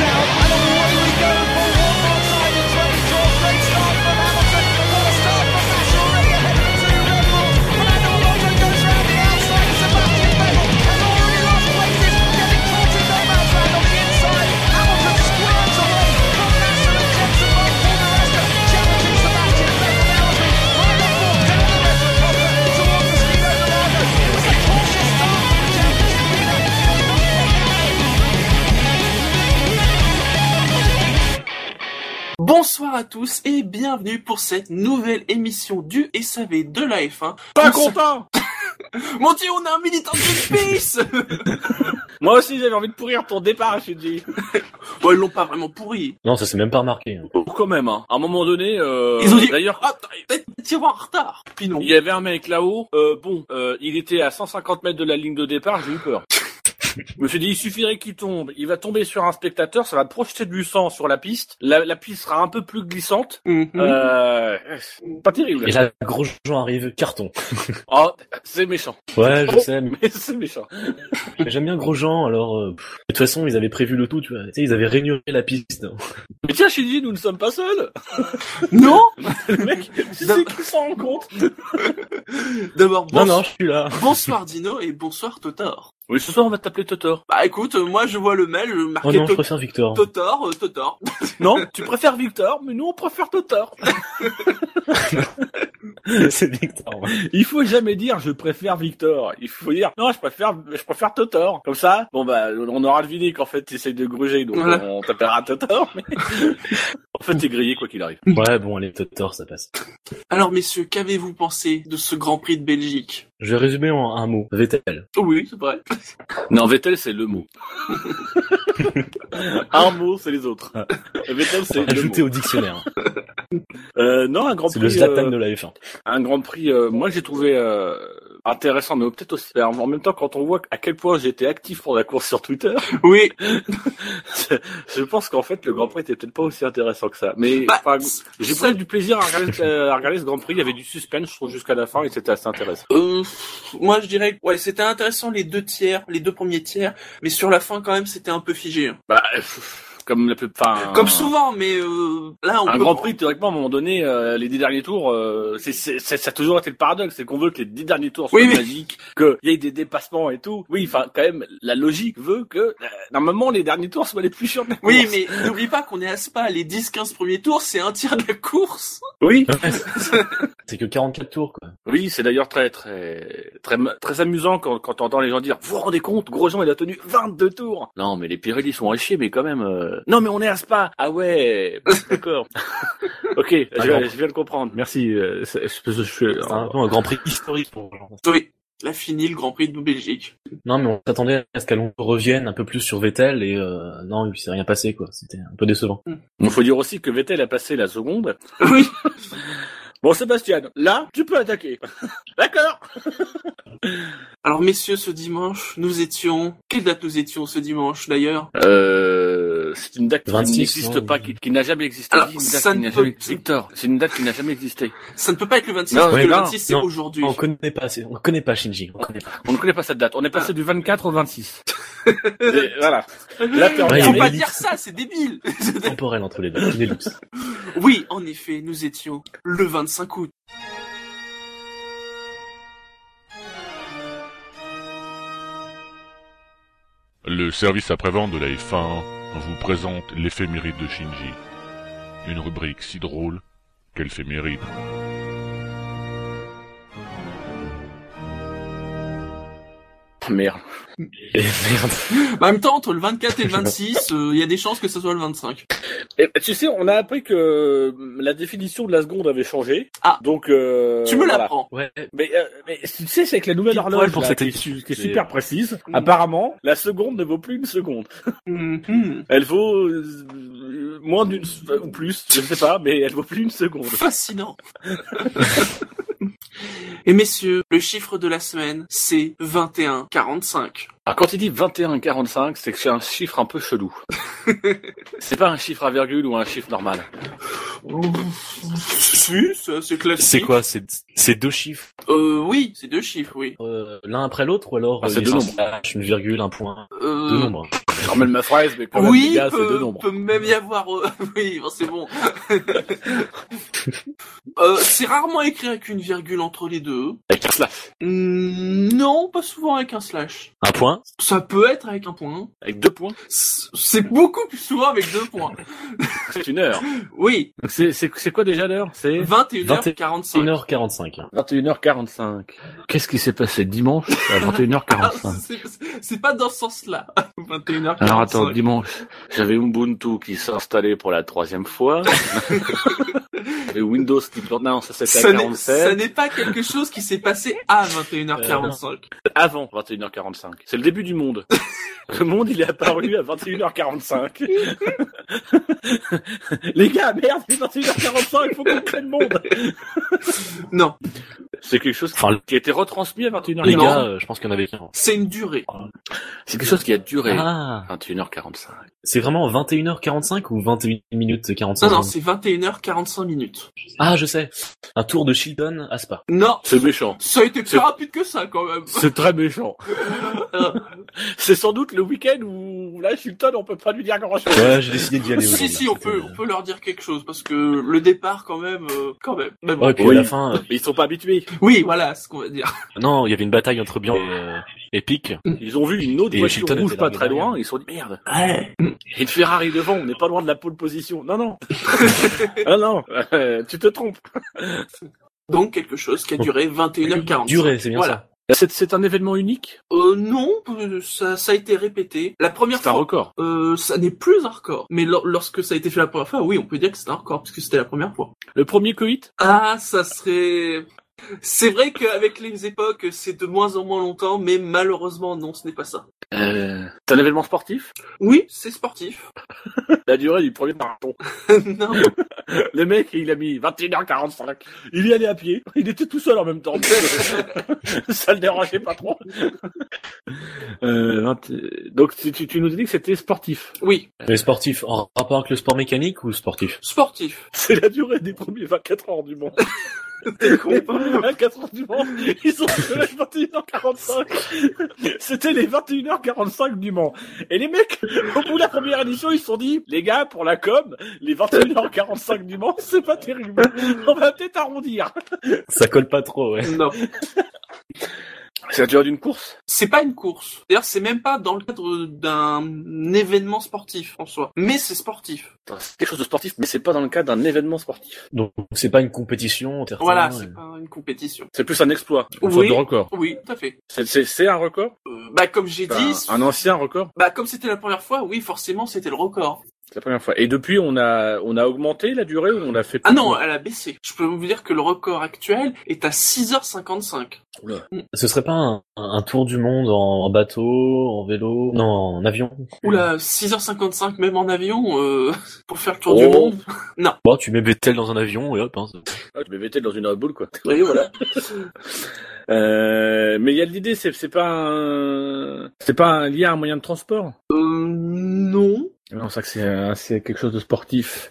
out, and away we go for one more time in 2012. Great start from Hamilton. What a start from Max already ahead of the two Red Bulls. Fernando Alonso goes round the outside of Sebastian Vettel. Has already lost places, getting caught in no man's land on the inside. Hamilton squirms away from Nasser and Jensen both for the rest of challenging Sebastian Vettel now as we line up for down the rest of the course towards the Skido de Lago. It was a cautious start for the championship leader. Bonsoir à tous et bienvenue pour cette nouvelle émission du SAV de la F1. Pas content. Mon Dieu, on a un militant de Greenpeace. Moi aussi j'avais envie de pourrir ton départ, je te dis. Bon, ils l'ont pas vraiment pourri. Non, ça s'est même pas remarqué. Quand même, hein. À un moment donné, Ils ont dit, d'ailleurs, peut-être y avoir en retard. Puis non. il y avait un mec là-haut, il était à 150 mètres de la ligne de départ, j'ai eu peur. Je me suis dit, il suffirait qu'il tombe, il va tomber sur un spectateur, ça va projeter du sang sur la piste, la piste sera un peu plus glissante, pas terrible. Et là, Grosjean arrive, carton. Oh, c'est méchant. Ouais, je sais, mais Mais c'est méchant. j'aime bien Grosjean, alors... de toute façon, ils avaient prévu le tout, tu vois. Tu sais, ils avaient raignoré la piste. Mais tiens, Shinji, nous ne sommes pas seuls. Non. Le mec, tu sais qu'il s'en rend compte. D'abord, Non, je suis là. bonsoir Dino et bonsoir Totor. Oui, ce soir on va t'appeler Totor. Bah écoute, moi je vois le mail marqué Oh non, je préfère Victor. Totor. Non, tu préfères Victor, mais nous on préfère Totor. C'est Victor. Ouais. Il faut jamais dire je préfère Victor. Il faut dire non, je préfère Totor. Comme ça, bon bah on aura deviné qu'en fait tu essayes de gruger, donc voilà. on t'appellera Totor. Mais en fait t'es grillé quoi qu'il arrive. Ouais, bon, allez, Totor, ça passe. Alors messieurs, qu'avez-vous pensé de ce Grand Prix de Belgique? Je vais résumer en un mot. Vettel. Oui, c'est vrai. Non, Vettel c'est le mot. Un mot c'est les autres. Vettel c'est le Ajouté mot. au dictionnaire. Non, un grand C'est prix. le Zlatan de la F1. Un grand prix. Moi j'ai trouvé intéressant, mais peut-être aussi. Alors, en même temps, quand on voit à quel point j'étais actif pour la course sur Twitter, Oui. je pense qu'en fait le Grand Prix était peut-être pas aussi intéressant que ça. Mais Bah, enfin, j'ai ça- pris du plaisir à regarder ce Grand Prix. Il y avait du suspense, je trouve, jusqu'à la fin, et c'était assez intéressant. Moi je dirais que ouais, c'était intéressant les deux premiers tiers, mais sur la fin quand même c'était un peu figé. Hein. Bah, comme la plus, enfin, Comme souvent, mais là on un peut... Grand Prix, théoriquement, à un moment donné, les 10 derniers tours, ça a toujours été le paradoxe, c'est qu'on veut que les 10 derniers tours soient Oui, oui. magiques, qu'il y ait des dépassements et tout. Oui, enfin, quand même, la logique veut que, normalement, les derniers tours soient les plus chiants de la course. Oui, mais n'oublie pas qu'on est à Spa, les 10-15 premiers tours, c'est un tiers de la course. Oui. C'est que 44 tours, quoi. Oui, c'est d'ailleurs très amusant quand t'entends les gens dire, vous vous rendez compte, Grosjean, il a tenu 22 tours. Non, mais les Pirelli sont à chier, mais quand même, non, mais on est à Spa. Ah ouais, d'accord. Ok, je viens de comprendre. Merci. C'est un peu un Grand Prix historique pour Grosjean. Oui, là fini le Grand Prix de Belgique. Non, mais on s'attendait à ce qu'Alonso revienne un peu plus sur Vettel et non, il s'est rien passé, quoi. C'était un peu décevant. Il faut dire aussi que Vettel a passé la seconde. Oui. Bon, Sébastien, là, tu peux attaquer. D'accord. Alors messieurs, ce dimanche, nous étions... Quelle date nous étions ce dimanche d'ailleurs? C'est une date qui 26, n'existe non, pas, qui n'a jamais existé. Alors, Dis, une date ça qui ne n'a peut- jamais existé. Victor, c'est une date qui n'a jamais existé. Ça ne peut pas être le 26, Non, parce ouais, que le non, 26 c'est non. aujourd'hui. On connaît pas Shinji. On connaît pas. On ne connaît pas cette date. On est passé du 24 au 26. Et voilà. Là, t'es en Ouais, Faut il y a pas des dire listes. ça, c'est débile. Temporel entre les deux. Une ellipse. Oui, en effet, nous étions le 25 août. Le service après-vente de la F1 vous présente l'éphéméride de Shinji. Une rubrique si drôle qu'elle fait mérite. Merde. Et merde. En même temps, entre le 24 et le 26, il y a des chances que ce soit le 25. Et, tu sais, on a appris que la définition de la seconde avait changé. Ah. Donc, Tu me voilà. l'apprends. Ouais. Mais tu sais, c'est que la nouvelle Pile horloge poil pour là, cette qui est émission. qui est C'est- super précise. Mm. Apparemment, la seconde ne vaut plus une seconde. Mhm. Elle vaut moins d'une ou plus, je sais pas, mais elle vaut plus une seconde. Fascinant. Et messieurs, le chiffre de la semaine, c'est 21,45. Alors quand il dit 21,45, c'est que c'est un chiffre un peu chelou. C'est pas un chiffre à virgule ou un chiffre normal. Si, c'est assez classique. C'est quoi? C'est deux chiffres, Oui, c'est deux chiffres, oui. l'un après l'autre, ou alors Ah, c'est il y deux a un nombres. slash, une virgule, un point, deux Euh, nombres. Ramène ma fraise, mais quand même, les Oui, gars, c'est deux nombres. peut même y avoir... oui, bon, c'est bon. C'est rarement écrit avec une virgule entre les deux. Avec un slash. Non, pas souvent avec un slash. Un point. Ça peut être avec un point. Avec 2 points. C'est beaucoup plus souvent avec 2 points. C'est une heure. Oui, Donc c'est quoi déjà l'heure? C'est 21h45. 1h45. 21h45. Qu'est-ce qui s'est passé dimanche à 21h45? C'est pas dans ce sens-là. 21h45. Alors attends, dimanche, j'avais Ubuntu qui s'est installé pour la 3e fois. J'avais Windows qui non, ça c'était à 47. Ça n'est pas quelque chose qui s'est passé à 21h45. Avant 21h45. C'est le début du monde. Le monde, il est apparu à 21h45. Les gars, merde, c'est 21h45, il faut qu'on crée le monde. Non, C'est quelque chose Enfin, qui a été retransmis à 21h45. les Non. gars, je pense qu'il y en avait qu'un. c'est une durée. C'est quelque chose qui a duré Ah, 21h45. c'est vraiment 21h45 ou 21 minutes 45 Non, secondes c'est 21h45 minutes. Ah, je sais. Un tour de Chilton à Spa. Non, C'est méchant. ça a été plus C'est- rapide que ça quand même. C'est très méchant. Euh, C'est sans doute le week-end où là, Chilton, on peut pas lui dire grand chose. Ouais, j'ai décidé d'y aller. si, aujourd'hui. on peut leur dire quelque chose parce que le départ quand même. Mais bon. Ouais, puis Oui. à la fin, Mais ils sont pas habitués. Oui, voilà, ce qu'on va dire. non, il y avait une bataille entre Bian et Pic. Ils ont vu une autre Et voiture Chilton rouge était pas largué très derrière. loin, ils se sont dit merde. Ouais. Il y a une Ferrari devant, on n'est pas loin de la pole position. Non, non. Ah non, tu te trompes. Donc quelque chose qui a duré 21h45. Durée, c'est bien Voilà. C'est un événement unique. Non, ça a été répété. La première C'est un fois, record. ça n'est plus un record. Mais lorsque ça a été fait la première fois, oui, on peut dire que c'est un record puisque c'était la première fois. Le premier coït. Ah, ça serait... C'est vrai qu'avec les époques, c'est de moins en moins longtemps, mais malheureusement, non, ce n'est pas ça. C'est un événement sportif. Oui, c'est sportif. La durée du premier marathon. Non. Le mec, il a mis 21h45. Il y allait à pied. Il était tout seul en même temps. Ça le dérangeait pas trop. Donc, tu nous as dit que c'était sportif. Oui, Les sportifs en rapport avec le sport mécanique ou sportif? sportif. C'est la durée des premiers 24 heures du Mans. Les premiers 24 heures du Mans, ils ont fait 21h45. C'était les 21h45 du Mans. Et les mecs, au bout de la première édition, ils se sont dit, les gars, pour la com, les 21h45 du Mans, c'est pas terrible. On va peut-être arrondir. Ça colle pas trop, ouais. Non. C'est la durée d'une course. C'est pas une course. D'ailleurs, c'est même pas dans le cadre d'un événement sportif en soi. Mais c'est sportif. C'est quelque chose de sportif, mais c'est pas dans le cadre d'un événement sportif. Donc, c'est pas une compétition, terre Voilà, terrain, c'est pas une compétition. C'est plus un exploit, une Oui. sorte de record. Oui, tout à fait. C'est un record. Comme j'ai dit, Un ancien record. comme c'était la première fois, oui, forcément, c'était le record. C'est la première fois. Et depuis, on a augmenté la durée ou on a fait plus Ah non, court elle a baissé. Je peux vous dire que le record actuel est à 6h55. Oula. Ce serait pas un tour du monde en bateau, en vélo, non, en avion? Oula, 6h55 même en avion, pour faire le tour du Oh. monde. Bon, tu mets Vettel dans un avion et hop, hein. Ah, je vais Vettel dans une Red Bull, quoi. Oui, voilà. Mais il y a l'idée, c'est pas un lien à un moyen de transport. Non. Non, c'est que c'est quelque chose de sportif.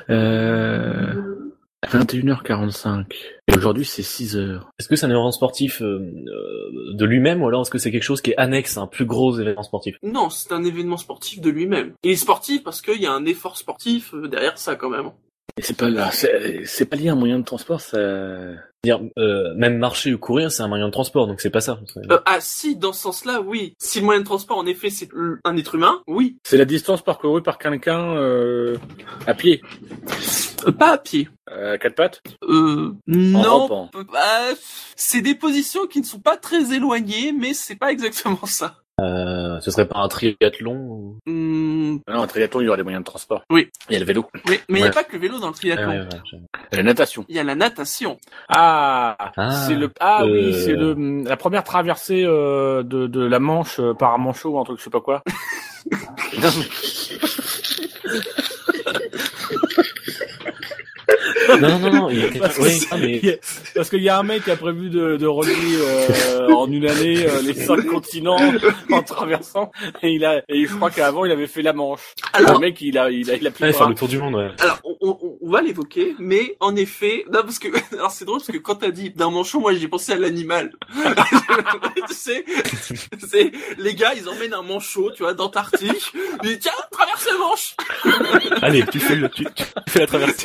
21h45. Et aujourd'hui, c'est 6h. Est-ce que c'est un événement sportif de lui-même ou alors est-ce que c'est quelque chose qui est annexe à un plus gros événement sportif? Non, c'est un événement sportif de lui-même. Il est sportif parce qu'il y a un effort sportif derrière ça quand même. Et c'est pas lié à un moyen de transport, ça. Dire même marcher ou courir, c'est un moyen de transport, donc c'est pas ça. Si, dans ce sens-là, oui. Si le moyen de transport, en effet, c'est un être humain, oui. C'est la distance parcourue par quelqu'un à pied, Pas à pied. à quatre pattes. Non. rampant. C'est des positions qui ne sont pas très éloignées, mais c'est pas exactement ça. Ce serait pas un triathlon? Non, un triathlon, il y aura des moyens de transport. Oui. Il y a le vélo. Oui, mais il n'y a Ouais. pas que le vélo dans le triathlon. Ouais. Il y a la natation. Il y a la natation. C'est oui, c'est la première traversée de la Manche par un manchot ou un truc, je sais pas quoi. Non, Non, il était... Parce que Oui, mais... Parce qu'il y a un mec qui a prévu de relier en une année les 5 continents en traversant, et je crois qu'avant il avait fait la Manche. Alors- le mec il a plus Ouais, faire le tour du monde, ouais. Alors, on va l'évoquer, mais en effet, non, parce que, alors c'est drôle parce que quand t'as dit d'un manchot, moi j'ai pensé à l'animal. Tu sais, c'est, les gars, ils emmènent un manchot, tu vois, d'Antarctique, ils disent, tiens, traverse la Manche! Allez, tu fais la traversée.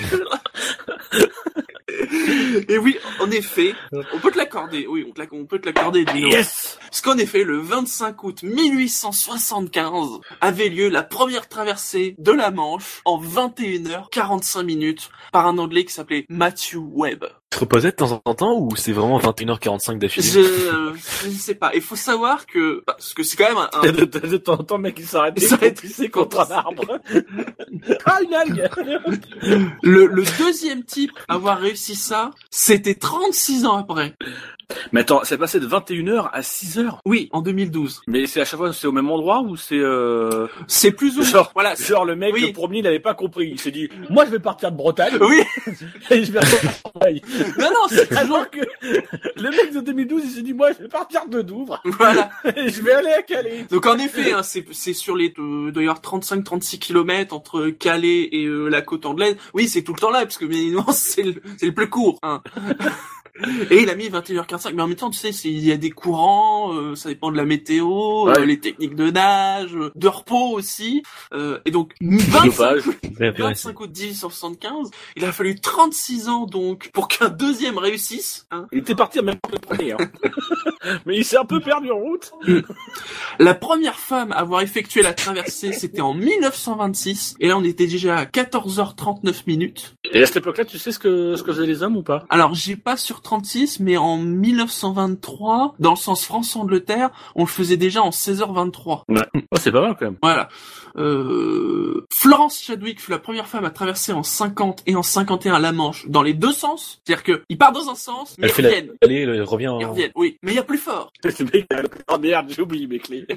Et oui, en effet, on peut te l'accorder, oui, on peut te l'accorder, Dino. Yes. Parce qu'en effet, le 25 août 1875 avait lieu la première traversée de la Manche en 21h45 minutes par un Anglais qui s'appelait Matthew Webb. Tu te reposais de temps en temps ou c'est vraiment 21h45 d'affilée? Je ne sais pas. Il faut savoir que, parce que c'est quand même un... De temps en temps, le mec il s'arrête Il s'arrête pour pisser contre un arbre. Ah, une algue. Le deuxième type à avoir réussi ça, c'était 36 ans après. Mais attends, c'est passé de 21h à 6h. Oui, en 2012. Mais c'est à chaque fois, c'est au même endroit ou c'est C'est plus ou moins... genre, Voilà. genre le mec, Oui. le premier, il avait pas compris. Il s'est dit, moi je vais partir de Bretagne Oui. et je vais retourner en Bretagne. Non, c'est toujours... Alors que le mec de 2012, il s'est dit, moi je vais partir de Douvres Voilà. et je vais aller à Calais. Donc en effet, hein, c'est sur les doit y avoir 35-36 kilomètres entre Calais et la côte anglaise. Oui, c'est tout le temps là parce que bien évidemment c'est le plus court. Hein. Et il a mis 21h45, mais en même temps, tu sais, il y a des courants, ça dépend de la météo, Ouais. les techniques de nage, de repos aussi. Et donc, Dopage. 25 août 1875, il a fallu 36 ans donc pour qu'un deuxième réussisse. Hein. Il était parti même pas le premier. Hein. Mais il s'est un peu perdu en route. La première femme à avoir effectué la traversée, c'était en 1926, et là on était déjà à 14h39 minutes. Et à cette époque-là, tu sais ce que faisaient les hommes ou pas? Alors, j'ai pas sur 36, mais en 1923, dans le sens France-Angleterre, on le faisait déjà en 16h23. Ouais. Oh, c'est pas mal quand même. Voilà. Florence Chadwick fut la première femme à traverser en 50 et en 51 la Manche dans les deux sens. C'est-à-dire que ils partent dans un sens, mais Elle ils fait reviennent. Allez, elle revient Ils en... reviennent, oui. Mais il y a plus fort. Ce mec, oh merde, j'ai oublié mes clés.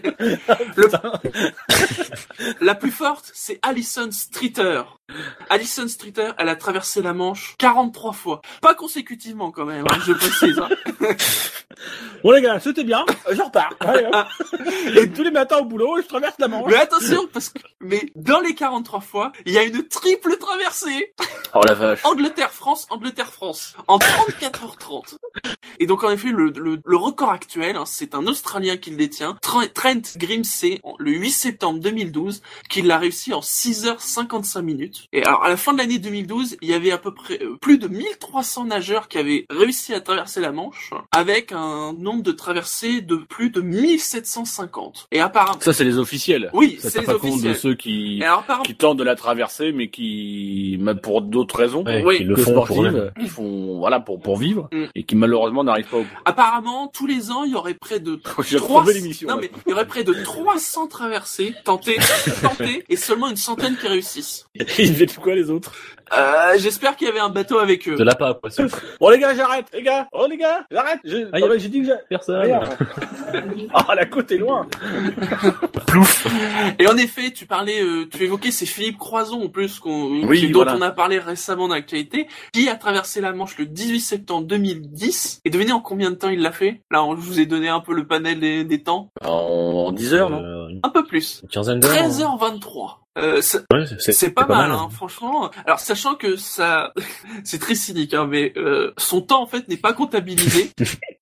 La plus forte, c'est Alison Streeter. Alison Streeter, elle a traversé la Manche 43 fois. Pas consécutivement quand même, hein, je précise. Hein. Bon les gars, c'était bien, je repars. Allez, hop. Et tous les matins au boulot, je traverse la Manche. Mais attention, mais dans les 43 fois, il y a une triple traversée. Oh la vache. Angleterre-France, Angleterre-France. En 34h30. Et donc, en effet, le record actuel, hein, c'est un Australien qui le détient, Trent Grimsey, le 8 septembre 2012, qui l'a réussi en 6h55 minutes. Et alors, à la fin de l'année 2012, il y avait à peu près plus de 1300 nageurs qui avaient réussi à traverser la Manche, avec un nombre de traversées de plus de 1750. Et apparemment... Ça, c'est les officiels. Oui, ça c'est tient les pas compte de officiels. ceux qui Et alors, apparemment... tentent de la traverser, mais qui, même pour d'autres raisons, Ouais, Oui, qui le que font pour sportives, eux-mêmes. qui font, voilà, pour vivre, Mm. et qui malheureusement n'arrivent pas au bout. Apparemment, tous les ans, il y aurait près de J'ai retrouvé l'émission. Non, là. mais il y aurait près de 300 traversées tentées, et seulement une centaine qui réussissent. Ils faisaient quoi les autres? J'espère qu'il y avait un bateau avec eux. De la pas, quoi. Bon les gars, j'arrête, les gars. Oh les gars, j'arrête. Ah, Non, mais j'ai dit que j'arrête. Personne. Ah, la côte est loin. Plouf. Et en effet, tu évoquais, c'est Philippe Croison, en plus, Oui, dont voilà. on a parlé récemment dans l'actualité, qui a traversé la Manche le 18 septembre 2010. Et devinez en combien de temps il l'a fait? Là, je vous ai donné un peu le panel des temps. En 10 heures, non? Une Un peu plus. quinzaine d'heures. 13h23. Ouais, C'est pas mal, hein, franchement. Alors, sachant que ça, c'est très cynique, hein, mais son temps en fait n'est pas comptabilisé.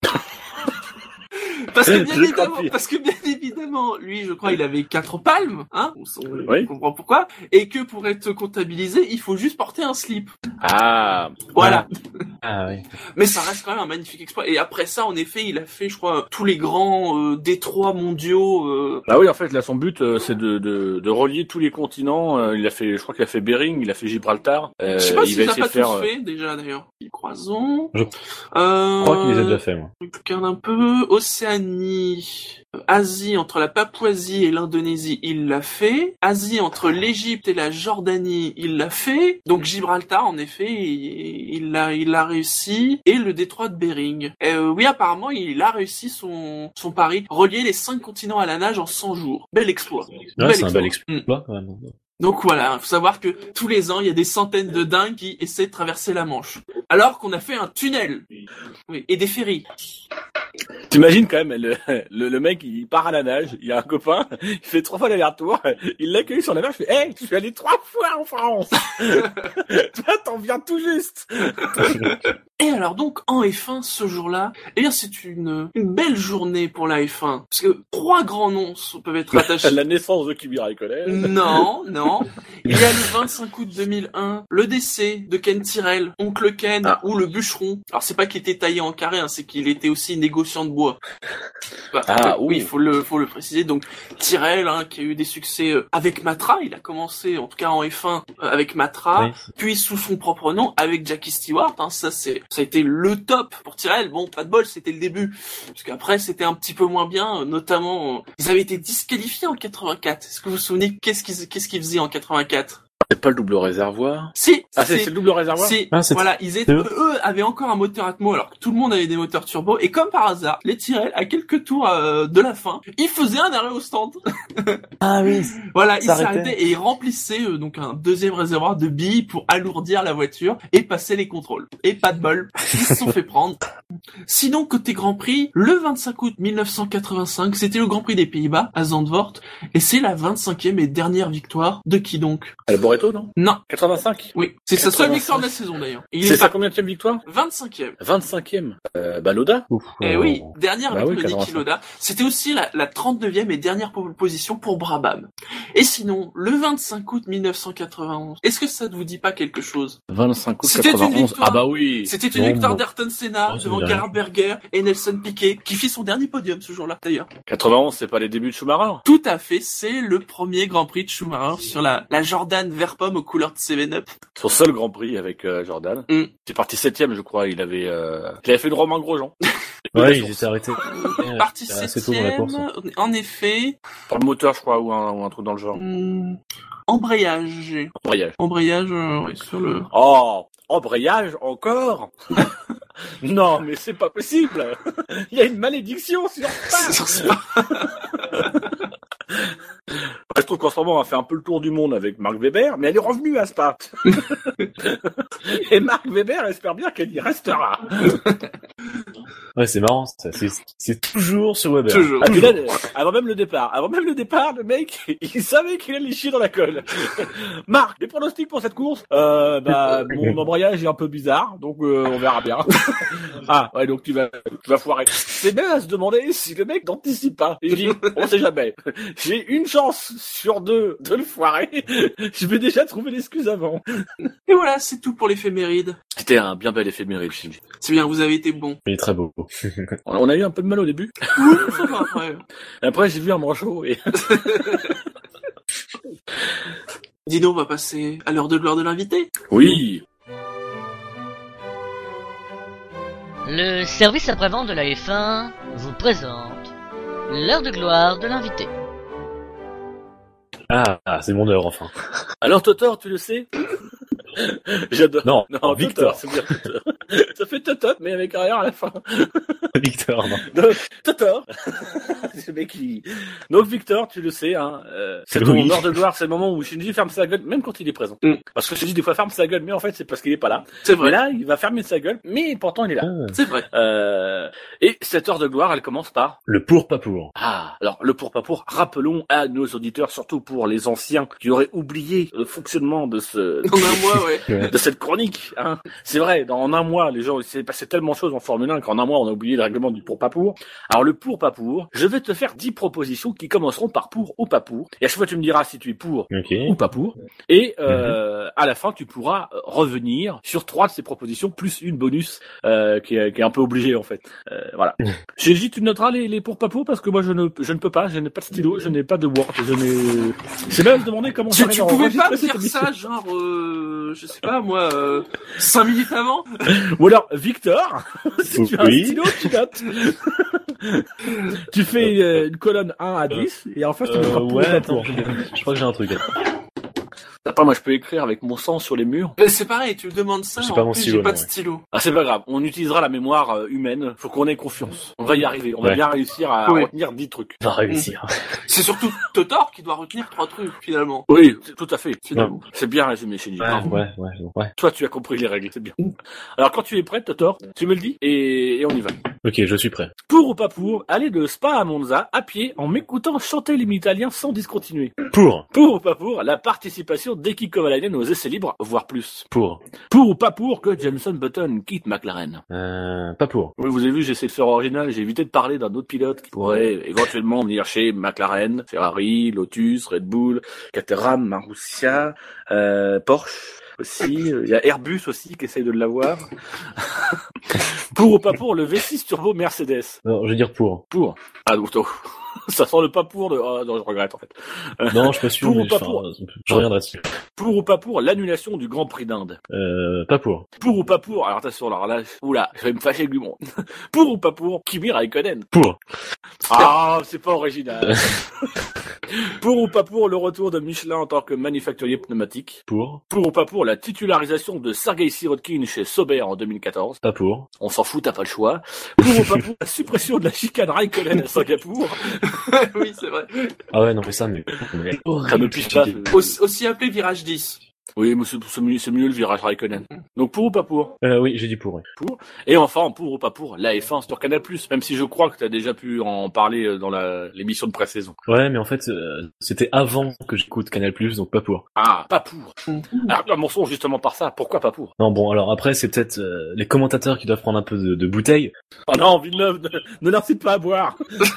Parce que bien évidemment, lui, je crois, il avait 4 palmes, hein, Oui. on comprend pourquoi, et que pour être comptabilisé, il faut juste porter un slip. Ah. Voilà. Ah oui. Mais ça reste quand même un magnifique exploit. Et après ça, en effet, il a fait, je crois, tous les grands détroits mondiaux. Bah oui, en fait, là, son but, c'est de relier tous les continents. Il a fait, je crois qu'il a fait Bering, il a fait Gibraltar. Je sais pas il si va ça a essayer pas de faire. tous fait, déjà, d'ailleurs. Croison. Je crois qu'il les a déjà fait, moi. Je regarde un peu. Océanie. Asie, entre la Papouasie et l'Indonésie, il l'a fait. Asie, entre l'Égypte et la Jordanie, il l'a fait. Donc Gibraltar, en effet, il l'a réussi. Et le détroit de Bering. Oui, apparemment, il a réussi son pari. Relier les 5 continents à la nage en 100 jours. Bel exploit. Ouais, c'est un bel exploit. exploit, quand même. Donc voilà, il faut savoir que tous les ans, il y a des centaines de dingues qui essaient de traverser la Manche. Alors qu'on a fait un tunnel. Oui, et des ferries. T'imagines quand même, le mec, il part à la nage, il y a un copain, il fait 3 fois l'aller-retour, il l'accueille sur la nage, il fait « Hey, je suis allé 3 fois en France !» Toi, t'en viens tout juste. Et alors donc, en F1, ce jour-là, eh bien c'est une belle journée pour la F1. Parce que 3 grands noms peuvent être attachés. La naissance de Kimi Raikkonen. Non. Il y a le 25 août 2001, le décès de Ken Tyrrell, oncle Ken ou le bûcheron. Alors c'est pas qu'il était taillé en carré, c'est qu'il était aussi négociant de bois. Oui, il faut le préciser. Donc Tyrrell, qui a eu des succès avec Matra, il a commencé en tout cas en F1 avec Matra, puis sous son propre nom avec Jackie Stewart. Ça a été le top pour Tyrrell. Bon, pas de bol, c'était le début, parce qu'après c'était un petit peu moins bien. Notamment, ils avaient été disqualifiés en 84. Est-ce que vous vous souvenez qu'est-ce qu'ils faisaient en 84? C'est pas le double réservoir? Si. C'est le double réservoir? Si. Voilà, eux avaient encore un moteur Atmo alors que tout le monde avait des moteurs turbo, et comme par hasard, les Tyrrell, à quelques tours de la fin, ils faisaient un arrêt au stand. Ah oui. Voilà, ils s'arrêtaient et ils remplissaient donc un deuxième réservoir de billes pour alourdir la voiture et passer les contrôles. Et pas de bol, ils se sont fait prendre. Sinon, côté Grand Prix, le 25 août 1985, c'était le Grand Prix des Pays-Bas à Zandvoort, et c'est la 25e et dernière victoire de qui donc? Alboreto, non? Non. 85? Oui. C'est sa seule victoire de la saison, d'ailleurs. C'est sa combienième victoire? 25e. 25e. Loda? Eh oui. Dernière avec le 85. Niki Loda. C'était aussi la 39e et dernière position pour Brabham. Et sinon, le 25 août 1991, est-ce que ça ne vous dit pas quelque chose? 25 août C'était 91. une victoire. Ah bah oui. C'était une victoire d'Ayrton Senna devant Gerhard Berger et Nelson Piquet, qui fit son dernier podium ce jour-là, d'ailleurs. 91, c'est pas les débuts de Schumacher? Tout à fait. C'est le premier Grand Prix de Schumacher sur la Jordan vert pomme aux couleurs de 7-Up. Son seul Grand Prix avec Jordan. C'est parti 7ème, je crois. Il avait fait une Romain Grosjean. Ouais, ils étaient arrêtés. Parti assez tôt dans la course. 7ème, en effet. Par le moteur, je crois, ou un truc dans le genre. Embrayage. Embrayage, ouais, sur le... Oh, embrayage encore? Non, mais c'est pas possible. Il y a une malédiction sur Spa. Je trouve qu'en ce moment, on a fait un peu le tour du monde avec Mark Webber, mais elle est revenue à Spa. Et Mark Webber espère bien qu'elle y restera. Ouais, c'est marrant, c'est toujours sur Weber. Toujours. Ah, puis là, avant même le départ, le mec, il savait qu'il allait chier dans la colle. Marc, les pronostics pour cette course? Mon embrayage est un peu bizarre, donc on verra bien. Ah, ouais, donc tu vas foirer. C'est bien à se demander si le mec n'anticipe pas. Il dit, on sait jamais. J'ai une chance sur 2 de le foirer. Je vais déjà trouver l'excuse avant. Et voilà, c'est tout pour l'éphéméride. C'était un bien bel éphéméride, Shinji. C'est bien, vous avez été bon. Il est très beau. On a eu un peu de mal au début. Oui, ça va après. Après, j'ai vu un manchot et... Dino, on va passer à l'heure de gloire de l'invité. Oui. Le service après-vente de la F1 vous présente l'heure de gloire de l'invité. Ah, c'est mon heure, enfin. Alors, Totor, tu le sais? J'adore. Non, Victor, Victor. c'est bien Totor. Ça fait Totot, mais avec un R à la fin. Victor, non. Donc, Totor. C'est le mec qui... Donc, Victor, tu le sais, c'est ton heure de gloire, c'est le moment où Shinji ferme sa gueule, même quand il est présent. Parce que Shinji, des fois, ferme sa gueule, mais en fait, c'est parce qu'il est pas là. C'est vrai. Mais là, il va fermer sa gueule, mais pourtant, il est là. C'est vrai. Et cette heure de gloire, elle commence par... Le pour pas pour. Ah, alors, le pour pas pour, rappelons à nos auditeurs, surtout pour les anciens qui auraient oublié le fonctionnement de Dans un mois, ouais. de cette chronique, hein. C'est vrai, en un mois, les gens, il s'est passé tellement de choses en Formule 1 qu'en un mois, on a oublié le règlement du pour pas pour. Alors, le pour pas pour, je vais te faire 10 propositions qui commenceront par pour ou pas pour. Et à chaque fois, tu me diras si tu es pour ou pas pour. Et, à la fin, tu pourras revenir sur 3 de ces propositions, plus une bonus, qui est un peu obligée, en fait. Voilà. Gigi, tu noteras les pour pas pour, parce que moi, je ne peux pas, je n'ai pas de stylo, je n'ai pas de Word, c'est même demander comment Tu pouvais pas me dire ça, genre, je sais pas, moi, 5 minutes avant? Ou alors, Victor, si tu as un stylo, tu notes. Tu fais une colonne 1 à 10, et en face, tu mettras pour ouais, pas attends, pour. je crois que j'ai un truc. Après, moi, je peux écrire avec mon sang sur les murs. C'est pareil, tu me demandes ça, C'est pas en mon plus stylo, j'ai pas non, de ouais. stylo. Ah, c'est pas grave. On utilisera la mémoire humaine. Faut qu'on ait confiance. On va y arriver. On va Ouais. bien réussir à Oui. retenir 10 trucs. On va réussir. C'est surtout Totor qui doit retenir 3 trucs, finalement. Oui, tout à fait. Finalement. C'est bien résumé, Shinji. Bravo. Ouais. Toi, tu as compris les règles. C'est bien. Alors, quand tu es prêt, Totor, tu me le dis et on y va. Ok, je suis prêt. Pour ou pas pour, aller de Spa à Monza à pied en m'écoutant chanter l'hymne italien sans discontinuer. Pour. Pour ou pas pour, la participation d'Eki Kovalainen aux essais libres, voire plus. Pour. Pour ou pas pour que Jenson Button quitte McLaren. Pas pour. Oui, vous avez vu, j'essaie de faire original, j'ai évité de parler d'un autre pilote qui pourrait éventuellement venir chez McLaren, Ferrari, Lotus, Red Bull, Caterham, Marussia, Porsche. Aussi, il y a Airbus aussi qui essaye de l'avoir. Pour ou pas pour le V6 turbo Mercedes. Non, je vais dire pour. Pour. Ah, donc, ça sent le pas pour de... Ah, non, je regrette, en fait. Non, je suis pas sûr, Pour ou mais pas enfin, pour je reviendrai dessus. Pour ou pas pour l'annulation du Grand Prix d'Inde. Pas pour. Pour ou pas pour... Alors, attention, alors là, oula, je vais me fâcher avec du monde. Pour ou pas pour Kimi Raikkonen. Pour. Ah, c'est pas original. Pour ou pas pour le retour de Michelin en tant que manufacturier pneumatique. Pour. Pour ou pas pour la titularisation de Sergei Sirotkin chez Sauber en 2014. Pas pour. On s'en fout, t'as pas le choix. Pour ou pas pour la suppression de la chicane Raikkonen à Singapour. Oui, c'est vrai. Ah ouais, non, mais ça, mais... Ça me piche pas. Aussi appelé virage 10. Oui, mais c'est mieux le virage Raikkonen. Donc pour ou pas pour. Oui, j'ai dit pour. Ouais. Et enfin, pour ou pas pour, la F1 sur Canal+, même si je crois que t'as déjà pu en parler dans l'émission de pré-saison. Ouais, mais en fait, c'était avant que j'écoute Canal+, donc pas pour. Ah, pas pour. Alors, un morceau justement par ça, pourquoi pas pour? Non, bon, alors après, c'est peut-être les commentateurs qui doivent prendre un peu de bouteille. Oh non, Villeneuve, ne l'incite pas à boire.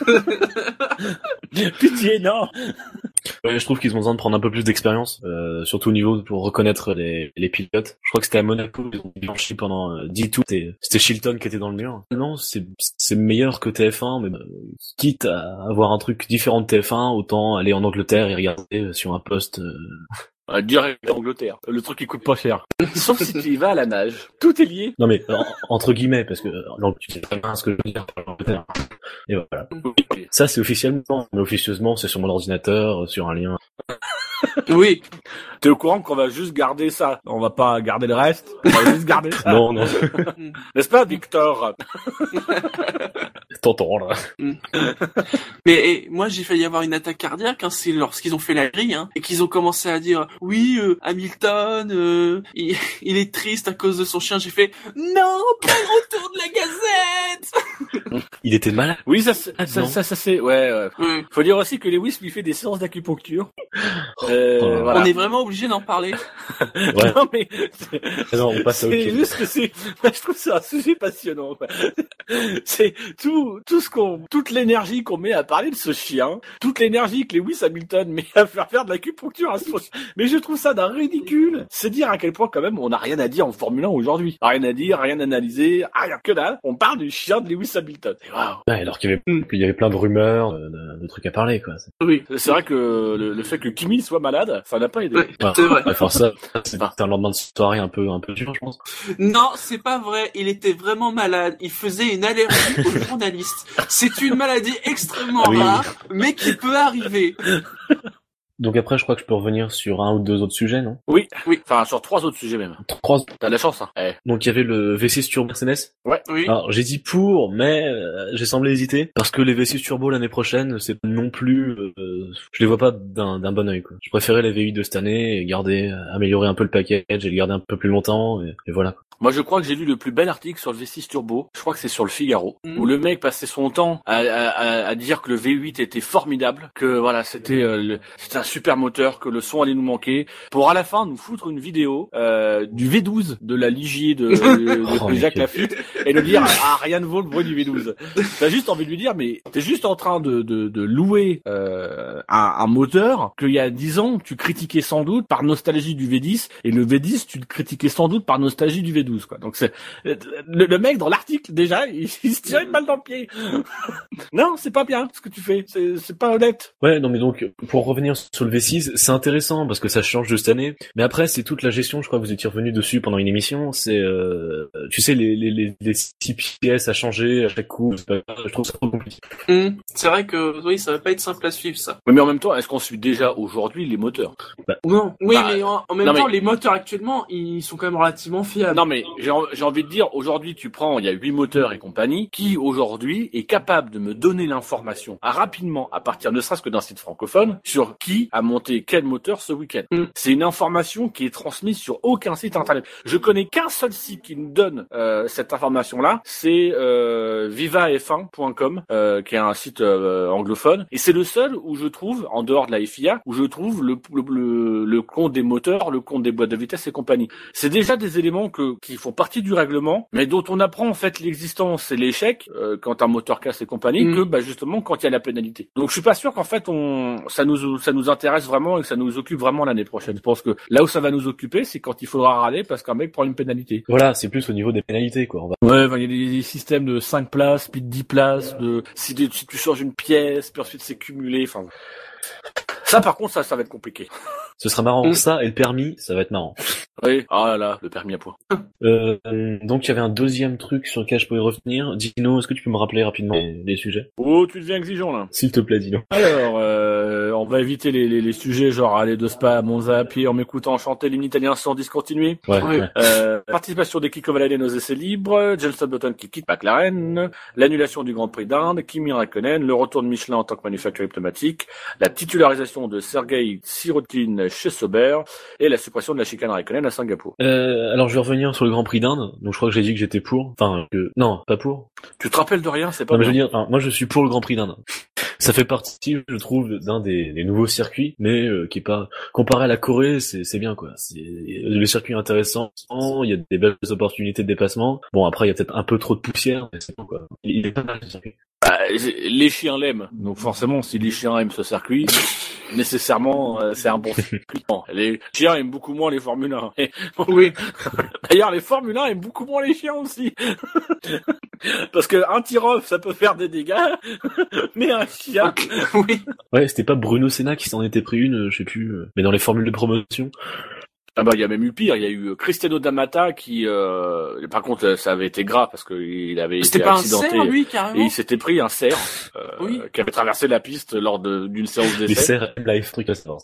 Pitié, non. Ouais, je trouve qu'ils ont besoin de prendre un peu plus d'expérience, surtout au niveau pour reconnaître les pilotes. Je crois que c'était à Monaco, ils ont blanchi pendant 10 tours, c'était Chilton qui était dans le mur. Non, c'est meilleur que TF1, mais quitte à avoir un truc différent de TF1, autant aller en Angleterre et regarder sur un poste... Direct d'Angleterre. Le truc qui coûte pas cher. Sauf si tu y vas à la nage. Tout est lié. Non mais entre guillemets, parce que donc, tu sais très bien ce que je veux dire par l'Angleterre. Et voilà. Ça c'est officiellement, mais officieusement c'est sur mon ordinateur, sur un lien. Oui. T'es au courant qu'on va juste garder ça. On va pas garder le reste. On va juste garder ça. Non. N'est-ce pas, Victor? T'entends là. Mais moi j'ai failli avoir une attaque cardiaque, c'est lorsqu'ils ont fait la grille, et qu'ils ont commencé à dire oui, Hamilton, il est triste à cause de son chien. J'ai fait non, pas le retour de la Gazette. Il était malade. Oui, ça c'est, ouais. Ouais. Faut dire aussi que Lewis lui fait des séances d'acupuncture. Voilà. On est vraiment obligé d'en parler. Ouais. Non, mais Non, on passe à autre c'est chose. juste que je trouve ça un sujet passionnant, quoi. C'est toute l'énergie qu'on met à parler de ce chien, toute l'énergie que Lewis Hamilton met à faire de l'acupuncture à ce chien. Mais je trouve ça d'un ridicule. C'est dire à quel point, quand même, on n'a rien à dire en Formule 1 aujourd'hui. Rien à dire, rien à analyser, rien que dalle. On parle du chien de Lewis Hamilton. Et waouh. Ouais, alors qu'il y avait plein de rumeurs, de trucs à parler, quoi. Oui. C'est vrai que le fait que Kimi soit malade, ça n'a pas aidé. Ouais, c'est vrai. Enfin, ça, c'était un lendemain de soirée un peu dur, je pense. Non, c'est pas vrai. Il était vraiment malade. Il faisait une allergie aux journalistes. C'est une maladie extrêmement Oui. rare, mais qui peut arriver. Donc après, je crois que je peux revenir sur un ou deux autres sujets, non? Oui. Oui. Enfin, sur 3 autres sujets même. 3. T'as de la chance, hein. Donc il y avait le V6 Turbo Mercedes. Oui. Alors j'ai dit pour, mais j'ai semblé hésiter parce que les V6 Turbo l'année prochaine, c'est non plus, je les vois pas d'un bon œil, quoi. Je préférais les V8 de cette année et améliorer un peu le package et le garder un peu plus longtemps et voilà. Moi, je crois que j'ai lu le plus bel article sur le V6 Turbo. Je crois que c'est sur le Figaro, où le mec passait son temps à dire que le V8 était formidable, que voilà, c'était un super moteur, que le son allait nous manquer, pour à la fin nous foutre une vidéo du V12 de la Ligier de Jacques Lafitte et de dire rien ne vaut le bruit du V12. T'as juste envie de lui dire, mais t'es juste en train de louer un moteur qu'il y a 10 ans tu critiquais sans doute par nostalgie du V10 et le V10 tu le critiquais sans doute par nostalgie du V12. Quoi. Donc c'est le mec dans l'article déjà, il se tire une balle dans le pied. Non, c'est pas bien ce que tu fais, c'est pas honnête. Ouais, non mais donc pour revenir sur le V6, c'est intéressant parce que ça change de cette année. Mais Après, c'est toute la gestion, je crois que vous étiez revenu dessus pendant une émission, c'est, tu sais, les CPS à changer à chaque coup, je trouve ça trop compliqué. C'est vrai que, oui, ça va pas être simple à suivre, ça. Mais en même temps, est-ce qu'on suit déjà aujourd'hui les moteurs? Non. Oui, Bah, mais en même temps, les moteurs actuellement, ils sont quand même relativement fiables. Non, mais j'ai envie de dire, aujourd'hui, il y a 8 moteurs et compagnie, qui aujourd'hui est capable de me donner l'information rapidement, à partir ne serait-ce que d'un site francophone, sur qui a monté quel moteur ce week-end. C'est une information qui est transmise sur aucun site internet. Je connais qu'un seul site qui nous donne cette information-là, c'est vivaf1.com, qui est un site anglophone, et c'est le seul où je trouve, en dehors de la FIA, où je trouve le compte des moteurs, le compte des boîtes de vitesse et compagnie. C'est déjà des éléments qui font partie du règlement, mais dont on apprend en fait l'existence et l'échec quand un moteur casse et compagnie, que justement quand il y a la pénalité. Donc je suis pas sûr qu'en fait ça nous intéresse vraiment et que ça nous occupe vraiment l'année prochaine. Je pense que là où ça va nous occuper, c'est quand il faudra râler parce qu'un mec prend une pénalité. Voilà, c'est plus au niveau des pénalités, quoi. Ouais, il y a des systèmes de 5 places, puis de 10 places, si tu changes une pièce, puis ensuite c'est cumulé, enfin. Ça, par contre, ça va être compliqué. Ce sera marrant. Ça et le permis, ça va être marrant. Oui. Ah là, le permis à points. Donc, il y avait un deuxième truc sur lequel je pouvais revenir. Dino, est-ce que tu peux me rappeler rapidement les sujets? Oh, tu deviens exigeant, là. S'il te plaît, Dino. Alors, on va éviter les sujets genre aller de Spa à Monza à pied en m'écoutant chanter l'hymne italien sans discontinuer. Ouais. Participation des Kiko Kovalainen aux essais libres, Jenson Button qui quitte McLaren, l'annulation du Grand Prix d'Inde, Kimi Räikkönen, le retour de Michelin en tant que manufacturier pneumatique, la titularisation de Sergei Sirotkin chez Sauber et la suppression de la chicane Räikkönen à Singapour. Alors je vais revenir sur le Grand Prix d'Inde. Donc je crois que j'ai dit que j'étais pour. Enfin, non, pas pour. Tu te rappelles de rien, c'est pas. Non, mais bien. je veux dire, moi je suis pour le Grand Prix d'Inde. Ça fait partie, je trouve, d'un des nouveaux circuits, mais qui est pas comparé à la Corée, c'est bien quoi. C'est le circuit est intéressant, il y a des belles opportunités de dépassement. Bon après il y a peut-être un peu trop de poussière, mais c'est bon quoi. Il est pas mal ce circuit. Les chiens l'aiment, donc forcément si les chiens aiment ce circuit, nécessairement c'est un bon circuit. Bon, les chiens aiment beaucoup moins les Formule 1. Oui. D'ailleurs les Formule 1 aiment beaucoup moins les chiens aussi. Parce que un tir-off ça peut faire des dégâts, mais un chien. Oui. Ouais, c'était pas Bruno Senna qui s'en était pris une, je sais plus, mais dans les formules de promotion. Ah bah il y a même eu pire, il y a eu Cristiano D'Amata qui par contre ça avait été gras parce que il avait été accidenté. C'était pas un cerf lui carrément. Et il s'était pris un cerf qui avait traversé la piste lors d'une séance d'essai. Les cerfs live truc à ça.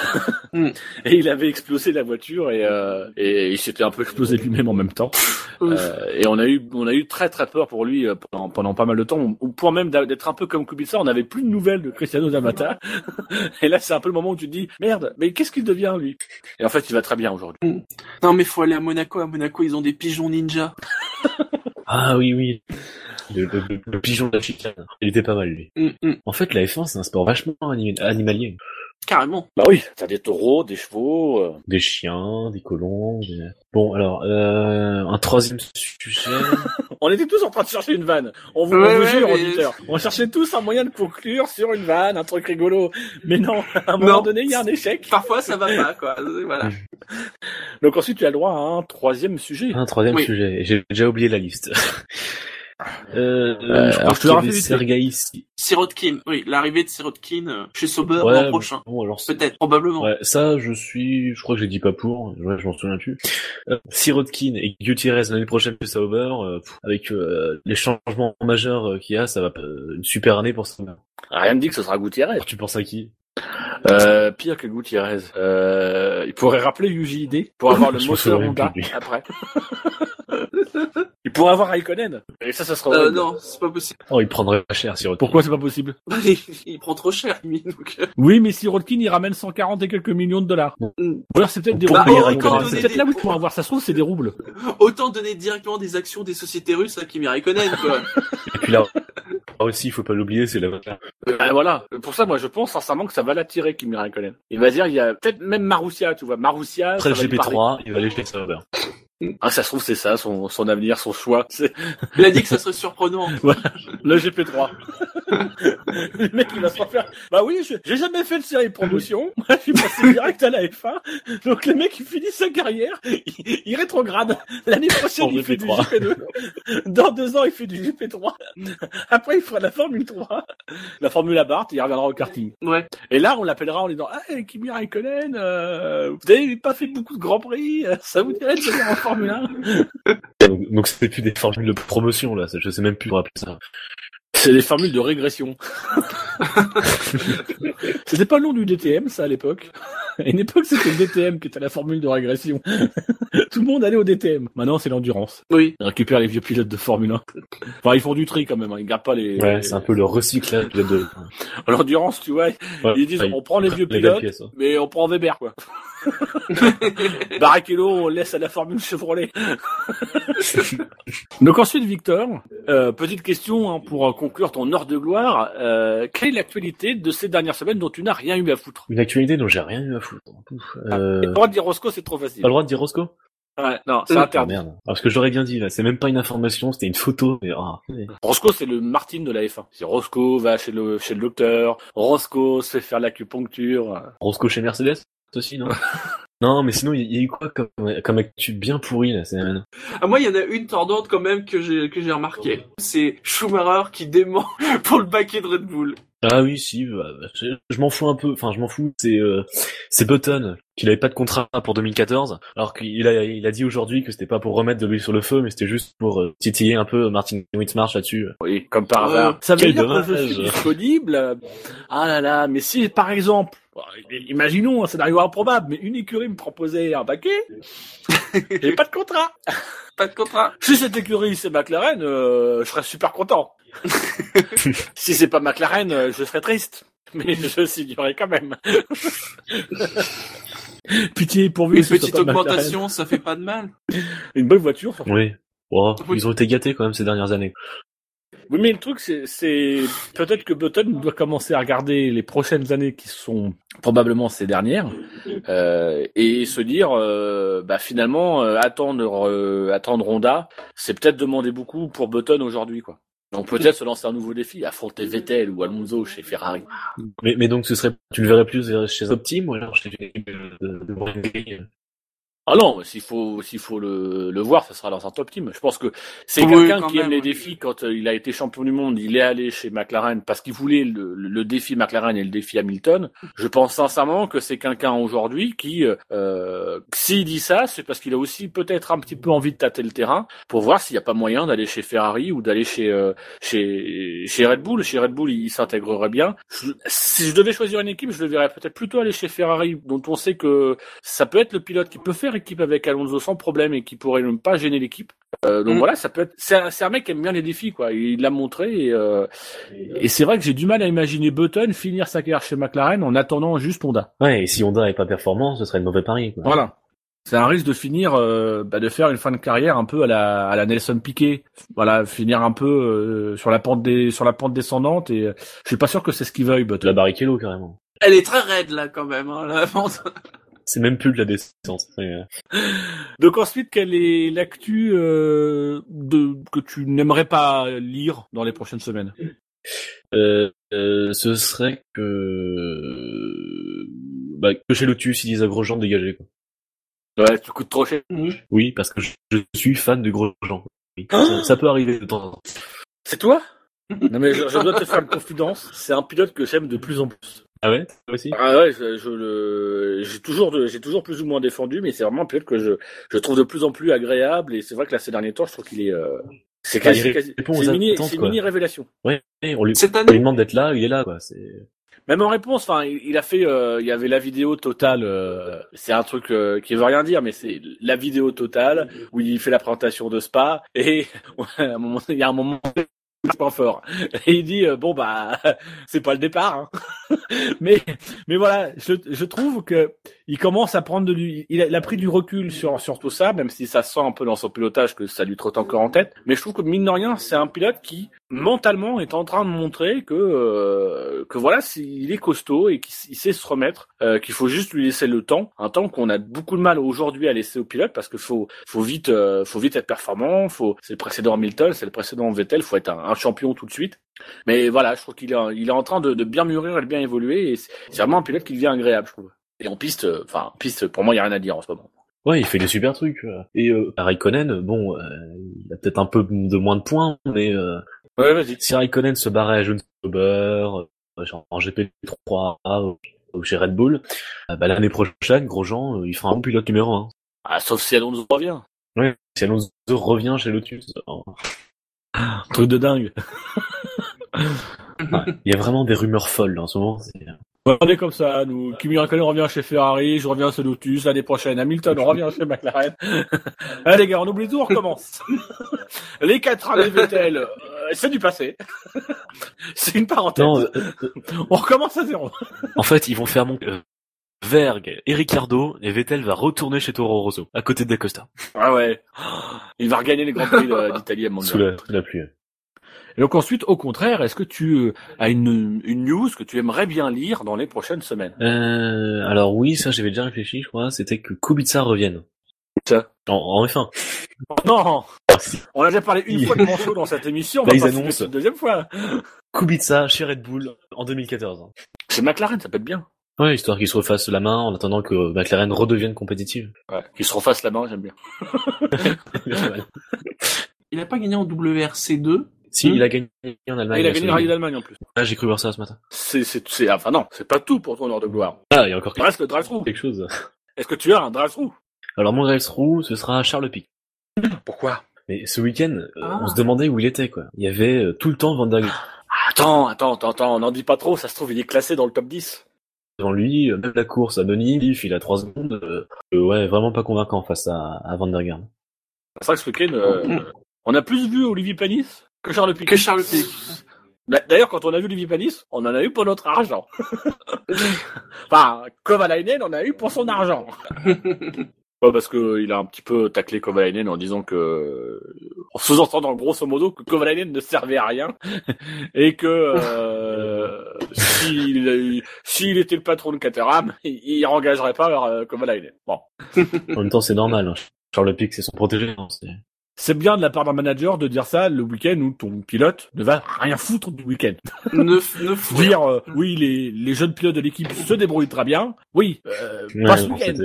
Et il avait explosé la voiture et il s'était un peu explosé lui-même en même temps. Et on a eu très très peur pour lui pendant pas mal de temps, au point même d'être un peu comme Kubica, on n'avait plus de nouvelles de Cristiano D'Amata. Et là c'est un peu le moment où tu te dis merde, mais qu'est-ce qu'il devient lui? Et en fait il va très bien aujourd'hui. Non mais faut aller à Monaco. À Monaco ils ont des pigeons ninja. Ah oui. Le pigeon de la chicane. Il était pas mal lui. En fait la F1 c'est un sport vachement animalier. Carrément. Bah oui, t'as des taureaux, des chevaux, des chiens, des colons. Bon alors un troisième sujet. On était tous en train de chercher une vanne. On vous jure, auditeurs. On cherchait tous un moyen de conclure sur une vanne, un truc rigolo. Mais non, à un moment donné, il y a un échec. Parfois, ça va pas, quoi. Voilà. Donc ensuite, tu as le droit à un troisième sujet. Un troisième sujet. J'ai déjà oublié la liste. Alors, je te le rappelle Sergei Sirotkin, oui, l'arrivée de Sirotkin chez Sauber l'an prochain. Bon, alors peut-être, probablement. Ouais, ça, je crois que j'ai dit pas pour, ouais, je m'en souviens plus. Sirotkin et Gutiérrez l'année prochaine chez Sauber, avec les changements majeurs qu'il y a, ça va une super année pour Sauber. Rien ne dit que ce sera Gutiérrez. Alors, tu penses à qui? Pire que Gutiérrez. Il pourrait rappeler Yuji Ide pour avoir le moteur Honda après. Il pourrait avoir Raikkonen. Et ça sera non, c'est pas possible. Oh, il prendrait pas cher, Sirotkin. Pourquoi c'est pas possible? Il prend trop cher, lui, donc. Oui, mais Sirotkin, il ramène 140 et quelques millions de dollars. Ou alors c'est peut-être des roubles. C'est peut-être là où ils pourront avoir, ça se trouve, c'est des roubles. Autant donner directement des actions des sociétés russes à Kimi Räikkönen, quoi. Et puis là aussi, il faut pas l'oublier, c'est la voilà. Pour ça, moi, je pense sincèrement que ça va l'attirer, Kimi Räikkönen. Il va dire, il y a peut-être même Marussia, tu vois. Marussia. Après le GP3, il va aller chez Sauber. Ah, ça se trouve, c'est ça, son avenir, son choix. Il a dit que ça serait surprenant. Le GP3. Le mec, il va se refaire. Bah oui, j'ai jamais fait de série de promotion. Moi, je suis passé direct à la F1. Donc, le mec, il finit sa carrière. Il rétrograde. L'année prochaine, il fait du GP2. Dans 2 ans, il fait du GP3. Après, il fera la Formule 3. La Formule Abarth, et il reviendra au karting. Ouais. Et là, on l'appellera en lui disant, ah, Kimi Raikkonen, vous avez pas fait beaucoup de Grands Prix, ça vous dirait de venir en Formule 1? Donc c'était plus des formules de promotion, là. Je sais même plus comment appeler ça. C'est des formules de régression. C'était pas le nom du DTM, ça, à l'époque. À une époque, c'était le DTM qui était la formule de régression. Tout le monde allait au DTM. Maintenant, c'est l'endurance. Oui. Ils récupèrent les vieux pilotes de Formule 1. Enfin, ils font du tri quand même, hein. Ils gardent pas les... Ouais, c'est un peu le recyclage de... L'endurance, tu vois. Ouais, Ils disent, enfin, on prend les vieux les pilotes, belles pièces, ouais. mais on prend Weber, quoi. Barrichello, on laisse à la Formule Chevrolet. Donc ensuite, Victor, petite question hein, pour conclure ton heure de gloire. Quelle est l'actualité de ces dernières semaines dont tu n'as rien eu à foutre? Une actualité dont j'ai rien eu à foutre. T'as le droit de dire Roscoe, c'est trop facile. Pas le droit de dire Roscoe? Ouais, non, c'est Ah interdit. merde. Parce que je l'aurais bien dit, là. C'est même pas une information, c'était une photo. Mais, Roscoe, c'est le Martin de la F1. C'est Roscoe va chez le docteur. Roscoe se fait faire l'acupuncture. Roscoe chez Mercedes aussi, non? Non, mais sinon, il y a eu quoi comme actu bien pourri, là, cette semaine? Ah, moi, il y en a une tordante quand même que j'ai remarqué. C'est Schumacher qui dément pour le baquet de Red Bull. Ah oui, si, je m'en fous un peu. Enfin, je m'en fous. C'est Button qu'il avait pas de contrat pour 2014, alors qu'il a dit aujourd'hui que c'était pas pour remettre de l'huile sur le feu, mais c'était juste pour titiller un peu Martin Whitmarsh là-dessus. Oui, comme par hasard. Ça veut Quel dire dommage. que je suis disponible. Ah là là, mais si par exemple, imaginons un scénario improbable, mais une écurie me proposait un baquet, et pas de contrat. Pas de contrat. Si cette écurie c'est McLaren, je serais super content. Si c'est pas McLaren, je serais triste. Mais je signerai quand même. Pitié, pourvu Une que ce petite soit pas augmentation, ça fait pas de mal. McLaren. Une bonne voiture. Surtout. Oui. Oh, Oui. Ils ont été gâtés quand même ces dernières années. Oui, mais le truc, c'est peut-être que Button doit commencer à regarder les prochaines années qui sont probablement ces dernières, et se dire, finalement, attendre Honda, c'est peut-être demander beaucoup pour Button aujourd'hui, quoi. Donc peut-être se lancer un nouveau défi, affronter Vettel ou Alonso chez Ferrari. Mais donc tu le verrais plus chez Optim ou alors chez l'équipe de Brandry? Ah non, s'il faut le voir, ça sera dans un top team. Je pense que c'est Oui, quelqu'un quand qui aime même, les oui. défis. Quand il a été champion du monde, il est allé chez McLaren parce qu'il voulait le défi McLaren et le défi Hamilton. Je pense sincèrement que c'est quelqu'un aujourd'hui qui, s'il dit ça, c'est parce qu'il a aussi peut-être un petit peu envie de tâter le terrain pour voir s'il n'y a pas moyen d'aller chez Ferrari ou d'aller chez Red Bull. Chez Red Bull, il s'intégrerait bien. Si je devais choisir une équipe, je le verrais peut-être plutôt aller chez Ferrari, dont on sait que ça peut être le pilote qui peut faire équipe avec Alonso sans problème et qui pourrait même pas gêner l'équipe. Donc voilà, ça peut être. C'est un mec qui aime bien les défis, quoi. Il l'a montré et c'est vrai que j'ai du mal à imaginer Button finir sa carrière chez McLaren en attendant juste Honda. Ouais, et si Honda est pas performant, ce serait le mauvais pari, quoi. Voilà. C'est un risque de finir, de faire une fin de carrière un peu à la Nelson Piquet. Voilà, finir un peu sur la pente descendante et je suis pas sûr que c'est ce qu'il veuille, Button. La Barrichello, carrément. Elle est très raide, là, quand même, hein, la vente. C'est même plus de la décence. Donc ensuite, quelle est l'actu que tu n'aimerais pas lire dans les prochaines semaines? Ce serait que chez Lotus, ils disent à Grosjean de dégager, quoi. Ouais, tu coûtes trop cher. Oui, parce que je suis fan de Grosjean. Oui. Ça peut arriver de temps en temps. C'est toi? Non mais je dois te faire une confidence. C'est un pilote que j'aime de plus en plus. Ah ouais, toi aussi? Ah ouais, j'ai toujours plus ou moins défendu, mais c'est vraiment un pilote que je trouve de plus en plus agréable et c'est vrai que là ces derniers temps, je trouve qu'il est c'est quasi répond aux c'est une attentes, quoi. mini révélation. Ouais, on lui Cette année, demande d'être là, il est là, quoi. Même en réponse, enfin, il a fait, il y avait la vidéo totale. C'est un truc qui veut rien dire, mais c'est la vidéo totale où il fait la présentation de Spa et il y a un moment c'est pas fort. Et il dit bon bah c'est pas le départ. Hein. mais voilà, je trouve que il commence à prendre il a pris du recul sur tout ça, même si ça sent un peu dans son pilotage que ça lui trotte encore en tête. Mais je trouve que mine de rien, c'est un pilote qui mentalement est en train de montrer que voilà, il est costaud et qu'il sait se remettre, qu'il faut juste lui laisser le temps, un temps qu'on a beaucoup de mal aujourd'hui à laisser au pilote parce que faut vite être performant, c'est le précédent Hamilton, c'est le précédent Vettel, faut être un champion tout de suite. Mais voilà, je trouve qu'il est en train de bien mûrir et de bien évoluer et c'est vraiment un pilote qui devient agréable, je trouve. Et en piste, pour moi, il y a rien à dire en ce moment. Ouais, il fait des super trucs. Et Raikkonen, bon, il a peut-être un peu de moins de points, mais Ouais, vas-y. si Raikkonen se barrait à Jones Sauber, genre en GP3 ou chez Red Bull, bah l'année prochaine, Grosjean, il fera un bon pilote numéro 1. Ah, sauf si Alonso revient. Ouais, si Alonso revient chez Lotus. Truc de dingue. Ouais, il y a vraiment des rumeurs folles en ce moment. On est comme ça, nous. Kimi Raikkonen revient chez Ferrari, je reviens chez Lotus, l'année prochaine. Hamilton, on revient chez McLaren. Allez, les gars, on oublie tout, on recommence. Les 4 années Vettel, c'est du passé. C'est une parenthèse. Non, On recommence à zéro. en fait, ils vont faire Verg et Ricciardo, et Vettel va retourner chez Toro Rosso, à côté de Da Costa. Ah ouais. Il va regagner les Grands Prix d'Italie à Monza. Sous la pluie. Et donc ensuite, au contraire, est-ce que tu as une news que tu aimerais bien lire dans les prochaines semaines? Alors oui, ça j'avais déjà réfléchi, je crois, c'était que Kubica revienne. Ça. En F1. Non, on a déjà parlé une fois de Manchot dans cette émission, on Là, va ils pas annoncent. une deuxième fois. Kubica chez Red Bull en 2014. C'est McLaren, ça peut être bien. Ouais, histoire qu'ils se refassent la main en attendant que McLaren redevienne compétitive. Ouais. Qu'ils se refassent la main, j'aime bien. Il a pas gagné en WRC2. Si, il a gagné en Allemagne. Il a gagné le Rallye d'Allemagne en plus. Ah, j'ai cru voir ça ce matin. Enfin non, c'est pas tout pour ton heure de gloire. Ah, il y a encore Reste le drive-through. quelque chose. Est-ce que tu as un drive-through? Alors mon drive-through, ce sera Charles Pic. Pourquoi? Mais ce week-end, on se demandait où il était, quoi. Il y avait tout le temps Van der Garde Attends, on n'en dit pas trop, ça se trouve, il est classé dans le top 10. devant lui, même la course à Beni, il a 3 secondes. Ouais, vraiment pas convaincant face à Van der Garde. C'est vrai que ce week-end, on a plus vu Olivier Panis que Charles Pic. D'ailleurs, quand on a vu Olivier Panis, on en a eu pour notre argent. Enfin, Kovalainen en a eu pour son argent. Ouais, parce que il a un petit peu taclé Kovalainen en disant en sous-entendant grosso modo que Kovalainen ne servait à rien et que s'il était le patron de Caterham, il engagerait pas Kovalainen. Bon. En même temps, c'est normal. Hein. Charles Pic, c'est son protégé. Hein, C'est bien de la part d'un manager de dire ça le week-end où ton pilote ne va rien foutre du week-end. Dire oui, les jeunes pilotes de l'équipe se débrouillent très bien. Oui, pas ce week-end.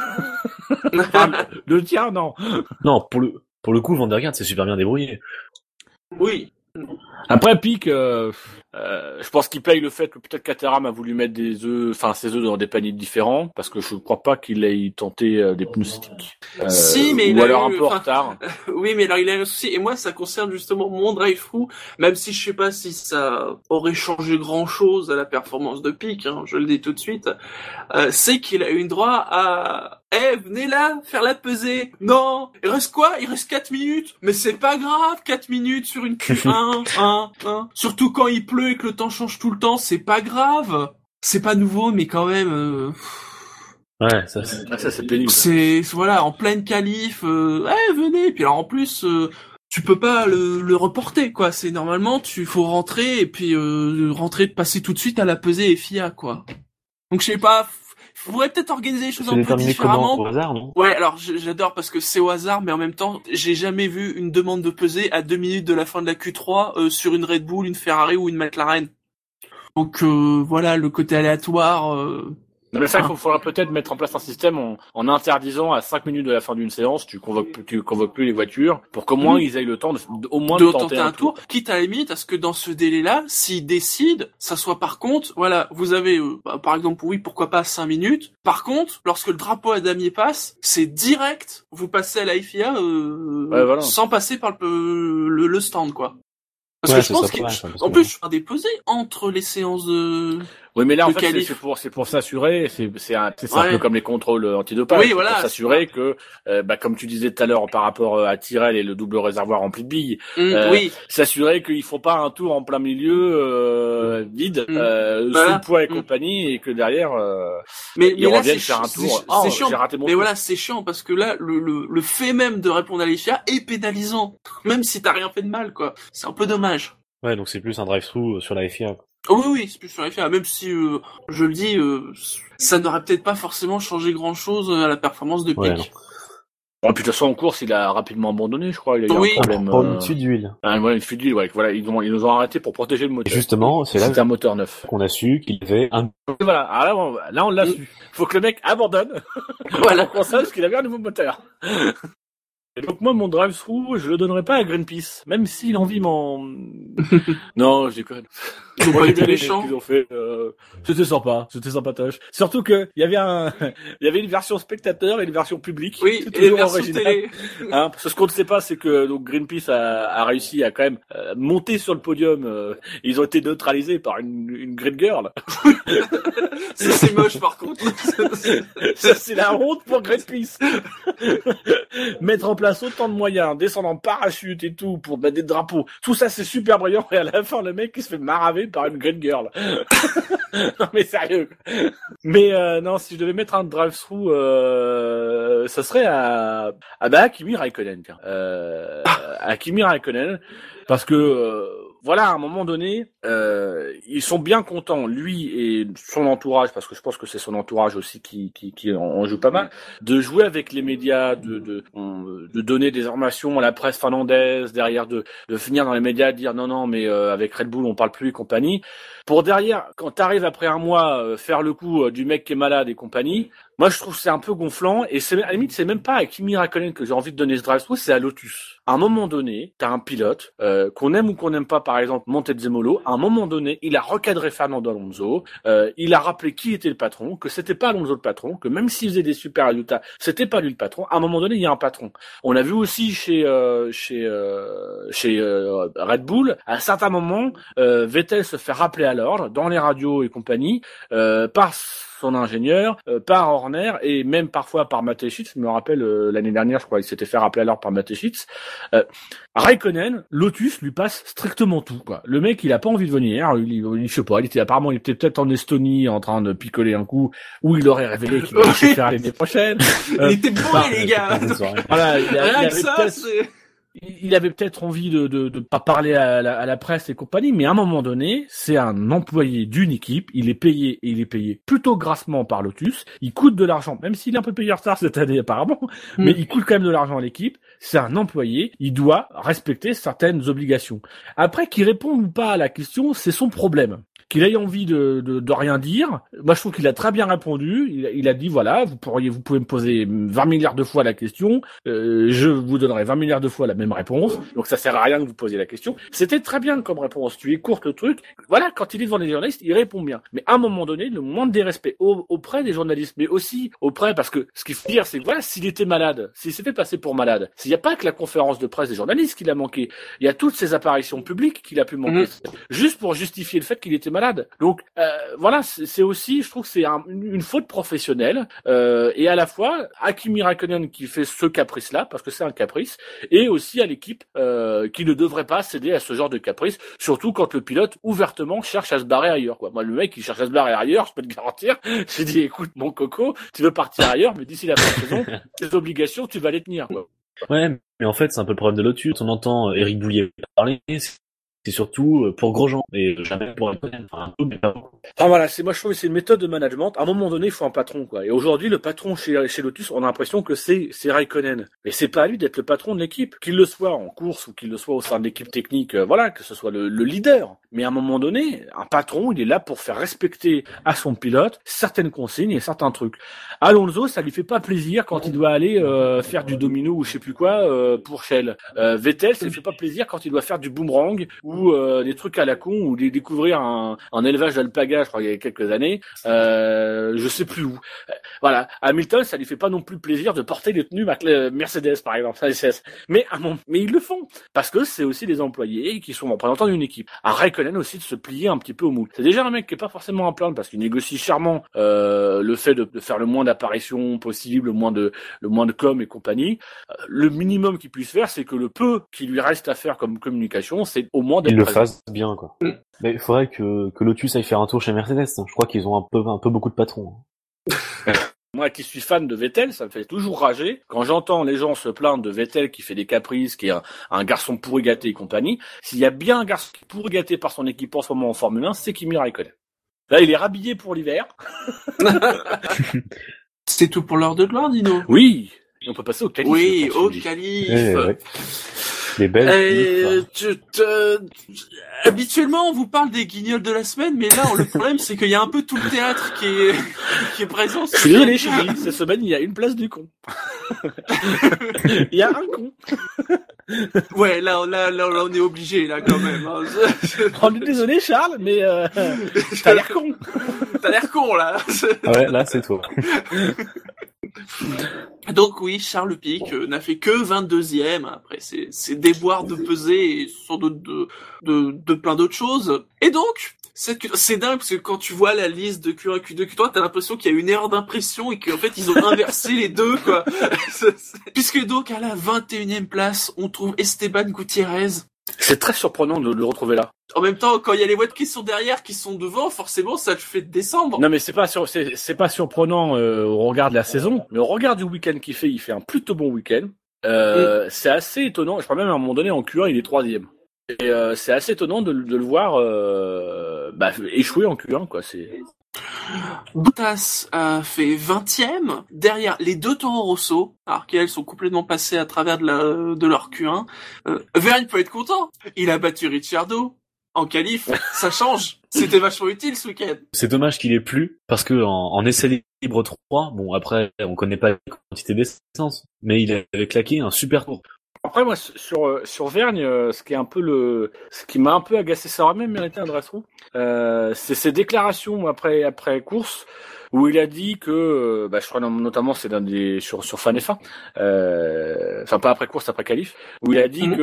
Enfin, le tien, non. Non, pour le coup, Van der Garde s'est super bien débrouillé. Oui. Après Pic, je pense qu'il paye le fait que peut-être Caterham a voulu mettre ses œufs dans des paniers différents, parce que je ne crois pas qu'il ait tenté des pneus sticks. Si, mais ou alors un peu en retard. Oui, mais alors il a un souci, et moi ça concerne justement mon drive-through, même si je sais pas si ça aurait changé grand-chose à la performance de Pic, hein, je le dis tout de suite, c'est qu'il a eu droit à venez là, faire la pesée. Non, il reste quoi? Il reste 4 minutes. Mais c'est pas grave, 4 minutes sur une Q1, Surtout quand il pleut et que le temps change tout le temps, c'est pas grave. C'est pas nouveau, mais quand même... Ouais, ça c'est pénible. C'est, voilà, en pleine qualif, venez. Puis alors en plus... tu peux pas le reporter, quoi. C'est normalement, faut rentrer et puis passer tout de suite à la pesée FIA, quoi. Donc je sais pas, faudrait peut-être organiser les choses un peu différemment. Au hasard, non? Ouais, alors j'adore parce que c'est au hasard, mais en même temps, j'ai jamais vu une demande de pesée à 2 minutes de la fin de la Q3 sur une Red Bull, une Ferrari ou une McLaren. Donc voilà, le côté aléatoire. Non, mais ça, il faudra peut-être mettre en place un système en interdisant à 5 minutes de la fin d'une séance, tu convoques plus les voitures pour qu'au moins ils aient le temps au moins de tenter un tour. Quitte à la limite à ce que dans ce délai-là, s'ils décident, ça soit par contre, voilà, vous avez par exemple, oui, pourquoi pas 5 minutes. Par contre, lorsque le drapeau à damier passe, c'est direct, vous passez à la FIA voilà. sans passer par le stand, quoi. Parce que je pense qu'en plus, je fais des pesées entre les séances de... Oui, mais là, en Le fait, qualif. c'est pour s'assurer, c'est un Ouais. peu comme les contrôles antidopage. Oui, c'est voilà, pour c'est s'assurer que, comme tu disais tout à l'heure par rapport à Tyrrell et le double réservoir rempli de billes, Oui. s'assurer qu'ils font pas un tour en plein milieu, vide, sous Voilà. le poids et compagnie, et que derrière, Mais ils là, reviennent c'est faire un chi- tour. c'est chiant. J'ai raté mon Mais tour. voilà, c'est chiant parce que là, le fait même de répondre à la FIA est pénalisant. Même si t'as rien fait de mal, quoi. C'est un peu dommage. Ouais, donc c'est plus un drive-through sur la FIA. quoi. Oh oui, c'est plus sur la FIA. Même si, je le dis, ça n'aurait peut-être pas forcément changé grand-chose à la performance de Pic. Ouais, non. Bon, puis de toute façon, en course, il a rapidement abandonné, je crois. Il a eu Oui. un problème. Pour une fuite d'huile. Une fuite d'huile, ouais. Voilà, ils nous ont arrêté pour protéger le Et moteur. justement, c'est là C'était un moteur neuf. qu'on a su qu'il avait un... Et voilà. Alors là, on l'a su. Faut que le mec abandonne. Voilà. Pour qu'on sache qu'il avait un nouveau moteur. Et donc moi, mon drive-through, je le donnerai pas à Greenpeace, même s'il envie m'en... Non, je déconne. Ils ont Moi, pas j'ai été bien aimé méchants. ce qu'ils ont fait. C'était sympatoche. Surtout que il y avait une version spectateur et une version publique. Oui, C'est et les toujours versions original. télé. Hein, parce que ce qu'on ne sait pas, c'est que donc Greenpeace a réussi à quand même monter sur le podium. Ils ont été neutralisés par une Green Girl. Ça, c'est moche, par contre. Ça, c'est la honte pour Greenpeace. Mettre en place autant de moyens, descendre en parachute et tout pour mettre des drapeaux. Tout ça, c'est super brillant. Et à la fin, le mec, il se fait maraver par une Green Girl. Non, mais sérieux. Mais non, si je devais mettre un drive-through, ça serait à Kimi Raikkonen. Tiens. À Kimi Raikkonen. Parce que voilà, à un moment donné, ils sont bien contents, lui et son entourage, parce que je pense que c'est son entourage aussi qui en joue pas mal, de jouer avec les médias, de donner des informations à la presse finlandaise, derrière de finir dans les médias, de dire non, mais avec Red Bull on parle plus et compagnie. Pour derrière, quand t'arrives après un mois faire le coup du mec qui est malade et compagnie, moi je trouve que c'est un peu gonflant, et c'est à la limite c'est même pas à Kimi Raikkonen que j'ai envie de donner ce drive-through, c'est à Lotus. À un moment donné, t'as un pilote, qu'on aime ou qu'on n'aime pas, par exemple Montezemolo, à un moment donné, il a recadré Fernando Alonso, il a rappelé qui était le patron, que c'était pas Alonso le patron, que même s'il faisait des super résultats, c'était pas lui le patron. À un moment donné, il y a un patron. On l'a vu aussi chez Red Bull, à un certain moment, Vettel se fait rappeler à l'ordre, dans les radios et compagnie, par son ingénieur, par Horner et même parfois par Mateschitz. Je me rappelle l'année dernière, je crois, il s'était fait rappeler à l'ordre par Mateschitz. Raikkonen, Lotus lui passe strictement tout, quoi. Le mec, il a pas envie de venir. Je sais pas, il était peut-être en Estonie en train de picoler un coup, où il aurait révélé qu'il allait se faire l'année prochaine. Il était bourré, les gars. Voilà, Rien que ça, c'est... il avait peut-être envie de pas parler à la presse et compagnie, mais à un moment donné, c'est un employé d'une équipe, il est payé plutôt grassement par Lotus, il coûte de l'argent, même s'il est un peu payé en retard cette année apparemment, mais il coûte quand même de l'argent à l'équipe, c'est un employé, il doit respecter certaines obligations. Après, qu'il réponde ou pas à la question, c'est son problème. Qu'il ait envie de rien dire, moi je trouve qu'il a très bien répondu. Il a dit voilà, vous pouvez me poser 20 milliards de fois la question, je vous donnerai 20 milliards de fois la même réponse. Donc ça sert à rien que vous posiez la question. C'était très bien comme réponse. Tu écourtes le truc. Voilà, quand il est devant les journalistes, il répond bien. Mais à un moment donné, le moindre des respects auprès des journalistes, mais aussi auprès, parce que ce qu'il faut dire, c'est que voilà, s'il était malade, s'il s'était passé pour malade, s'il n'y a pas que la conférence de presse des journalistes qu'il a manqué, il y a toutes ces apparitions publiques qu'il a pu manquer, juste pour justifier le fait qu'il était malade. Donc voilà, c'est aussi, je trouve que c'est une faute professionnelle, et à la fois à Kimi Raikkonen qui fait ce caprice-là, parce que c'est un caprice, et aussi à l'équipe qui ne devrait pas céder à ce genre de caprice, surtout quand le pilote ouvertement cherche à se barrer ailleurs, quoi. Moi, le mec qui cherche à se barrer ailleurs, je peux te garantir, j'ai dit écoute mon coco, tu veux partir ailleurs, mais d'ici la fin de saison, tes obligations, tu vas les tenir, quoi. Ouais, mais en fait, c'est un peu le problème de Lotus. On entend Eric Bouillet parler, c'est surtout pour Grosjean, et jamais pour Raikkonen. Enfin, un peu, mais pas beaucoup. Enfin voilà, moi je trouve que c'est une méthode de management. À un moment donné, il faut un patron, quoi. Et aujourd'hui, le patron chez Lotus, on a l'impression que c'est Raikkonen. Mais c'est pas à lui d'être le patron de l'équipe. Qu'il le soit en course ou qu'il le soit au sein de l'équipe technique, voilà, que ce soit le leader. Mais à un moment donné, un patron, il est là pour faire respecter à son pilote certaines consignes et certains trucs. Alonso, ça lui fait pas plaisir quand il doit aller faire du domino ou je sais plus quoi pour Shell. Vettel, ça lui fait pas plaisir quand il doit faire du boomerang ou des trucs à la con ou découvrir un élevage d'alpaga, je crois il y a quelques années, je sais plus où. Voilà, Hamilton, ça lui fait pas non plus plaisir de porter les tenues Mercedes par exemple, mais ils le font parce que c'est aussi des employés qui sont représentants d'une équipe. À Raikkonen, Raikkonen aussi de se plier un petit peu au moule. C'est déjà un mec qui est pas forcément à plaindre parce qu'il négocie charmant le fait de faire le moins d'apparitions possible, le moins de com et compagnie. Le minimum qu'il puisse faire, c'est que le peu qui lui reste à faire comme communication, c'est au moins d'être Il le présent. fasse bien, quoi. Mais il faudrait que Lotus aille faire un tour chez Mercedes. Je crois qu'ils ont un peu beaucoup de patrons. Moi qui suis fan de Vettel, ça me fait toujours rager quand j'entends les gens se plaindre de Vettel qui fait des caprices, qui est un garçon pourri gâté et compagnie. S'il y a bien un garçon qui est pourri gâté par son équipe en ce moment en Formule 1, c'est Kimi Raikkonen. Là, il est rhabillé pour l'hiver. C'est tout pour l'heure de gloire, Dino. Oui, et on peut passer au qualif. Oui, au qualif. Ouais. Les belles. Habituellement, on vous parle des guignols de la semaine, mais là, le problème, c'est qu'il y a un peu tout le théâtre qui est présent. Je suis désolé, chérie, cette semaine, il y a une place du con. Il y a un con. Ouais, là, on est obligé, là, quand même. Hein. On est désolé, Charles, mais t'as l'air con. T'as l'air con, là. Ouais, là, c'est toi. Donc oui, Charles Pic n'a fait que 22e. Après, c'est déboire de peser et sans doute de plein d'autres choses. Et donc, c'est dingue parce que quand tu vois la liste de Q1, Q2, Q3, t'as l'impression qu'il y a une erreur d'impression et qu'en fait ils ont inversé les deux, quoi. Puisque donc à la 21e place, on trouve Esteban Gutiérrez. C'est très surprenant de le retrouver là. En même temps, quand il y a les voitures qui sont derrière, qui sont devant, forcément, ça te fait descendre. Non, mais c'est pas surprenant au regard de la saison, mais au regard du week-end qu'il fait, il fait un plutôt bon week-end. C'est assez étonnant. Je crois même à un moment donné en Q1, il est 3e. Et c'est assez étonnant de le voir échouer en Q1, quoi. Bottas a fait 20e, derrière les deux Toro Rosso, alors qu'elles sont complètement passées à travers de leur Q1. Vergne peut être content, il a battu Ricciardo. En qualif, ça change. C'était vachement utile ce week-end. C'est dommage qu'il ait plu, parce que en essai libre 3, bon après, on connaît pas la quantité d'essence, mais il avait claqué un super tour. Après, moi, sur Vergne, ce qui m'a un peu agacé, ça aurait même mérité un dressroom, c'est ses déclarations après course, où il a dit que, je crois notamment c'est sur Fan F1, enfin pas après course, après qualif, où il a dit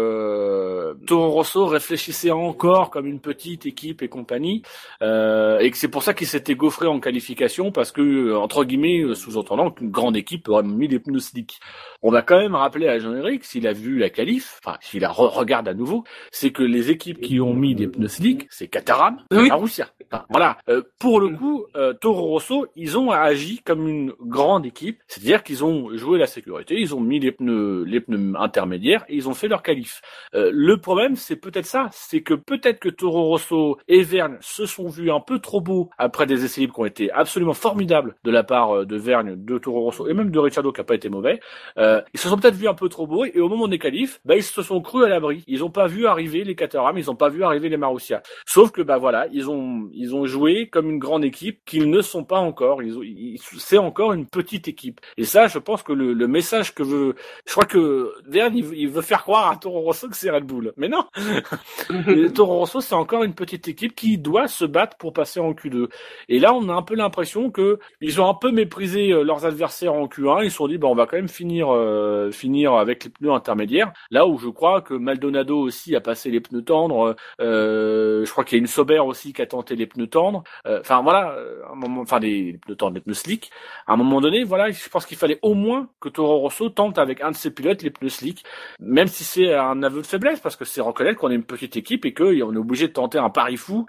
que Toro Rosso réfléchissait encore comme une petite équipe et compagnie, et que c'est pour ça qu'il s'était gaufré en qualification, parce que entre guillemets, sous-entendant qu'une grande équipe aurait mis les pneus slick. On va quand même rappeler à Jean-Éric, s'il a vu la qualif, enfin s'il la regarde à nouveau, c'est que les équipes qui ont mis des pneus slick, c'est Caterham et Marussia. Enfin, voilà. Pour le coup, Toro Rosso, ils ont agi comme une grande équipe, c'est-à-dire qu'ils ont joué la sécurité, ils ont mis les pneus intermédiaires et ils ont fait leur qualif. Le problème, c'est peut-être ça, c'est que peut-être que Toro Rosso et Vergne se sont vus un peu trop beaux après des essais libres qui ont été absolument formidables de la part de Vergne, de Toro Rosso et même de Ricciardo qui a pas été mauvais. Ils se sont peut-être vus un peu trop beaux et au moment des qualifs, ils se sont crus à l'abri. Ils ont pas vu arriver les Caterham, ils ont pas vu arriver les Marussia. Sauf que ils ont joué comme une grande équipe qu'ils ne sont pas encore. C'est encore une petite équipe. Et ça, je pense que le message je crois que Vergne il veut faire croire à Toro Rosso que c'est Red Bull. Mais non. Toro Rosso, c'est encore une petite équipe qui doit se battre pour passer en Q2. Et là, on a un peu l'impression que ils ont un peu méprisé leurs adversaires en Q1. Ils se sont dit, on va quand même finir avec les pneus intermédiaires. Là où je crois que Maldonado aussi a passé les pneus tendres. Je crois qu'il y a une Sauber aussi qui a tenté les pneus tendres. Enfin voilà, les pneus tendres, les pneus slick. À un moment donné, voilà, je pense qu'il fallait au moins que Toro Rosso tente avec un de ses pilotes les pneus slick, même si c'est un aveu de faiblesse, parce que c'est reconnaître qu'on est une petite équipe et qu'on est obligé de tenter un pari fou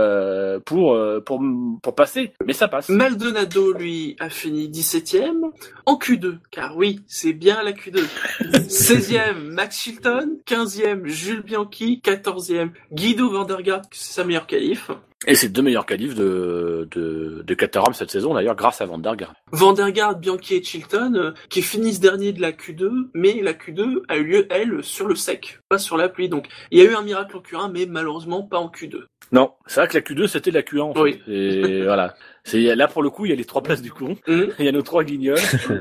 pour passer. Mais ça passe. Maldonado, lui, a fini 17e en Q2, car oui, c'est bien la Q2. 16e, Max Chilton. 15e, Jules Bianchi. 14e, Guido van der Garde, c'est sa meilleure qualif. Et c'est deux meilleurs qualifs de Caterham cette saison, d'ailleurs, grâce à Van der Garde. Van der Garde, Bianchi et Chilton, qui finissent dernier de la Q2, mais la Q2 a eu lieu, elle, sur le sec, pas sur la pluie. Donc, il y a eu un miracle en Q1, mais malheureusement pas en Q2. Non, c'est vrai que la Q2, c'était la Q1, en fait. Oui. Et voilà. Là, pour le coup, il y a les 3 places du con. Il y a nos 3 guignols.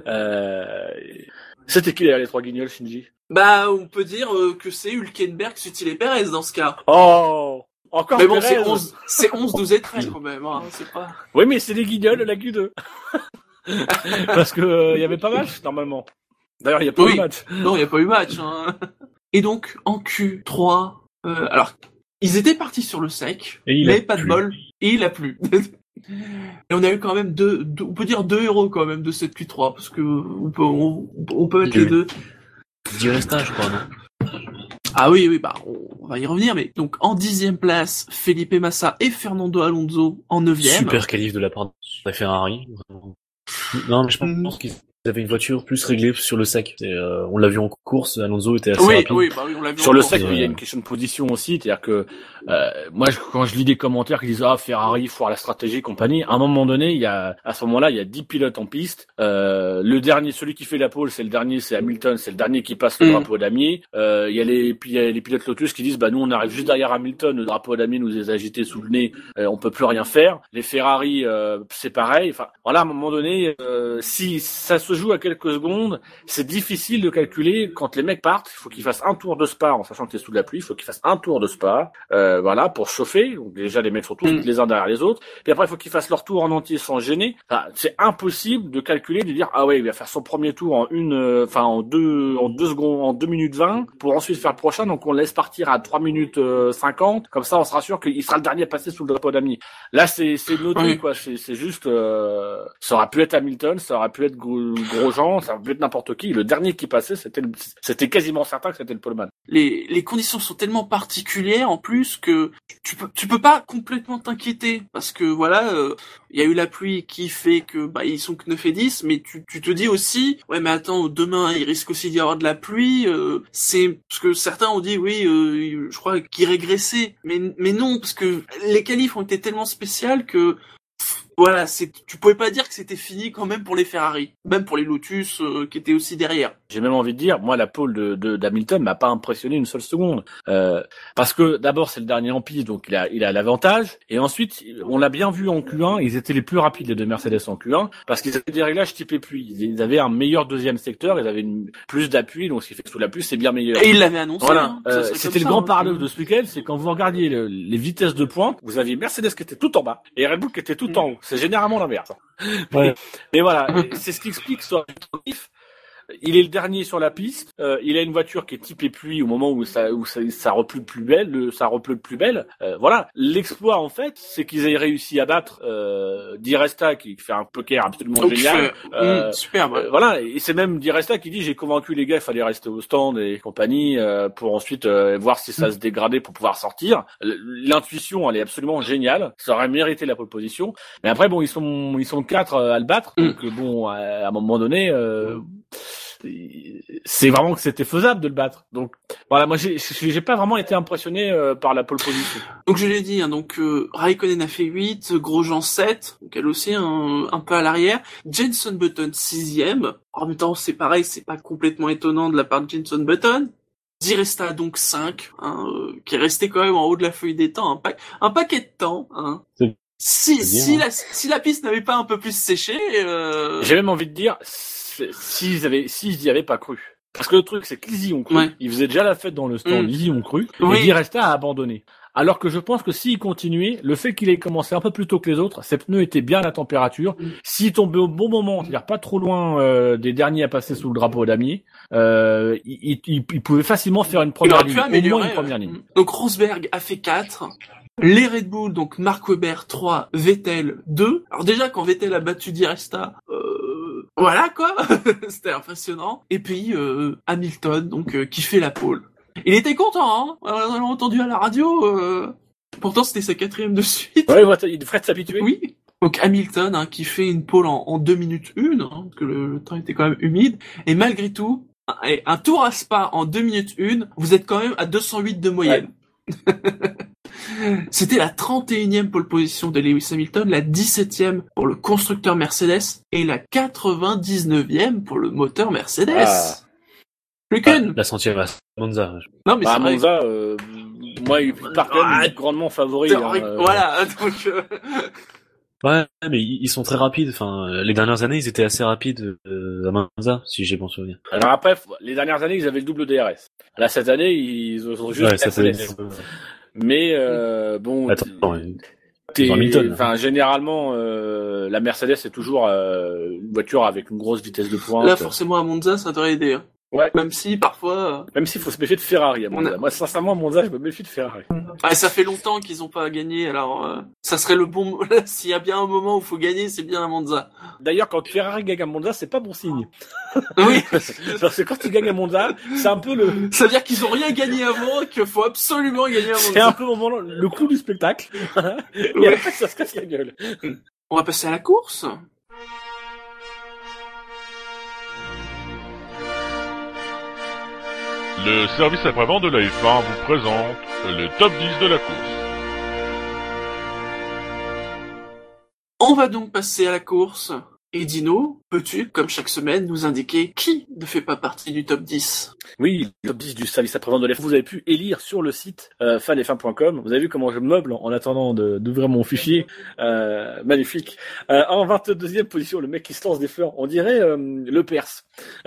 C'était qui, les 3 guignols, Shinji? On peut dire que c'est Hülkenberg, Sutil et Perez, dans ce cas. Oh! Encore mais bon, Perez. c'est 11, 12 et 13 quand même, hein, c'est pas... Oui, mais c'est des guignols de la Q2. Parce que il y avait pas match, normalement. D'ailleurs, il n'y a pas eu match. Non, il n'y a pas eu match, hein. Et donc, en Q3, alors, ils étaient partis sur le sec, Et il mais a pas de plu. bol, et il a plu. Et on a eu quand même on peut dire 2 héros quand même de cette Q3, parce que on peut mettre Il y a les eu- deux. Diresta, je crois, non? Ah oui, bah, on va y revenir, mais donc en 10e place, Felipe Massa et Fernando Alonso en 9e. Super qualif de la part de Ferrari. Vraiment. Non, mais je pense qu'ils avaient une voiture plus réglée sur le sec. On l'a vu en course, Alonso était assez rapide. Oui, on l'a vu. Sur le encore. sec, il y a une question de position aussi, c'est-à-dire que moi, quand je lis des commentaires qui disent Ferrari foire la stratégie, compagnie, à un moment donné, à ce moment-là, il y a 10 pilotes en piste. Le dernier, celui qui fait la pole, c'est le dernier, c'est Hamilton, c'est le dernier qui passe le drapeau damier. Il y a les pilotes Lotus qui disent nous on arrive juste derrière Hamilton, le drapeau damier nous est agité sous le nez, on peut plus rien faire. Les Ferrari, c'est pareil. Enfin, voilà, à un moment donné, si ça se joue à quelques secondes, c'est difficile de calculer quand les mecs partent. Il faut qu'ils fassent un tour de Spa en sachant que c'est sous la pluie. Il faut qu'ils fassent un tour de Spa, voilà, pour chauffer. Donc déjà les mecs sont tous les uns derrière les autres. Puis après il faut qu'ils fassent leur tour en entier sans gêner. Enfin, c'est impossible de calculer, de dire ouais il va faire son premier tour en en 2 secondes, en 2 minutes 20 pour ensuite faire le prochain. Donc on laisse partir à 3 minutes 50. Comme ça on sera sûr qu'il sera le dernier à passer sous le drapeau d'ami. Là c'est noté quoi. C'est juste ça aurait pu être Hamilton, ça aurait pu être Grosjean, ça aurait pu être n'importe qui. Le dernier qui passait c'était quasiment certain que c'était le poleman. Les conditions sont tellement particulières en plus que tu peux pas complètement t'inquiéter parce que voilà, il y a eu la pluie qui fait que ils sont que 9 et 10, mais tu te dis aussi ouais mais attends, demain il risque aussi d'y avoir de la pluie, c'est parce que certains ont dit oui je crois qu'il régressait, mais non, parce que les qualifs ont été tellement spéciales que voilà, tu pouvais pas dire que c'était fini quand même pour les Ferrari, même pour les Lotus qui étaient aussi derrière. J'ai même envie de dire, moi la pole d'Hamilton m'a pas impressionné une seule seconde, parce que d'abord c'est le dernier en piste, donc il a l'avantage, et ensuite on l'a bien vu en Q1, ils étaient les plus rapides les deux Mercedes en Q1, parce qu'ils avaient des réglages type pluie, ils avaient un meilleur deuxième secteur, ils avaient plus d'appui, donc ce qui fait que sous la pluie c'est bien meilleur. Et ils l'avaient annoncé. Voilà, hein, c'était le grand paradoxe de ce week-end, c'est quand vous regardiez les vitesses de pointe, vous aviez Mercedes qui était tout en bas et Red Bull qui était tout en haut. C'est généralement l'inverse. Ouais. Mais voilà, c'est ce qui explique ce objectif. Il est le dernier sur la piste. Il a une voiture qui est typée pluie au moment où ça repleut plus belle. Ça repleut plus belle. Voilà, l'exploit en fait, c'est qu'ils aient réussi à battre Di Resta qui fait un poker absolument génial. Superbe. Voilà, et c'est même Di Resta qui dit j'ai convaincu les gars, il fallait rester au stand et compagnie pour ensuite voir si ça se dégradait pour pouvoir sortir. L'intuition, elle est absolument géniale. Ça aurait mérité la pole position. Mais après bon, ils sont 4 à le battre. Donc bon, à un moment donné. C'est vraiment que c'était faisable de le battre. Donc voilà, moi j'ai pas vraiment été impressionné par la pole position. Donc je l'ai dit, hein, donc Raikkonen a fait 8, Grosjean 7, donc elle aussi un peu à l'arrière. Jenson Button 6e. En même temps, c'est pareil, c'est pas complètement étonnant de la part de Jenson Button. Di Resta donc 5, qui est resté quand même en haut de la feuille des temps, un paquet de temps. Hein. Si la piste n'avait pas un peu plus séché... J'ai même envie de dire, s'ils y avaient pas cru. Parce que le truc, c'est qu'ils y ont cru. Ouais. Ils faisaient déjà la fête dans le stand, ils y ont cru. Oui. Et Di Resta a abandonné. Alors que je pense que s'il continuait, le fait qu'il ait commencé un peu plus tôt que les autres, ses pneus étaient bien à la température. S'il tombait au bon moment, c'est-à-dire pas trop loin des derniers à passer sous le drapeau damier, il pouvait facilement faire une première ligne, au moins une première ligne. Donc Rosberg a fait 4. Les Red Bull, donc Mark Webber 3, Vettel 2. Alors déjà, quand Vettel a battu Di Resta, voilà quoi, c'était impressionnant. Et puis Hamilton, donc qui fait la pole. Il était content, hein. On l'a entendu à la radio. Pourtant, c'était sa 4e de suite. Ouais, il devrait s'habituer. Oui. Donc Hamilton, hein, qui fait une pole en 2 minutes 1, hein, parce que le temps était quand même humide. Et malgré tout, un tour à Spa en 2 minutes 1, vous êtes quand même à 208 de moyenne. Ouais. C'était la 31e pole position de Lewis Hamilton, la 17e pour le constructeur Mercedes et la 99e pour le moteur Mercedes. Plus qu'une. La 100e à Monza. Non, mais c'est Monza, moi, il part quand même grandement favori. Voilà, donc... Ouais, mais ils sont très rapides. Enfin, les dernières années, ils étaient assez rapides à Monza, si j'ai bon souvenir. Alors après, les dernières années, ils avaient le double DRS. Là, cette année, ils ont juste Mercedes. Mais bon, généralement, la Mercedes est toujours une voiture avec une grosse vitesse de pointe. Là, forcément, à Monza, ça devrait aider. Hein. Ouais. Même si parfois, Même s'il faut se méfier de Ferrari à Monza. On a- Moi, sincèrement, à Monza, je me méfie de Ferrari. ça fait longtemps qu'ils ont pas gagné. Alors, ça serait le bon. S'il y a bien un moment où il faut gagner, c'est bien à Monza. D'ailleurs, quand Ferrari gagne à Monza, c'est pas bon signe. Oui. Parce que quand ils gagnent à Monza, c'est un peu le, Ça veut dire qu'ils ont rien gagné avant et qu'il faut absolument gagner à c'est un Monza. peu le clou du spectacle. Et Ouais. après, ça se casse la gueule. On va passer à la course. Le service après-vente de la F1 vous présente le top 10 de la course. On va donc passer à la course. Et Dino, peux-tu, comme chaque semaine, nous indiquer qui ne fait pas partie du top 10? Oui, le top 10 du service après-vente de l'F1. Vous avez pu élire sur le site fanf1.com. Vous avez vu comment je meuble en attendant d'ouvrir mon fichier. Magnifique. En 22e position, le mec qui se lance des fleurs. On dirait Le Perse.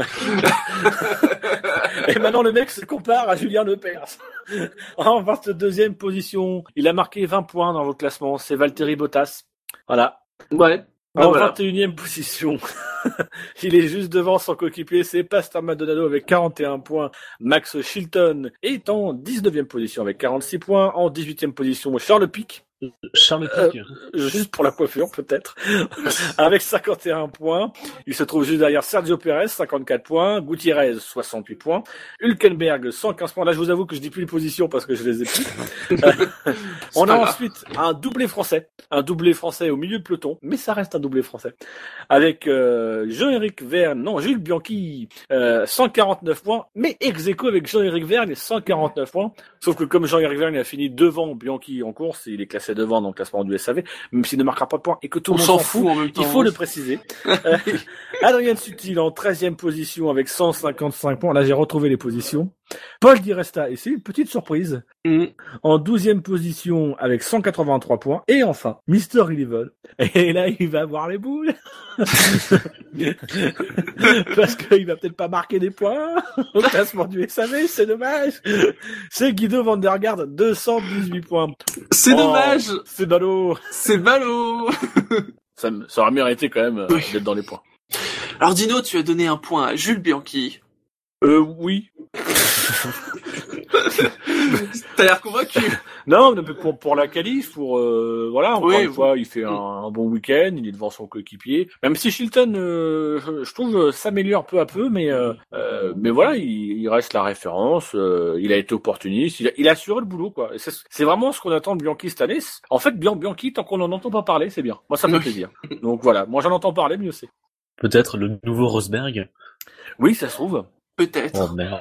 Et maintenant, le mec se compare à Julien Le Perse. En 22e position, il a marqué 20 points dans votre classement. C'est Valtteri Bottas. Voilà. Ouais. En voilà. 21e position, il est juste devant son coéquipier, c'est Pastor Maldonado avec 41 points. Max Chilton est en 19e position avec 46 points. En 18e position, Charles Pic, Charles Pic. juste pour la coiffure peut-être, avec 51 points. Il se trouve juste derrière Sergio Perez, 54 points. Gutiérrez, 68 points. Hülkenberg, 115 points. Là, je vous avoue que je dis plus les positions parce que je les ai plus. On a ensuite un doublé français. Un doublé français au milieu de peloton, mais ça reste un doublé français. Avec Jean-Éric Vergne, non, Jules Bianchi, 149 points, mais ex-aequo avec Jean-Éric Vergne, 149 points. Sauf que comme Jean-Éric Vergne a fini devant Bianchi en course, il est classé devant dans le classement du SAV, même s'il ne marquera pas de points et que tout le On monde s'en fout en même temps. il faut le préciser. Adrien Sutil en 13e position avec 155 points. Là, j'ai retrouvé les positions. Paul Di Resta, et c'est une petite surprise, en 12e position avec 183 points. Et enfin, Mister Eleven. Et là, il va avoir les boules. Parce qu'il va peut-être pas marquer des points au classement du SAV, c'est dommage. C'est Guido van der Garde, 218 points. C'est Oh, dommage. C'est ballot. C'est ballot. Ça aurait mérité quand même d'être dans les points. Alors Dino, tu as donné un point à Jules Bianchi. Oui. T'as l'air convaincu. Non, mais pour la qualif, voilà, encore Oui, une fois, il fait un bon week-end, il est devant son coéquipier. Même si Chilton, je trouve, s'améliore peu à peu, mais voilà, il reste la référence. Il a été opportuniste, il a assuré le boulot, quoi. Et c'est vraiment ce qu'on attend de Bianchi cette année. En fait, Bianchi, tant qu'on n'en entend pas parler, c'est bien. Moi, ça me fait plaisir. Donc voilà, moi j'en entends parler, mieux c'est. Peut-être le nouveau Rosberg. Oui, ça se trouve. Peut-être. Oh merde.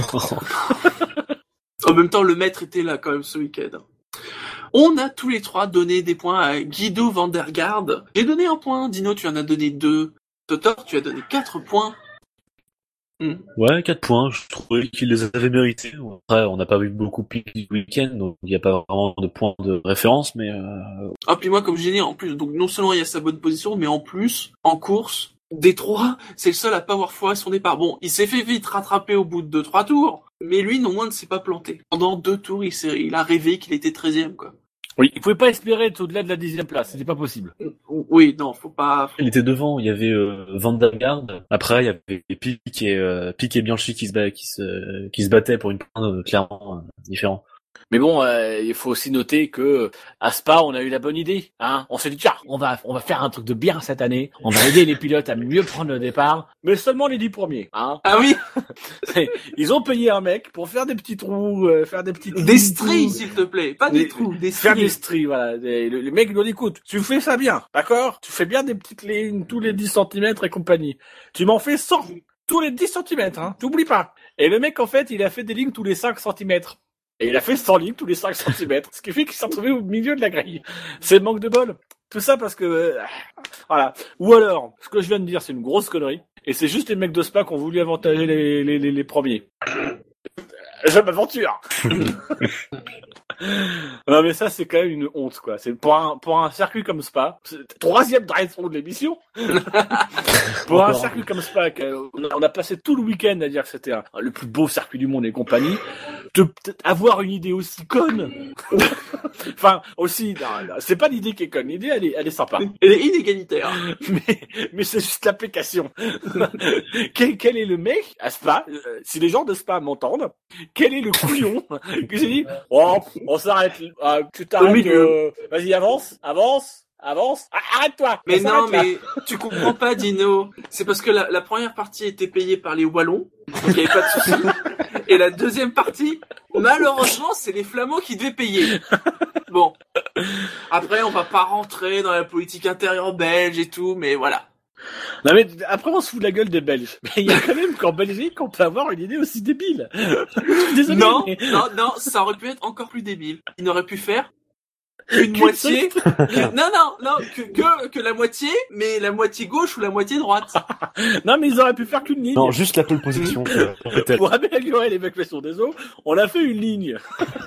En même temps, le maître était là quand même ce week-end. On a tous les trois donné des points à Guido van der Garde. J'ai donné un point. Dino, tu en as donné 2. Totor, tu as donné 4 points. Ouais, 4 points. Je trouvais qu'il les avait mérités. Après, on n'a pas vu beaucoup plus du week-end, donc il n'y a pas vraiment de points de référence, mais Ah, puis moi, comme j'ai dit, en plus, donc non seulement il y a sa bonne position, mais en plus, en course, Détroit, c'est le seul à pas avoir foiré son départ. Bon, il s'est fait vite rattraper au bout de 2-3 tours, mais lui, non moins, ne s'est pas planté. Pendant 2 tours, il a rêvé qu'il était 13e, quoi. Oui, il pouvait pas espérer être au-delà de la 10e place, c'était pas possible. Oui, non, faut pas... il était devant. Il y avait Van der Garde. Après, il y avait Pic et Bianchi qui se battaient pour une pointe clairement différent. Mais bon, il faut aussi noter que à Spa, on a eu la bonne idée. Hein, on s'est dit tiens, on va faire un truc de bien cette année. On va aider les pilotes à mieux prendre le départ, mais seulement les 10 premiers. Hein. Ah oui. Ils ont payé un mec pour faire des petits trous, faire des petites Des stries, s'il te plaît, pas des trous, des faire des stries. stries, voilà. Le mec lui dit écoute, tu fais ça bien, d'accord? Tu fais bien des petites lignes tous les 10 cm et compagnie. Tu m'en fais 100 tous les 10 cm, hein. T'oublies pas. Et le mec en fait, il a fait des lignes tous les 5 cm. Et il a fait 100 lignes tous les 5 cm, ce qui fait qu'il s'est retrouvé au milieu de la grille. C'est le manque de bol. Tout ça parce que... voilà. Ou alors, ce que je viens de dire, c'est une grosse connerie. Et c'est juste les mecs de Spa qui ont voulu avantager les premiers. Je m'aventure. Non mais ça c'est quand même une honte quoi. C'est pour un circuit comme Spa, troisième drive-through de l'émission. Pour un circuit comme Spa, on a passé tout le week-end à dire que c'était le plus beau circuit du monde et compagnie. avoir une idée aussi conne. Enfin, aussi, non, c'est pas l'idée qui est conne. L'idée, elle est sympa. Elle est inégalitaire. Mais c'est juste l'application. Quel est le mec à Spa, si les gens de Spa m'entendent, quel est le couillon que j'ai dit, oh, on s'arrête, tu t'arrêtes, vas-y, avance. Arrête-toi. Mais on non, s'arrête là. mais tu comprends pas, Dino. C'est parce que la première partie était payée par les Wallons, donc il n'y avait pas de souci. Et la deuxième partie, malheureusement, c'est les Flamands qui devaient payer. Bon. Après, on va pas rentrer dans la politique intérieure belge et tout, mais voilà. Non mais après on se fout de la gueule des Belges. Mais il y a quand même qu'en Belgique on peut avoir une idée aussi débile. Désolé. Non, mais... non, ça aurait pu être encore plus débile. Il aurait pu faire une moitié. Non, que la moitié, mais la moitié gauche ou la moitié droite. Non mais ils auraient pu faire qu'une ligne. Non, juste la pole position. Peut-être. Pour améliorer l'évacuation des eaux, on a fait une ligne.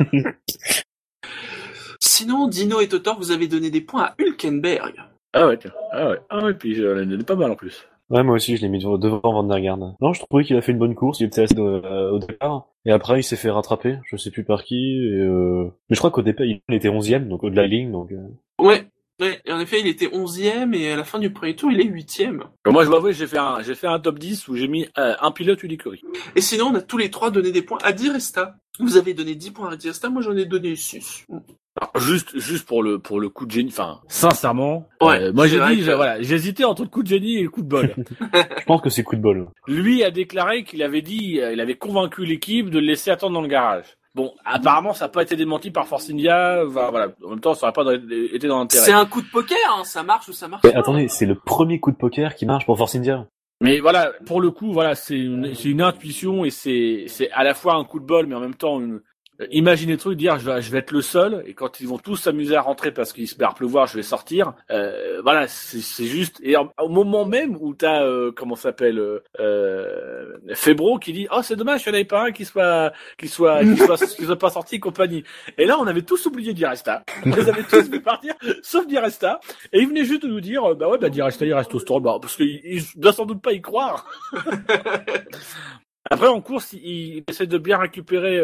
Sinon, Dino et Totor, vous avez donné des points à Hülkenberg. Ah ouais, puis j'en ai donné pas mal en plus. Ouais, moi aussi, je l'ai mis devant Van der Garde. Non, je trouvais qu'il a fait une bonne course, il était assez au départ. Et après, il s'est fait rattraper, je sais plus par qui. Mais je crois qu'au départ, il était 11ème, donc au-delà de la ligne. Donc, Ouais, et en effet, il était 11ème et à la fin du premier tour, il est 8ème. Moi, je dois avouer, j'ai fait un top 10 où j'ai mis un pilote, une écurie. Et sinon, on a tous les trois donné des points à Di Resta. Vous avez donné 10 points à Di Resta, moi j'en ai donné 6. Alors, juste pour le coup de génie, enfin, sincèrement, Ouais, moi j'ai c'est dit, vrai que- voilà, j'hésitais entre le coup de génie et le coup de bol. je pense que c'est coup de bol. Lui a déclaré qu'il avait dit, il avait convaincu l'équipe de le laisser attendre dans le garage. Bon, apparemment, ça n'a pas été démenti par Force India. Voilà. En même temps, ça n'aurait pas été dans l'intérêt. C'est un coup de poker, hein, ça marche ou ça marche Mais pas. attendez, c'est le premier coup de poker qui marche pour Force India. Mais voilà, pour le coup, voilà, c'est une intuition et c'est à la fois un coup de bol, mais en même temps imaginez le truc, dire je vais être le seul, et quand ils vont tous s'amuser à rentrer parce qu'il se met à pleuvoir, je vais sortir. Voilà, c'est juste. Et au moment même où t'as comment ça s'appelle Febro qui dit oh c'est dommage qu'il n'y en avait pas un qui soit pas sorti et compagnie. Et là on avait tous oublié Di Resta. On les avait tous vu partir, sauf Di Resta. Et il venait juste de nous dire bah ouais Di Resta il reste au stall, parce qu'il doit sans doute pas y croire. Après en course, il essaie de bien récupérer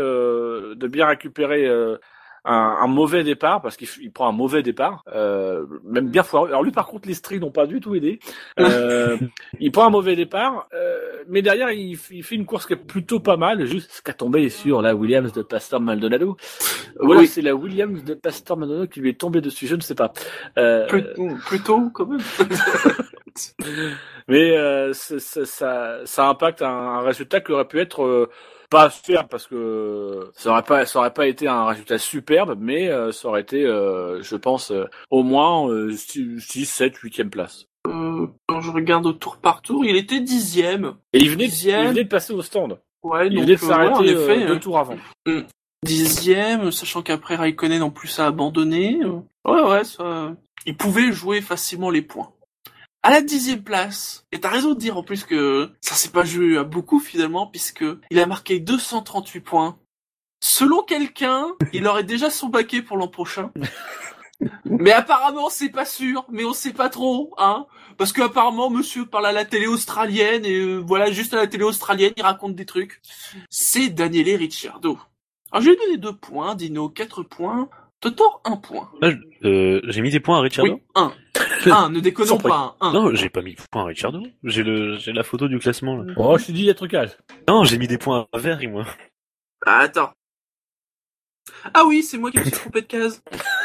un mauvais départ parce qu'il prend un mauvais départ, même bien foireux. Alors lui par contre les stries n'ont pas du tout aidé. Il prend un mauvais départ, mais derrière il fait une course qui est plutôt pas mal, juste ce qu'a tombé sur la Williams de Pastor Maldonado. Voilà, Oui. c'est la Williams de Pastor Maldonado qui lui est tombée dessus, je ne sais pas. Plutôt, quand même. Mais ça impacte un résultat qui aurait pu être pas faire parce que ça aurait pas été un résultat superbe, mais ça aurait été je pense au moins 6, 7, 8e place. Quand je regarde au tour par tour, il était 10ème. Et il venait de passer au stand. Ouais, Il donc, venait de s'arrêter en effet, 2 tours avant. 10ème, sachant qu'après Raikkonen en plus a abandonné. Ouais, ça, il pouvait jouer facilement les points. À la 10ème place, et t'as raison de dire en plus que ça s'est pas joué à beaucoup finalement, puisque il a marqué 238 points. Selon quelqu'un, il aurait déjà son baquet pour l'an prochain. Mais apparemment, c'est pas sûr, mais on sait pas trop, hein. Parce que apparemment, monsieur parle à la télé australienne, et voilà, juste à la télé australienne, il raconte des trucs. C'est Daniele Ricciardo. Alors, je lui ai donné 2 points, Dino 4 points, Totor 1 point. J'ai mis des points à Ricciardo. Oui, 1. 1, ne déconnons pas, 1. Non, j'ai pas mis de points à Ricciardo. J'ai la photo du classement, là. Oh, je te dis, il y a trucage. Non, j'ai mis des points à Verri, moi. Ah, attends. Ah oui, c'est moi qui me suis trompé de case.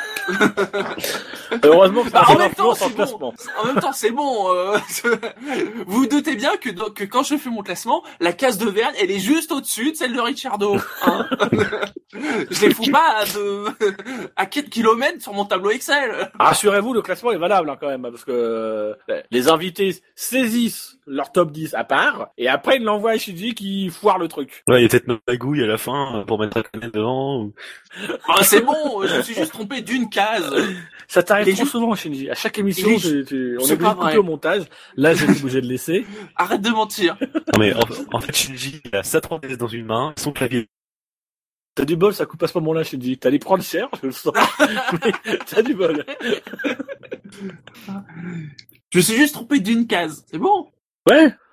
Heureusement que ça En a une même temps, influence en c'est classement. bon. En même temps, c'est bon. Vous vous doutez bien que quand je fais mon classement, la case de Verne, elle est juste au-dessus de celle de Ricciardo. Hein. Je les fous pas à 4 kilomètres sur mon tableau Excel. Rassurez-vous, le classement est valable, hein, quand même, parce que les invités saisissent leur top 10 à part, et après ils l'envoient à Shinji qui foire le truc. Ouais, il y a peut-être magouille à la fin pour mettre Raikkonen devant. Ou... Ah, c'est bon, je me suis juste trompé d'une case. Ça t'arrive Les trop jeux- souvent, Shinji. À chaque émission, Les on jeux- est C'est obligé pas de couper vrai. au montage. Là, j'ai été obligé de laisser. Arrête de mentir. Non, mais en fait, Shinji, il a sa 3DS dans une main, son clavier. T'as du bol, ça coupe à ce moment-là, Shinji. T'allais prendre cher, je le sens. Mais t'as du bol. Je me suis juste trompé d'une case. C'est bon. Ouais.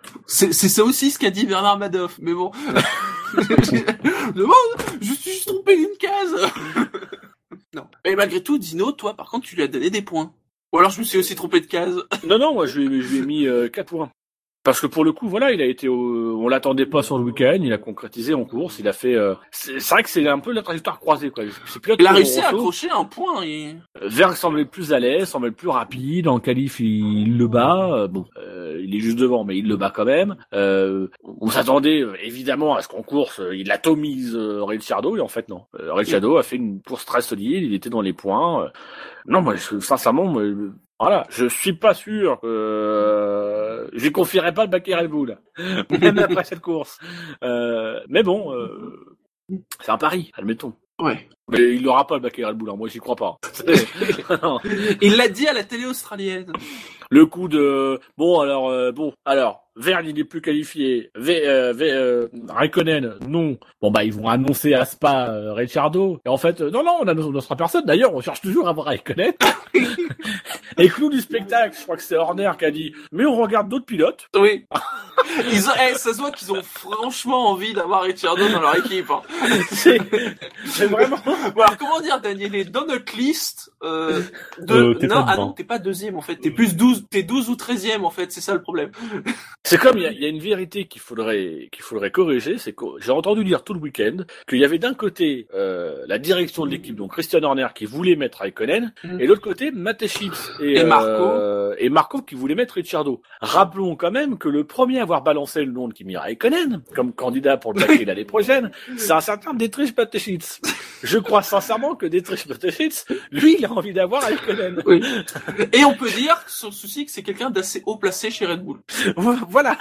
C'est ça aussi ce qu'a dit Bernard Madoff, mais bon. Bon, je suis juste trompé d'une case. Non. Mais malgré tout, Dino, toi, par contre, tu lui as donné des points. Ou alors je me suis aussi trompé de case. Non, moi je lui ai mis 4 points. Parce que pour le coup, voilà, il a été, on l'attendait pas sur le week-end, il a concrétisé en course, il a fait. C'est vrai que c'est un peu la trajectoire croisée, quoi. Il a réussi à accrocher un point. Verg semblait plus à l'aise, semblait plus rapide. En qualif, il le bat. Il est juste devant, mais il le bat quand même. On s'attendait évidemment à ce qu'en course, il atomise Ricciardo, et en fait non. Ricciardo a fait une course très solide, il était dans les points. Non, moi, sincèrement, voilà, je suis pas sûr que je lui confierais pas le bac Red Bull, même après cette course. Mais bon, c'est un pari, admettons. Ouais. Mais il n'aura pas le bac Red Bull, hein, moi j'y crois pas. Il l'a dit à la télé australienne. Le coup de alors Vergne il est plus qualifié, Raikkonen non. Bon bah ils vont annoncer à Spa Ricciardo et en fait non on annoncera personne. D'ailleurs on cherche toujours à voir Raikkonen. Et clou du spectacle, je crois que c'est Horner qui a dit mais on regarde d'autres pilotes. Oui. Ça se voit qu'ils ont franchement envie d'avoir Ricciardo dans leur équipe. Hein. C'est vraiment. Bon, alors comment dire, Daniel, est dans notre liste non, t'es pas deuxième en fait, t'es plus 12, t'es 12 ou 13e en fait, c'est ça le problème. C'est comme il y a une vérité qu'il faudrait corriger, c'est que j'ai entendu dire tout le week-end qu'il y avait d'un côté la direction de l'équipe, donc Christian Horner qui voulait mettre Raikkonen, et de l'autre côté Mateschitz et Marco qui voulait mettre Ricciardo. Rappelons quand même que le premier à avoir balancé le nom de Kimi Raikkonen comme candidat pour le baquet l'année prochaine, c'est un certain Dietrich Mateschitz. Je crois sincèrement que Dietrich Mateschitz, lui, il a envie d'avoir Raikkonen. Oui. Et on peut dire, sans souci, que c'est quelqu'un d'assez haut placé chez Red Bull. Voilà.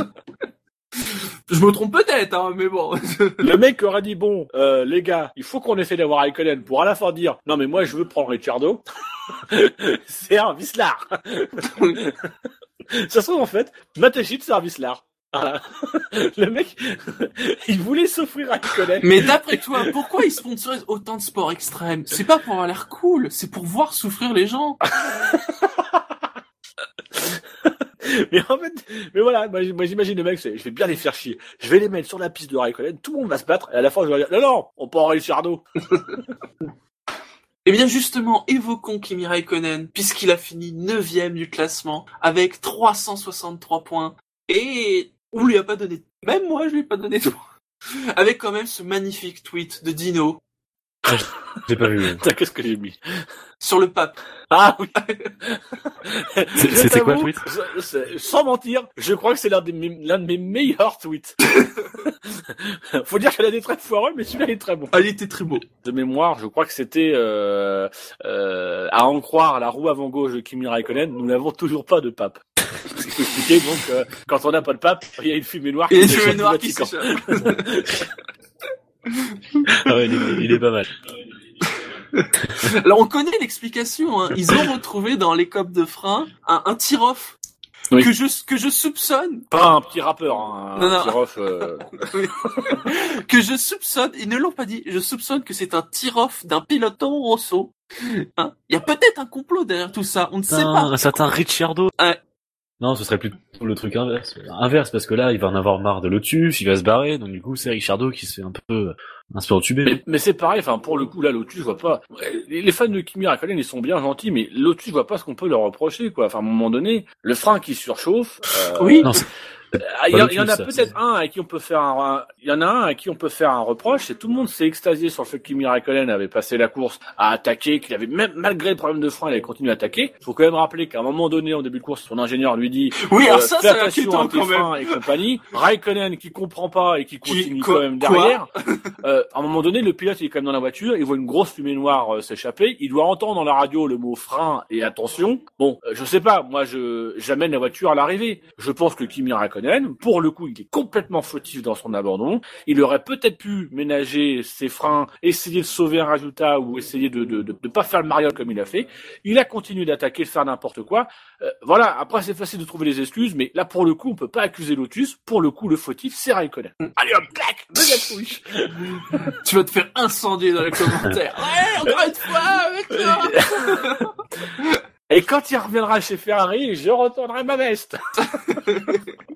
Je me trompe peut-être, hein, mais bon. Le mec aurait dit bon, les gars, il faut qu'on essaie d'avoir Raikkonen pour à la fin dire non mais moi je veux prendre Ricciardo. C'est un vicelard. Ça se trouve en fait, Mateschitz c'est un vicelard. Voilà. Le mec, il voulait s'offrir Raikkonen. Mais d'après toi, pourquoi il sponsorise autant de sports extrêmes? C'est pas pour avoir l'air cool, c'est pour voir souffrir les gens. Mais en fait, voilà, moi j'imagine le mec, je vais bien les faire chier. Je vais les mettre sur la piste de Raikkonen, tout le monde va se battre, et à la fin je vais dire, non, on part en Ricciardo. Eh bien justement, évoquons Kimi Raikkonen, puisqu'il a fini 9e du classement, avec 363 points, et on lui a pas donné, même moi je lui ai pas donné tout, avec quand même ce magnifique tweet de Dino. J'ai pas vu. Qu'est-ce que j'ai mis? Sur le pape. Ah oui. C'était quoi le tweet? Sans mentir, je crois que c'est l'un de mes meilleurs tweets. Faut dire qu'elle a des traits foireux, mais celui-là est très bon. Ah, il était très beau. De mémoire, je crois que c'était à en croire la roue avant gauche de Kimi Raikkonen, nous n'avons toujours pas de pape. C'est expliqué donc quand on n'a pas de pape, il y a une fumée noire qui s'échappe. Ah ouais, il est pas mal. Alors on connaît l'explication, hein. Ils ont retrouvé dans les copes de frein un tir-off. Oui. Que je soupçonne. Pas un petit rappeur, hein, non. Un tir-off. Que je soupçonne, ils ne l'ont pas dit, je soupçonne que c'est un tir-off d'un piloton Rosso. Hein, il y a peut-être un complot derrière tout ça, on ne sait pas. Un certain Ricciardo. Ouais. Non, ce serait plutôt le truc inverse, parce que là, il va en avoir marre de Lotus, il va se barrer, donc du coup, c'est Ricciardo qui se fait un peu entubé. Mais c'est pareil, enfin, pour le coup, là, Lotus, je vois pas, les fans de Kimi Raikkonen, ils sont bien gentils, mais Lotus, je vois pas ce qu'on peut leur reprocher, quoi. Enfin, à un moment donné, le frein qui surchauffe. Oui. Non, il y en a peut-être un à qui on peut faire un reproche, c'est tout le monde s'est extasié sur le fait que Kimi Raikkonen avait passé la course à attaquer, qu'il avait même, malgré le problème de frein, il avait continué à attaquer. Faut quand même rappeler qu'à un moment donné, en début de course, son ingénieur lui dit, oui, alors ça, c'est inquiétant quand même. Et compagnie. Raikkonen qui comprend pas et qui continue quand même derrière. À un moment donné, le pilote, il est quand même dans la voiture, il voit une grosse fumée noire s'échapper, il doit entendre dans la radio le mot frein et attention. Bon, je sais pas, moi, j'amène la voiture à l'arrivée. Je pense que Kimi Raikkonen, pour le coup, il est complètement fautif dans son abandon. Il aurait peut-être pu ménager ses freins, essayer de sauver un résultat ou essayer de pas faire le mariole comme il a fait. Il a continué d'attaquer, de faire n'importe quoi. Voilà. Après, c'est facile de trouver des excuses, mais là, pour le coup, on peut pas accuser Lotus. Pour le coup, le fautif, c'est Raikkonen. Allez hop, clac, deuxième touche. Tu vas te faire incendier dans les commentaires. Ouais, encore une fois, avec toi. Et quand il reviendra chez Ferrari, je retournerai ma veste.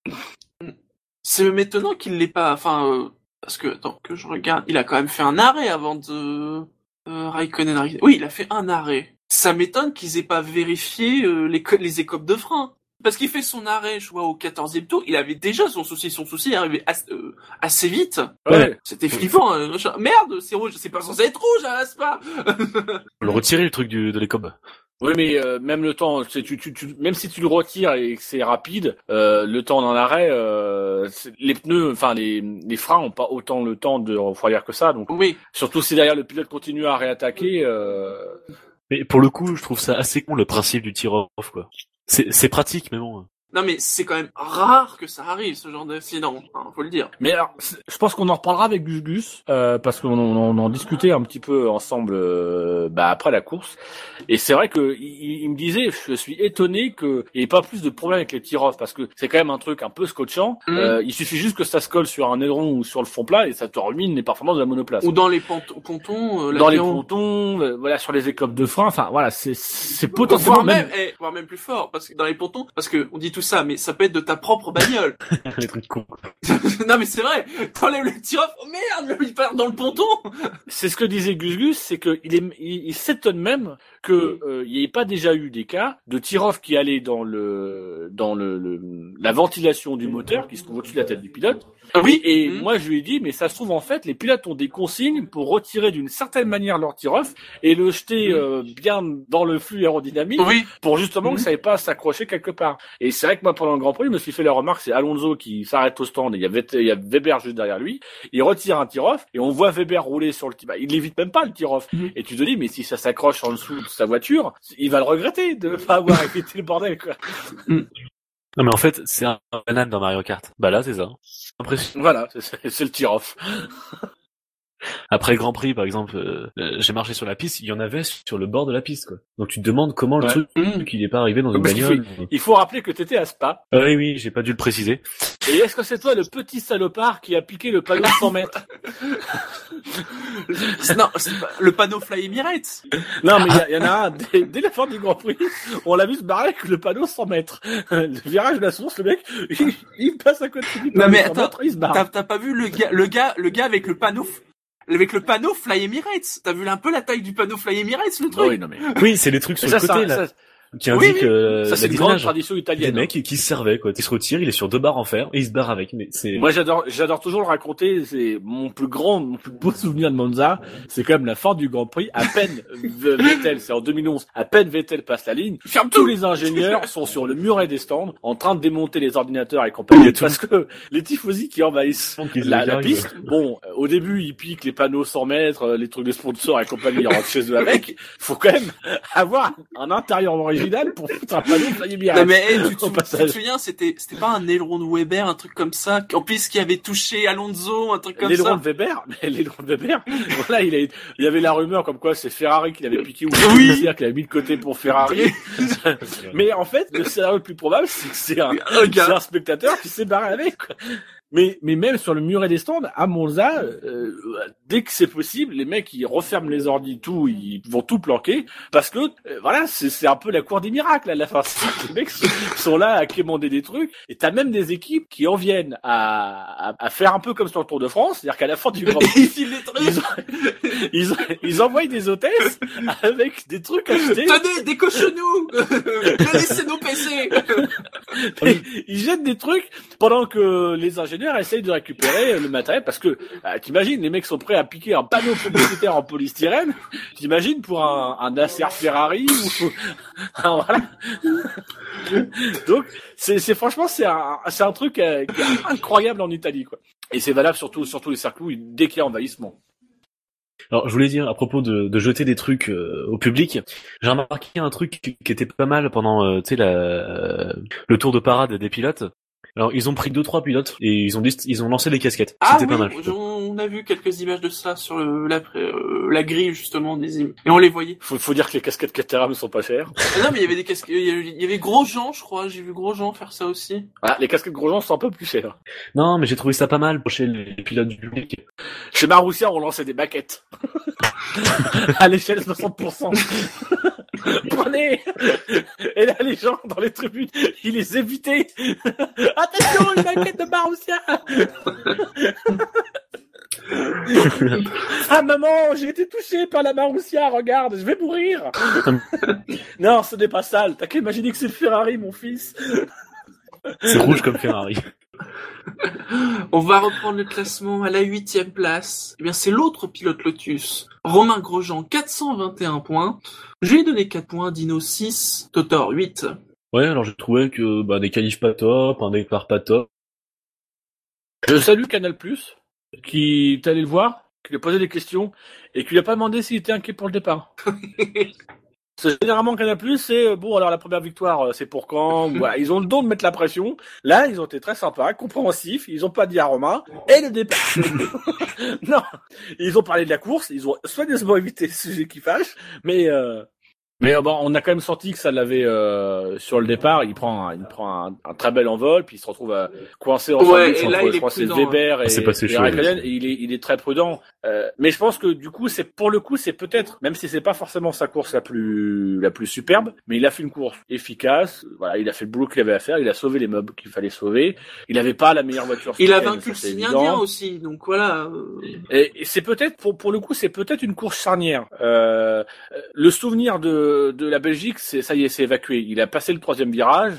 C'est même étonnant qu'il l'ait pas, parce que, attends, que je regarde, il a quand même fait un arrêt avant de, Raikkonen. Oui, il a fait un arrêt. Ça m'étonne qu'ils aient pas vérifié, les écopes de frein. Parce qu'il fait son arrêt, je vois, au 14e tour, il avait déjà son souci est arrivé assez vite. Ouais. C'était flippant, merde, c'est rouge, c'est pas censé être rouge, à Spa. On le retirer le truc de l'écope. Oui, mais même le temps, même si tu le retires et que c'est rapide, le temps dans l'arrêt, les pneus, enfin les freins ont pas autant le temps de refroidir que ça. Donc, Oui. surtout si derrière le pilote continue à réattaquer. Mais pour le coup, je trouve ça assez con le principe du tir-off, quoi. C'est pratique, mais bon. Non, mais c'est quand même rare que ça arrive, ce genre d'incident, faut le dire. Mais alors, je pense qu'on en reparlera avec Gus, parce qu'on en discutait un petit peu ensemble, après la course. Et c'est vrai que il me disait, je suis étonné qu'il n'y ait pas plus de problèmes avec les tir-off, parce que c'est quand même un truc un peu scotchant. Il suffit juste que ça se colle sur un aileron ou sur le fond plat et ça te ruine les performances de la monoplace. Ou dans les pontons, dans les pontons, voilà, sur les écopes de frein. Enfin, voilà, c'est potentiellement voire même plus fort, parce que dans les pontons, parce que on dit tout ça, mais ça peut être de ta propre bagnole. Les trucs cons. Non, mais c'est vrai. T'enlèves le tir-off. Oh merde, il part dans le ponton. C'est ce que disait Gus, c'est que il s'étonne même que il n'y ait pas déjà eu des cas de tir-off qui allait dans la ventilation du moteur qui se trouve au-dessus de la tête du pilote. Oui. Et moi je lui ai dit, mais ça se trouve en fait, les pilotes ont des consignes pour retirer d'une certaine manière leur tir-off et le jeter bien dans le flux aérodynamique pour justement que ça n'ait pas à s'accrocher quelque part. Et c'est vrai que moi pendant le Grand Prix, je me suis fait la remarque, c'est Alonso qui s'arrête au stand et il y a Weber juste derrière lui. Il retire un tir-off et on voit Weber rouler sur le tir. Il l'évite même pas le tir-off. Et tu te dis, mais si ça s'accroche en dessous de sa voiture, il va le regretter de pas avoir évité le bordel, quoi. Non, mais en fait, c'est un banane dans Mario Kart. Bah là, c'est ça. Impressionnant. Voilà, c'est le tir-off. Après Grand Prix, par exemple, j'ai marché sur la piste, il y en avait sur le bord de la piste, quoi. Donc tu te demandes comment le truc, il est pas arrivé dans une bagnole. Il faut rappeler que t'étais à Spa. Oui, j'ai pas dû le préciser. Et est-ce que c'est toi le petit salopard qui a piqué le panneau 100 mètres? Non, c'est pas le panneau Fly Emirates. Non, mais il y en a un, dès la fin du Grand Prix, on l'a vu se barrer avec le panneau 100 mètres. Le virage de la source, le mec, il passe à côté du panneau. Non, mais 100 attends, mètres, il se barre. t'as pas vu le gars avec le panneau Fly Emirates. T'as vu un peu la taille du panneau Fly Emirates, le truc? Oui, non, mais. Oui, c'est les trucs sur le côté, là. Qui indique ça c'est une grande tradition italienne. Des mecs qui se servaient, quoi. Il se retire, il est sur 2 barres en fer et il se barre avec. Mais c'est. Moi j'adore toujours le raconter. C'est mon plus beau souvenir de Monza. C'est quand même la fin du Grand Prix. À peine Vettel, c'est en 2011. À peine Vettel passe la ligne, tous les ingénieurs sont sur le muret des stands en train de démonter les ordinateurs et compagnie parce que les tifosi qui envahissent la piste. Bon, au début ils piquent les panneaux 100 mètres, les trucs de sponsors et compagnie, ils rentrent chez eux avec. Faut quand même avoir un intérieur original pour foutre un panneau Fly Emirates. Non mais tu te souviens, c'était pas un aileron de Weber, un truc comme ça, en plus qui avait touché Alonso, un truc comme ça. L'aileron de Weber, voilà, il y avait la rumeur comme quoi c'est Ferrari qui l'avait piqué ou qu'il avait mis de côté pour Ferrari. Mais en fait, le scénario le plus probable, c'est que c'est un spectateur qui s'est barré avec, quoi. Mais même sur le muret des stands, à Monza, dès que c'est possible, les mecs ils referment les ordi, tout, ils vont tout planquer, parce que voilà, c'est un peu la cour des miracles à la fin. Les mecs sont là à quémander des trucs, et t'as même des équipes qui en viennent à faire un peu comme sur le Tour de France, c'est-à-dire qu'à la fin du Grand Prix, ils envoient des hôtesses avec des trucs achetés. Tenez, décochez-nous, laissez nos PC. Ils jettent des trucs pendant que les ingénieurs essayent de récupérer le matériel parce que t'imagines, les mecs sont prêts à piquer un panneau publicitaire en polystyrène. T'imagines pour un Nasser Ferrari ou voilà. Donc c'est franchement c'est un truc qui est incroyable en Italie, quoi. Et c'est valable surtout les circuits dès qu'il y a envahissement. Alors, je voulais dire, à propos de jeter des trucs au public, j'ai remarqué un truc qui était pas mal pendant, tu sais, le tour de parade des pilotes. Alors, ils ont pris 2-3 pilotes et ils ont lancé des casquettes. Ah c'était oui, pas mal. on a vu quelques images de ça sur la grille justement des images. Et on les voyait. Faut dire que les casquettes Caterham sont pas chères. Ah non, mais il y avait des casques, il y avait Grosjean, je crois. J'ai vu Grosjean faire ça aussi. Ah, les casquettes Grosjean sont un peu plus chères. Non, mais j'ai trouvé ça pas mal pour chez les pilotes du public. Chez Marussia, on lançait des baquettes. À l'échelle de 60%. Prenez! Et là, les gens dans les tribunes, ils les évitaient. Attention, une baguette de Marussia! Ah maman, j'ai été touché par la Marussia, regarde, je vais mourir. Non, ce n'est pas sale. T'as qu'à imaginer que c'est Ferrari, mon fils. C'est rouge comme Ferrari. On va reprendre le classement à la 8e place. Eh bien, c'est l'autre pilote Lotus. Romain Grosjean, 421 points. Je lui ai donné 4 points, Dino 6, Totor 8. Ouais, alors j'ai trouvé que des qualifs pas top, un départ pas top. Je salue Canal+, qui est allé le voir, qui lui a posé des questions, et qui lui a pas demandé s'il était inquiet pour le départ. C'est généralement Canal+, c'est bon, alors la première victoire, c'est pour quand? Voilà, ils ont le don de mettre la pression. Là, ils ont été très sympas, compréhensifs, ils ont pas dit à Romain, et le départ. Non, ils ont parlé de la course, ils ont soigneusement évité ce sujet qui fâche, mais bon, on a quand même senti que ça l'avait sur le départ. Il prend un très bel envol, puis il se retrouve coincé en Ouais, entre, et là, il est je crois, c'est prudent, Weber C'est passé et chaud, Raikkonen, ouais. et il est très prudent. Mais je pense que du coup, c'est peut-être, même si c'est pas forcément sa course la plus superbe, mais il a fait une course efficace. Voilà, il a fait le boulot qu'il avait à faire. Il a sauvé les meubles qu'il fallait sauver. Il avait pas la meilleure voiture. Il a week-end, vaincu le ça, c'est signe évident. indien aussi, donc voilà. Et c'est peut-être pour le coup, c'est peut-être une course charnière. Le souvenir de la Belgique, ça y est, c'est évacué. Il a passé le 3e virage,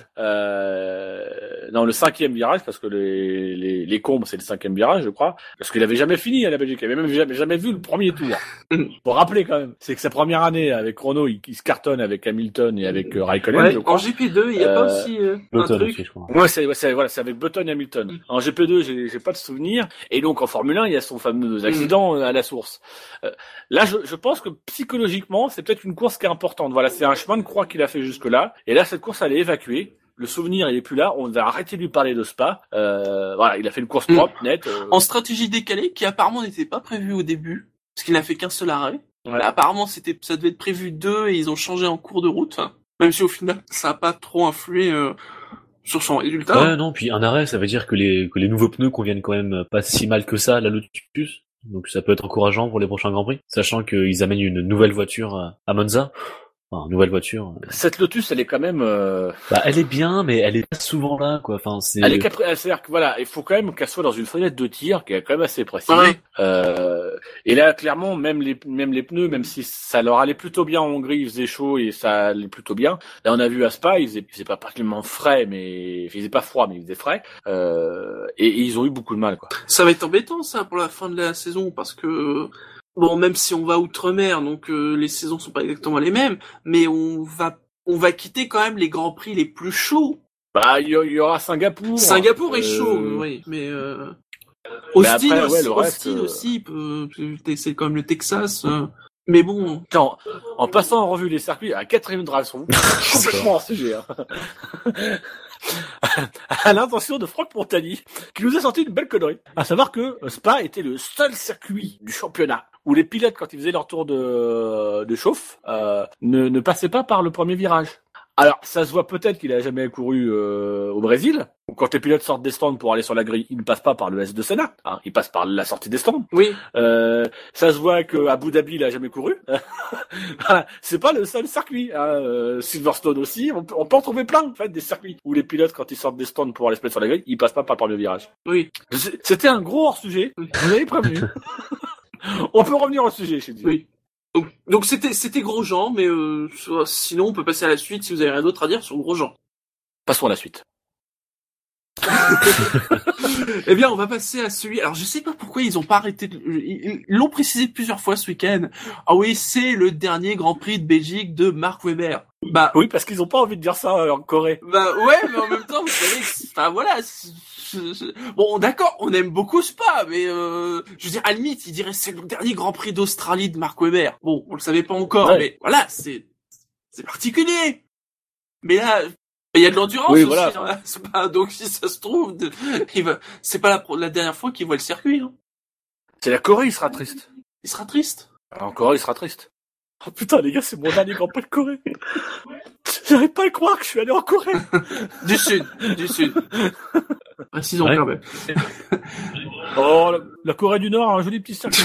non, le 5e virage, parce que les Combes, c'est le 5e virage, je crois, parce qu'il avait jamais fini à la Belgique. Il avait même jamais vu le premier tour. Pour rappeler quand même, c'est que sa première année avec Renault, il se cartonne avec Hamilton et avec Raikkonen. Ouais, je crois. en GP2, il y a pas aussi un Button truc. aussi, je crois. Ouais, c'est avec Button et Hamilton. En GP2, j'ai pas de souvenir. Et donc, en Formule 1, il y a son fameux accident à la source. Là, je pense que psychologiquement, c'est peut-être une course qui est importante. Voilà, c'est un chemin de croix qu'il a fait jusque-là. Et là, cette course, elle est évacuée. Le souvenir, il est plus là. On va arrêter de lui parler de Spa. Voilà, il a fait une course propre, nette. En stratégie décalée, qui apparemment n'était pas prévue au début, parce qu'il n'a fait qu'un seul arrêt. Ouais. Là, apparemment, ça devait être prévu 2 et ils ont changé en cours de route. Même si au final, ça a pas trop influé sur son résultat. Ouais, non, puis un arrêt, ça veut dire que les nouveaux pneus conviennent quand même pas si mal que ça à la Lotus. Donc ça peut être encourageant pour les prochains Grands Prix, sachant qu'ils amènent une nouvelle voiture à Monza. Enfin, nouvelle voiture. Cette Lotus, elle est quand même. Elle est bien, mais elle est pas souvent là, quoi. Enfin, c'est. Elle est c'est-à-dire que voilà, il faut quand même qu'elle soit dans une fenêtre de tir qui est quand même assez précise. Ouais. Et là, clairement, même les pneus, même si ça leur allait plutôt bien en Hongrie, il faisait chaud et ça allait plutôt bien. Là, on a vu à Spa, il faisait pas particulièrement frais, mais il faisait pas froid, mais il faisait frais. Et ils ont eu beaucoup de mal, quoi. Ça va être embêtant, ça, pour la fin de la saison, parce que bon, même si on va outre-mer, donc les saisons sont pas exactement les mêmes, mais on va quitter quand même les grands prix les plus chauds. Bah, il y aura Singapour. Singapour est chaud, oui, mais Austin après, ouais, le Austin reste, aussi, c'est comme le Texas. Mais bon, Tiens, en passant en revue les circuits, à 4e drive sur vous, complètement hors sujet. Hein. À l'intention de Franck Montagny, qui nous a sorti une belle connerie. À savoir que Spa était le seul circuit du championnat où les pilotes, quand ils faisaient leur tour de chauffe, ne passaient pas par le premier virage. Alors, ça se voit peut-être qu'il a jamais couru au Brésil. Quand les pilotes sortent des stands pour aller sur la grille, ils ne passent pas par le S de Senna. Hein, ils passent par la sortie des stands. oui, Ça se voit qu'à Abu Dhabi, il a jamais couru. Voilà. C'est pas le seul circuit. Hein. Silverstone aussi. On peut en trouver plein, en fait, des circuits où les pilotes, quand ils sortent des stands pour aller se mettre sur la grille, ils passent pas par le premier virage. oui, C'était un gros hors-sujet. Vous avez prévenu. On peut revenir au sujet, je dis. oui. Donc c'était Grosjean, mais sinon on peut passer à la suite si vous avez rien d'autre à dire sur Grosjean. Passons à la suite. Eh bien, on va passer à celui. Alors, je sais pas pourquoi ils ont pas arrêté. Ils l'ont précisé plusieurs fois ce week-end. Ah oui, c'est le dernier Grand Prix de Belgique de Mark Webber. Bah, Oui, parce qu'ils ont pas envie de dire ça en Corée. bah ouais, mais en même temps, vous savez, enfin voilà. Bon, d'accord, on aime beaucoup Spa, mais je veux dire, à la limite, ils diraient c'est le dernier Grand Prix d'Australie de Mark Webber. Bon, on le savait pas encore, Ouais. mais voilà, c'est particulier. Mais là. Il y a de l'endurance Oui, aussi, voilà. hein, Spa, donc si ça se trouve, c'est pas la dernière fois qu'il voit le circuit. Hein. C'est la Corée, il sera triste. Il sera triste. Alors, en Corée, il sera triste. Oh putain, les gars, c'est mon dernier Grand Prix de Corée. J'arrive pas à le croire que je suis allé en Corée. Du Sud. Précisons Ouais. quand même. Oh, la Corée du Nord a un joli petit circuit.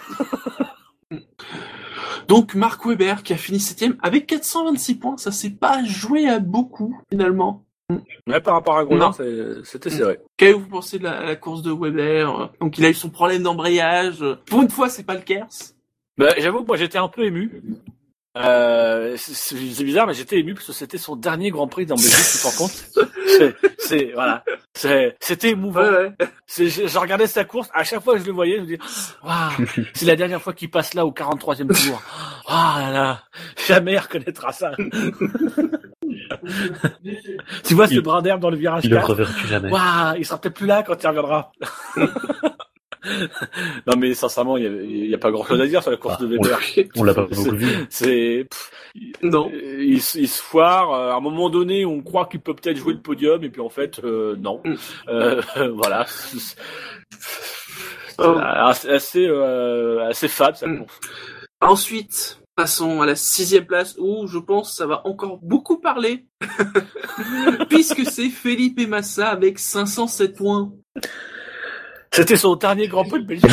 Donc Mark Webber qui a fini 7ème avec 426 points, ça s'est pas joué à beaucoup finalement. Ouais, par rapport à Grosjean, Non. c'était serré. Qu'avez-vous pensé de la course de Webber? Donc il a eu son problème d'embrayage. Pour une fois, c'est pas le Kers. Bah, j'avoue que moi, j'étais un peu ému. C'est bizarre, mais j'étais ému parce que c'était son dernier Grand Prix dans Belgique, tu te rends compte? Voilà. C'était émouvant. Ouais. Je regardais sa course, à chaque fois que je le voyais, je me disais, waouh, c'est la dernière fois qu'il passe là au 43e tour. Ah là là, jamais il reconnaîtra ça. Tu vois ce brin d'herbe dans le virage Il le 4? reverra plus jamais. Waouh, il sera peut-être plus là quand il reviendra. Non mais sincèrement, il y a pas grand-chose à dire sur la course de Weber. On l'a pas beaucoup vu. C'est Non. il se foire. À un moment donné, on croit qu'il peut peut-être jouer le podium, et puis en fait, non. Voilà. Assez fade sa course. Ensuite, passons à la 6ème place où je pense ça va encore beaucoup parler. Puisque c'est Felipe Massa avec 507 points. C'était son dernier Grand Prix de Belgique.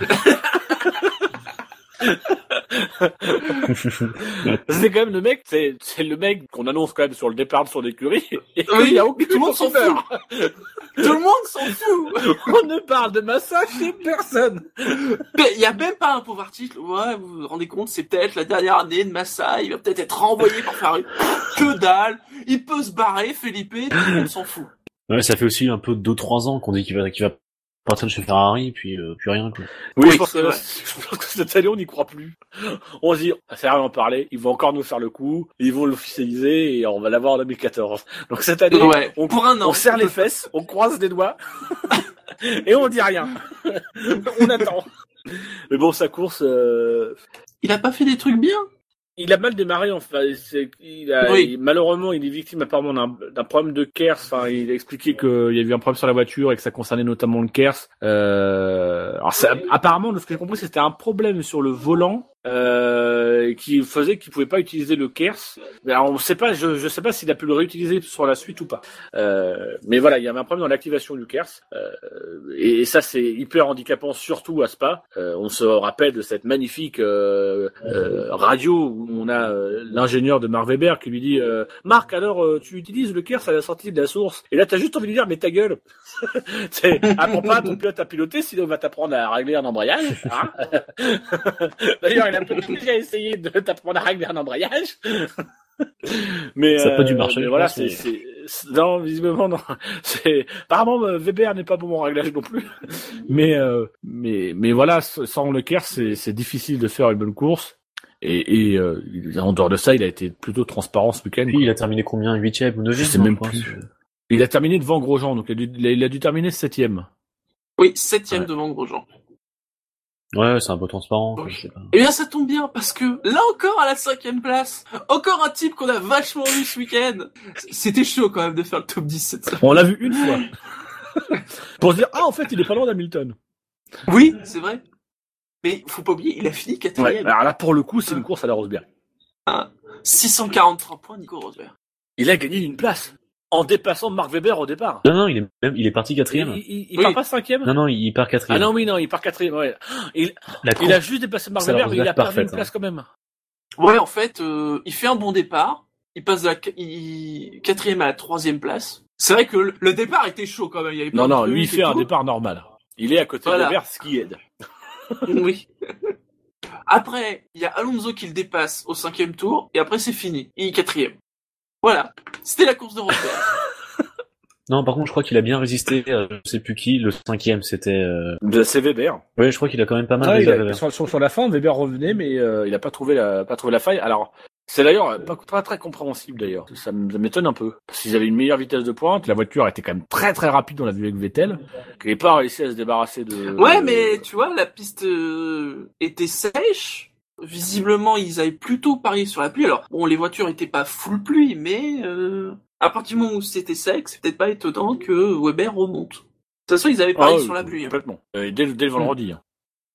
C'est quand même le mec, c'est le mec qu'on annonce quand même sur le départ de son écurie. Et Oui, il y a aucun tout le monde s'en fout. Tout le monde s'en fout. On ne parle de Massa chez personne. Mais il y a même pas un pauvre article. Ouais, vous vous rendez compte, c'est peut-être la dernière année de Massa. Il va peut-être être renvoyé pour faire que dalle. Il peut se barrer, Felipe. Tout le monde s'en fout. Ouais, ça fait aussi un peu 2-3 ans qu'on dit qu'il va partir de chez Ferrari, puis rien, quoi. Oui, Oui, je pense c'est que cette année, on n'y croit plus. On se dit, ça sert à rien d'en parler, ils vont encore nous faire le coup, ils vont l'officialiser et on va l'avoir en 2014. Donc cette année, Ouais, on, pour un an. on serre les fesses, on croise les doigts et on dit rien. On attend. Mais bon, sa course, Il a pas fait des trucs bien. il a mal démarré, enfin, Oui. malheureusement, il est victime apparemment d'un problème de KERS. Enfin, il a expliqué qu'il y avait eu un problème sur la voiture et que ça concernait notamment le KERS. Alors, apparemment, de ce que j'ai compris, c'était un problème sur le volant qui faisait qu'il pouvait pas utiliser le KERS. Alors, on sait pas, je sais pas s'il a pu le réutiliser sur la suite ou pas. Mais voilà, il y avait un problème dans l'activation du KERS. Et ça, c'est hyper handicapant, surtout à Spa. On se rappelle de cette magnifique radio où on a l'ingénieur de Mark Webber qui lui dit Marc, alors tu utilises le KERS à la sortie de la source. Et là, t'as juste envie de lui dire mais ta gueule. Apprends pas ton pilote à piloter, sinon on va t'apprendre à régler un embrayage. Hein. D'ailleurs, il a peut-être déjà essayé de t'apprendre à régler un embrayage. Mais Ça a pas dû marcher. mais je voilà, pense, non, visiblement non. Apparemment Weber n'est pas bon en réglage non plus. Mais voilà, sans le KERS, c'est difficile de faire une bonne course. Et en dehors de ça, il a été plutôt transparent ce week-end. Puis il a terminé combien? 8ème ou 9ème? Je sais même plus. Il a terminé devant Grosjean, donc il a dû terminer 7ème. Oui, 7ème Ouais. devant Grosjean. Ouais, c'est un peu transparent. Oui. je sais pas. Eh bien, ça tombe bien, parce que, là encore, à la 5ème place, encore un type qu'on a vachement vu ce week-end. C'était chaud, quand même, de faire le top 10 cette semaine. On l'a vu une fois. Pour se dire, en fait, il est pas loin d'Hamilton. Oui, c'est vrai. Mais, faut pas oublier, il a fini 4ème. Ouais. Alors là, pour le coup, c'est une course à la Rosberg. 643 points, Nico Rosberg. Il a gagné une place. En dépassant Mark Webber au départ. Non, il est parti 4ème. Il Oui. part pas 5ème? Non, il part 4ème. Ah non, oui, non, il part 4ème, ouais. Il La a juste dépassé Mark c'est la Webber, mais il a Rosberg perdu parfaite, une place quand même. Ouais, en fait, il fait un bon départ. Il passe de la 4ème à la 3ème place. C'est vrai que le départ était chaud, quand même. Il y avait plein Non, de lui, il trucs et fait un tout. départ normal. Il est à côté Voilà. de Webber, ce qui aide. Oui. Après, il y a Alonso qui le dépasse au 5ème tour, et après c'est fini. Il est 4ème. Voilà. C'était la course de Rosberg. Non, par contre, je crois qu'il a bien résisté, je sais plus qui, le 5ème, c'était, C'est Webber. ouais, je crois qu'il a quand même pas mal Ah, résisté. sur la fin, Weber revenait, mais il a pas trouvé la faille. Alors, c'est d'ailleurs pas très, très compréhensible d'ailleurs. Ça m'étonne un peu. Parce qu'ils avaient une meilleure vitesse de pointe, la voiture était quand même très très rapide, on l'a vu avec Vettel, qui n'avait pas réussi à se débarrasser de... Ouais, mais tu vois, la piste était sèche. Visiblement, ils avaient plutôt parié sur la pluie. Alors, bon, les voitures étaient pas full pluie, mais à partir du moment où c'était sec, c'est peut-être pas étonnant que Weber remonte. De toute façon, ils avaient parié sur la pluie. Complètement. Dès le vendredi. Hein.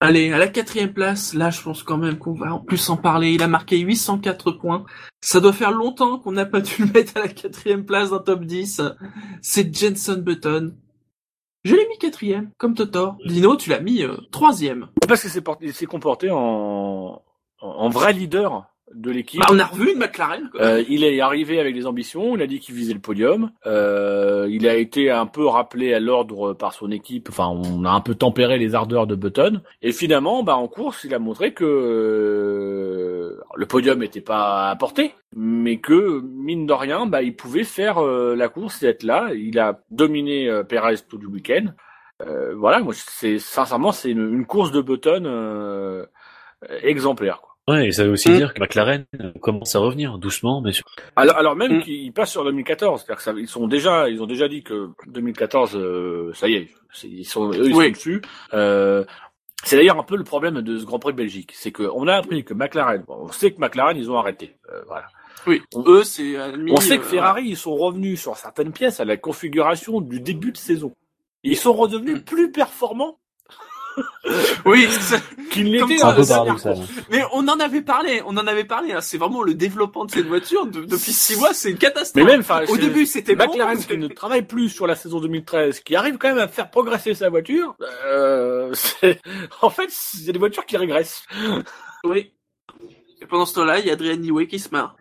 Allez, à la 4e place, là, je pense quand même qu'on va en plus en parler. Il a marqué 804 points. Ça doit faire longtemps qu'on n'a pas dû le mettre à la 4e place d'un top 10. C'est Jenson Button. Je l'ai mis 4e, comme Totor. Dino, tu l'as mis 3e. Parce que il s'est comporté en vrai leader de l'équipe. Bah, on a revu une McLaren, quoi. Il est arrivé avec des ambitions, il a dit qu'il visait le podium. Il a été un peu rappelé à l'ordre par son équipe. Enfin, on a un peu tempéré les ardeurs de Button. Et finalement, en course, il a montré que le podium n'était pas à portée, mais que mine de rien, il pouvait faire la course et être là. Il a dominé Perez tout le week-end. Voilà, moi, sincèrement, c'est une course de Button exemplaire, quoi. Ouais, et ça veut aussi dire que McLaren commence à revenir doucement, mais sûr. Alors même qu'ils passent sur 2014, c'est-à-dire que ils ont déjà dit que 2014, ça y est, ils sont dessus. C'est d'ailleurs un peu le problème de ce Grand Prix de Belgique, c'est que on a appris que McLaren, on sait que McLaren ils ont arrêté, voilà. Oui, eux c'est on sait que Ferrari ils sont revenus sur certaines pièces à la configuration du début de saison. Ils sont redevenus plus performants. Oui, qu'il n'était C'est un peu paradoxal. mais on en avait parlé, hein. C'est vraiment le développement de cette voiture depuis 6 mois, c'est une catastrophe. Mais même, au début, c'était McLaren bon, qui ne travaille plus sur la saison 2013, qui arrive quand même à faire progresser sa voiture. En fait, il y a des voitures qui régressent. Oui. Et pendant ce temps-là, il y a Adrian Newey qui se marre.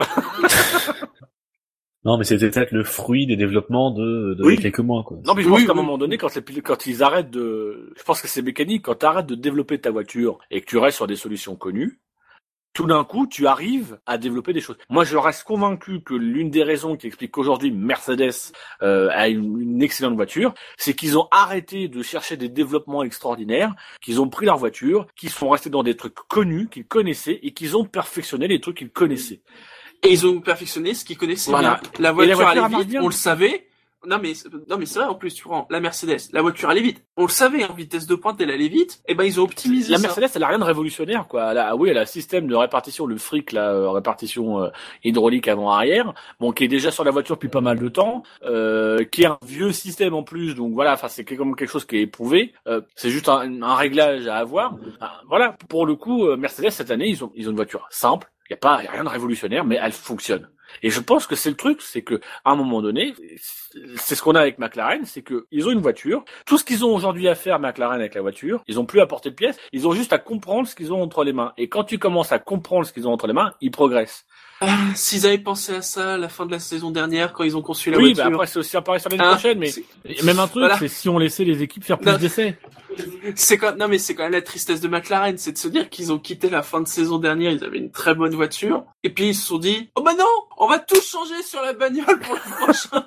Non, mais c'était peut-être le fruit des développements de Oui. quelques mois, quoi. Non, mais je pense qu'à un moment donné, quand ils arrêtent je pense que c'est mécanique, quand tu arrêtes de développer ta voiture et que tu restes sur des solutions connues, tout d'un coup, tu arrives à développer des choses. Moi, je reste convaincu que l'une des raisons qui explique qu'aujourd'hui Mercedes a une excellente voiture, c'est qu'ils ont arrêté de chercher des développements extraordinaires, qu'ils ont pris leur voiture, qu'ils sont restés dans des trucs connus, qu'ils connaissaient, et qu'ils ont perfectionné les trucs qu'ils connaissaient. Et ils ont perfectionné ce qu'ils connaissaient Voilà. bien. La voiture allait marche vite, bien. on le savait. Non mais c'est vrai, en plus, tu prends la Mercedes, la voiture allait vite. On le savait, en vitesse de pointe, elle allait vite. Et ils ont optimisé La ça. Mercedes, elle a rien de révolutionnaire, quoi. Elle a un système de répartition, le fric, la répartition hydraulique avant-arrière, bon, qui est déjà sur la voiture depuis pas mal de temps, qui est un vieux système en plus, donc voilà, enfin c'est comme quelque chose qui est éprouvé. C'est juste un réglage à avoir. Voilà, pour le coup, Mercedes cette année, ils ont une voiture simple. Il y a rien de révolutionnaire, mais elle fonctionne. Et je pense que c'est le truc, c'est que à un moment donné, c'est ce qu'on a avec McLaren, c'est que ils ont une voiture. Tout ce qu'ils ont aujourd'hui à faire, McLaren avec la voiture, ils ont plus à porter de pièces. Ils ont juste à comprendre ce qu'ils ont entre les mains. Et quand tu commences à comprendre ce qu'ils ont entre les mains, ils progressent. S'ils avaient pensé à ça à la fin de la saison dernière, quand ils ont conçu la Oui, voiture. après c'est aussi appareil sur l'année prochaine, mais même un truc, Voilà. c'est si on laissait les équipes faire plus d'essais. C'est quand même la tristesse de McLaren, c'est de se dire qu'ils ont quitté la fin de saison dernière, ils avaient une très bonne voiture, et puis ils se sont dit, oh non, on va tout changer sur la bagnole pour le prochain.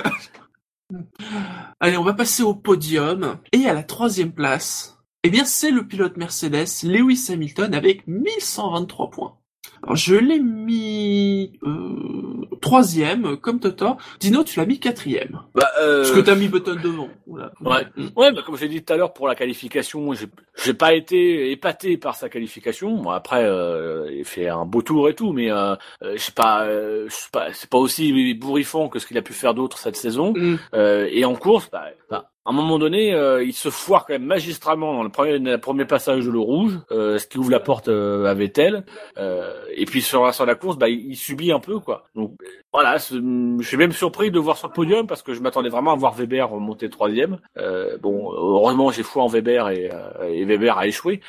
Allez, on va passer au podium, et à la 3e place, c'est le pilote Mercedes, Lewis Hamilton, avec 1123 points. Alors, je l'ai mis 3e, comme Totor. Dino, tu l'as mis 4e. Parce que t'as mis Button devant. Voilà. Ouais, comme j'ai dit tout à l'heure pour la qualification, j'ai pas été épaté par sa qualification. Bon, après, il fait un beau tour et tout, mais c'est pas aussi bourrifant que ce qu'il a pu faire d'autres cette saison. Et en course, à un moment donné, il se foire quand même magistralement dans le premier passage de l'eau rouge, ce qui ouvre la porte à Vettel. Et puis sur la course, il subit un peu, quoi. Donc voilà, je suis même surpris de voir sur le podium parce que je m'attendais vraiment à voir Weber monter 3e. Bon, heureusement j'ai foi en Weber et Weber a échoué.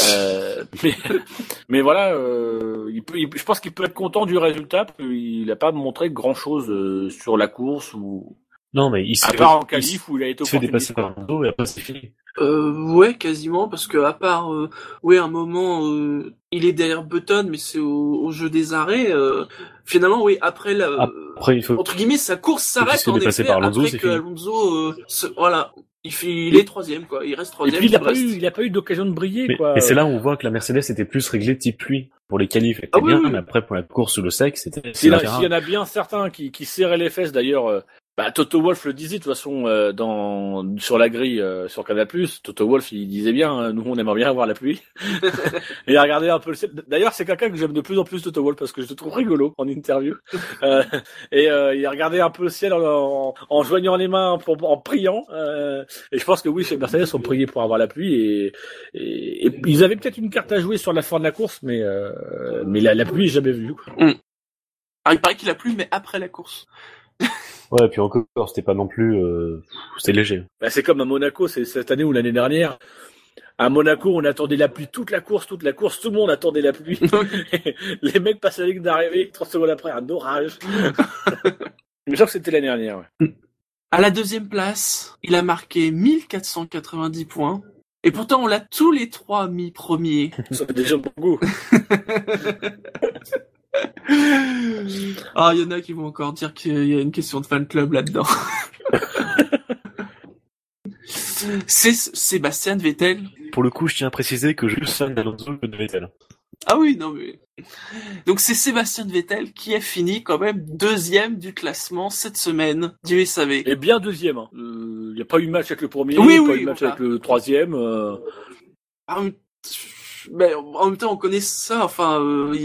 Mais voilà, je pense qu'il peut être content du résultat parce qu'il n'a pas montré grand chose sur la course ou. Non, mais à part en qualif où il a été fait dépasser par Alonso et après c'est fini. Ouais, quasiment, parce que à part, un moment, il est derrière Button, mais c'est au jeu des arrêts. Finalement, après il faut entre guillemets, sa course s'arrête en effet par Alonso, après que Alonso, voilà, il est 3e, quoi. Il reste 3e. Et puis il a pas eu d'occasion de briller, quoi. Et c'est là où on voit que la Mercedes était plus réglée type pluie. Pour les qualifs, c'était bien, mais après pour la course ou le sec, c'était. S'il y en a bien certains qui serraient les fesses, d'ailleurs. Bah, Toto Wolff le disait de toute façon sur la grille sur Canal+. Toto Wolff il disait bien, nous on aimerait bien avoir la pluie. Et il a regardé un peu le ciel. D'ailleurs c'est quelqu'un que j'aime de plus en plus, Toto Wolff, parce que je le trouve rigolo en interview. Il a regardé un peu le ciel en joignant les mains en priant. Et je pense que oui, chez Mercedes on priait pour avoir la pluie et ils avaient peut-être une carte à jouer sur la fin de la course, mais la pluie j'ai jamais vu. Alors, il paraît qu'il a plu, mais après la course. Ouais, et puis encore, c'était pas non plus, c'était léger. Bah, c'est comme à Monaco, c'est cette année ou l'année dernière. À Monaco, on attendait la pluie toute la course, tout le monde attendait la pluie. Les mecs passent à la ligne d'arrivée, 30 secondes après, un orage. Je me sens que c'était l'année dernière, ouais. À la deuxième place, il a marqué 1490 points. Et pourtant, on l'a tous les trois mis premiers. Ça fait déjà beaucoup. Ah, il y en a qui vont encore dire qu'il y a une question de fan club là-dedans. C'est Sébastien Vettel. Pour le coup, je tiens à préciser que je suis plus fan d'Alonso que de Vettel. Ah oui, non mais... Donc c'est Sébastien Vettel qui a fini quand même deuxième du classement cette semaine du SAV. Et bien deuxième. Il n'y a pas eu de match avec le premier, Oui, pas oui, eu de match voilà. avec le troisième. Mais en même temps, on connaît ça. Enfin,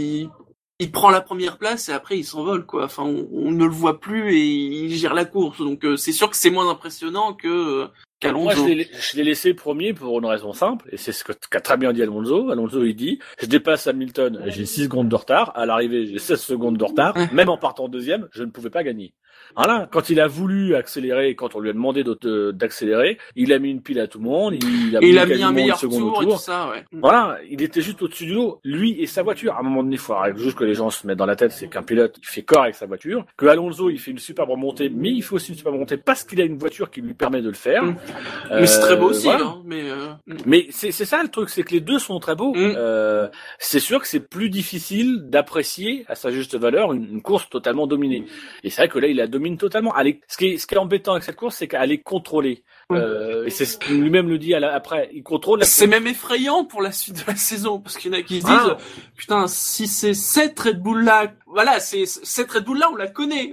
il prend la première place et après il s'envole, quoi. Enfin, on ne le voit plus et il gère la course. Donc c'est sûr que c'est moins impressionnant qu'Alonso. Moi, je l'ai laissé premier pour une raison simple, et c'est ce qu'a très bien dit Alonso. Alonso, il dit, je dépasse Hamilton, j'ai 6 secondes de retard. À l'arrivée, j'ai 16 secondes de retard. Même en partant deuxième, je ne pouvais pas gagner. Voilà. Quand il a voulu accélérer, quand on lui a demandé d'accélérer, il a mis une pile à tout le monde, il a mis un meilleur seconde tour au et tout ça, ouais. Voilà, il était juste au-dessus du lot, lui et sa voiture. À un moment donné, il faut arrêter juste que les gens se mettent dans la tête, c'est qu'un pilote, il fait corps avec sa voiture, que Alonso, il fait une superbe remontée, mais il fait aussi une superbe remontée parce qu'il a une voiture qui lui permet de le faire. Mais c'est très beau aussi, voilà. hein. Mais c'est ça le truc, c'est que les deux sont très beaux. C'est sûr que c'est plus difficile d'apprécier à sa juste valeur une course totalement dominée. Et c'est vrai que là, il la domine totalement. Ce qui est embêtant avec cette course, c'est qu'elle est contrôlée. Et c'est ce qu'il lui-même le dit après. Il contrôle la course. C'est même effrayant pour la suite de la saison, parce qu'il y en a qui se disent, putain, si c'est cette Red Bull là, voilà, cette Red Bull là, on la connaît.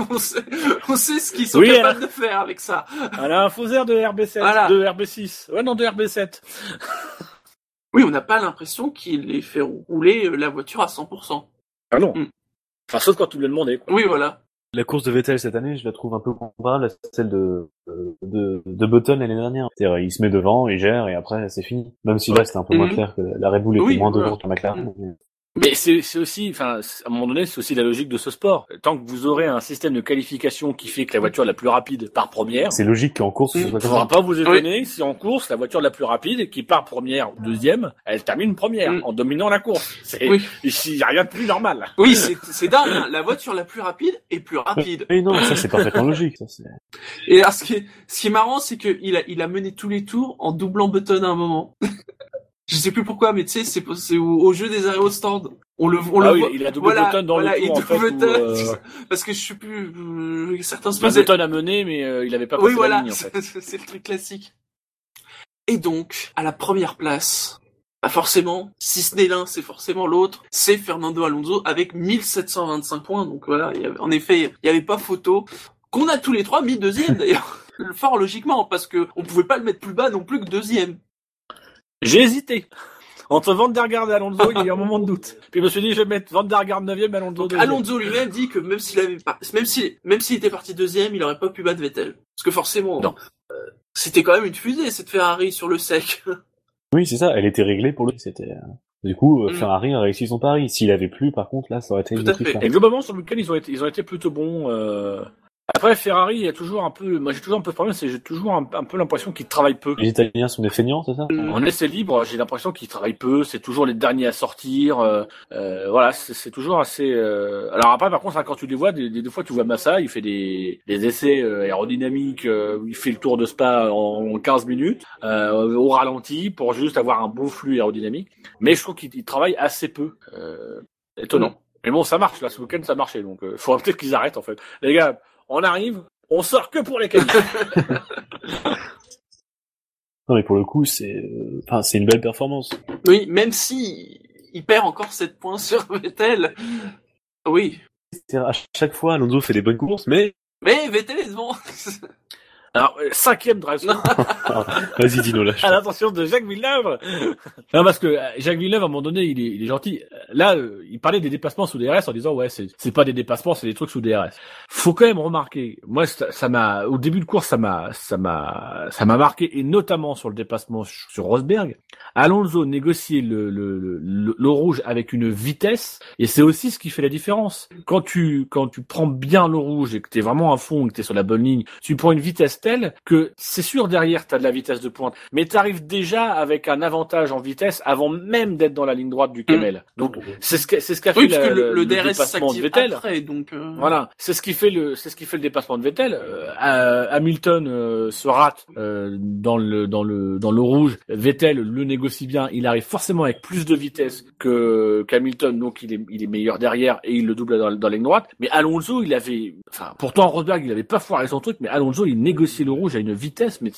on sait ce qu'ils sont capables de faire avec ça. Elle a un faux air de RB7, voilà. De RB6. Ouais, non, de RB7. Oui, on n'a pas l'impression qu'il ait fait rouler la voiture à 100%. Ah non. Enfin, sauf quand tu lui as demandé, quoi. Oui, voilà. La course de Vettel cette année, je la trouve un peu comparable à celle de Button l'année dernière. C'est-à-dire, il se met devant, il gère, et après, c'est fini. Même si là, c'était un peu moins clair que la Red Bull était moins devant que la McLaren. Mais c'est aussi, enfin, à un moment donné, c'est aussi la logique de ce sport. Tant que vous aurez un système de qualification qui fait que la voiture la plus rapide part première. C'est logique qu'en course, ce soit comme ça. Faudra pas vous étonner si en course, la voiture la plus rapide, qui part première ou deuxième, elle termine première, en dominant la course. Il y a rien de plus normal. Oui, c'est dingue, hein. La voiture la plus rapide est plus rapide. Oui, non, ça c'est parfaitement logique, ça, c'est... Et alors, ce qui est marrant, c'est que il a mené tous les tours en doublant Button à un moment. Je sais plus pourquoi, mais tu sais, c'est au jeu des arrêts au stand. On le voit. Il a doublé Button dans le tour, en fait. Parce que je sais plus, certains se faisaient... Button a mené, mais il avait pas passé la ligne, en fait. C'est le truc classique. Et donc, à la première place, bah forcément, si ce n'est l'un, c'est forcément l'autre, c'est Fernando Alonso avec 1725 points. Donc voilà, en effet, il y avait pas photo. Qu'on a tous les trois mis deuxième, d'ailleurs. Fort logiquement, parce que on pouvait pas le mettre plus bas non plus que deuxième. J'ai hésité. Entre Van der Garde et Alonso, il y a eu un moment de doute. Puis je me suis dit, je vais mettre Van der Garde 9e, Alonso 2e. Alonso lui-même dit que même s'il était parti deuxième, il aurait pas pu battre Vettel. Parce que forcément, c'était quand même une fusée, cette Ferrari sur le sec. Oui, c'est ça, elle était réglée pour lui, c'était... Du coup, Ferrari a réussi son pari. S'il avait plu, par contre, là, ça aurait été une autre histoire. Et globalement, sur le week-end, ils ont été plutôt bons, Après, Ferrari, il y a toujours un peu, moi j'ai toujours un peu de problème, j'ai toujours un peu l'impression qu'ils travaillent peu. Les Italiens sont des feignants, c'est ça? En essai libre, j'ai l'impression qu'ils travaillent peu, c'est toujours les derniers à sortir, voilà, c'est toujours assez, alors après, par contre, quand tu les vois, des fois, tu vois Massa, il fait des essais aérodynamiques, il fait le tour de Spa en 15 minutes, au ralenti, pour juste avoir un bon flux aérodynamique. Mais je trouve qu'ils travaillent assez peu, étonnant. Mais bon, ça marche, là, ce week-end, ça marchait, donc, faudra peut-être qu'ils arrêtent, en fait. Les gars, on arrive, on sort que pour les qualifs. Non, mais pour le coup, c'est une belle performance. Oui, même si il perd encore 7 points sur Vettel. Oui. À chaque fois, Alonso fait des bonnes courses, mais Mais Vettel est devant. Alors, 5e drive Vas-y, Dino, lâche. à l'attention de Jacques Villeneuve. Non, parce que Jacques Villeneuve, à un moment donné, il est gentil. Là, il parlait des dépassements sous DRS en disant, ouais, c'est pas des dépassements, c'est des trucs sous DRS. Faut quand même remarquer. Moi, ça m'a, au début de course, ça m'a marqué, et notamment sur le dépassement sur Rosberg. Alonso négociait le rouge avec une vitesse, et c'est aussi ce qui fait la différence. Quand tu prends bien le rouge et que t'es vraiment à fond, et que t'es sur la bonne ligne, tu prends une vitesse telle que c'est sûr derrière t'as de la vitesse de pointe, mais t'arrives déjà avec un avantage en vitesse avant même d'être dans la ligne droite du Kemmel. Donc c'est ce qu'a fait Oui, parce que le DRS dépassement de s'active Vettel. après, donc. Voilà, c'est ce qui fait le dépassement de Vettel. Hamilton se rate dans le rouge. Vettel le négocie bien. Il arrive forcément avec plus de vitesse qu'Hamilton, donc il est meilleur derrière et il le double dans la ligne droite. Mais Alonso, pourtant Rosberg il avait pas foiré son truc, mais Alonso il négocie le rouge à une vitesse, mais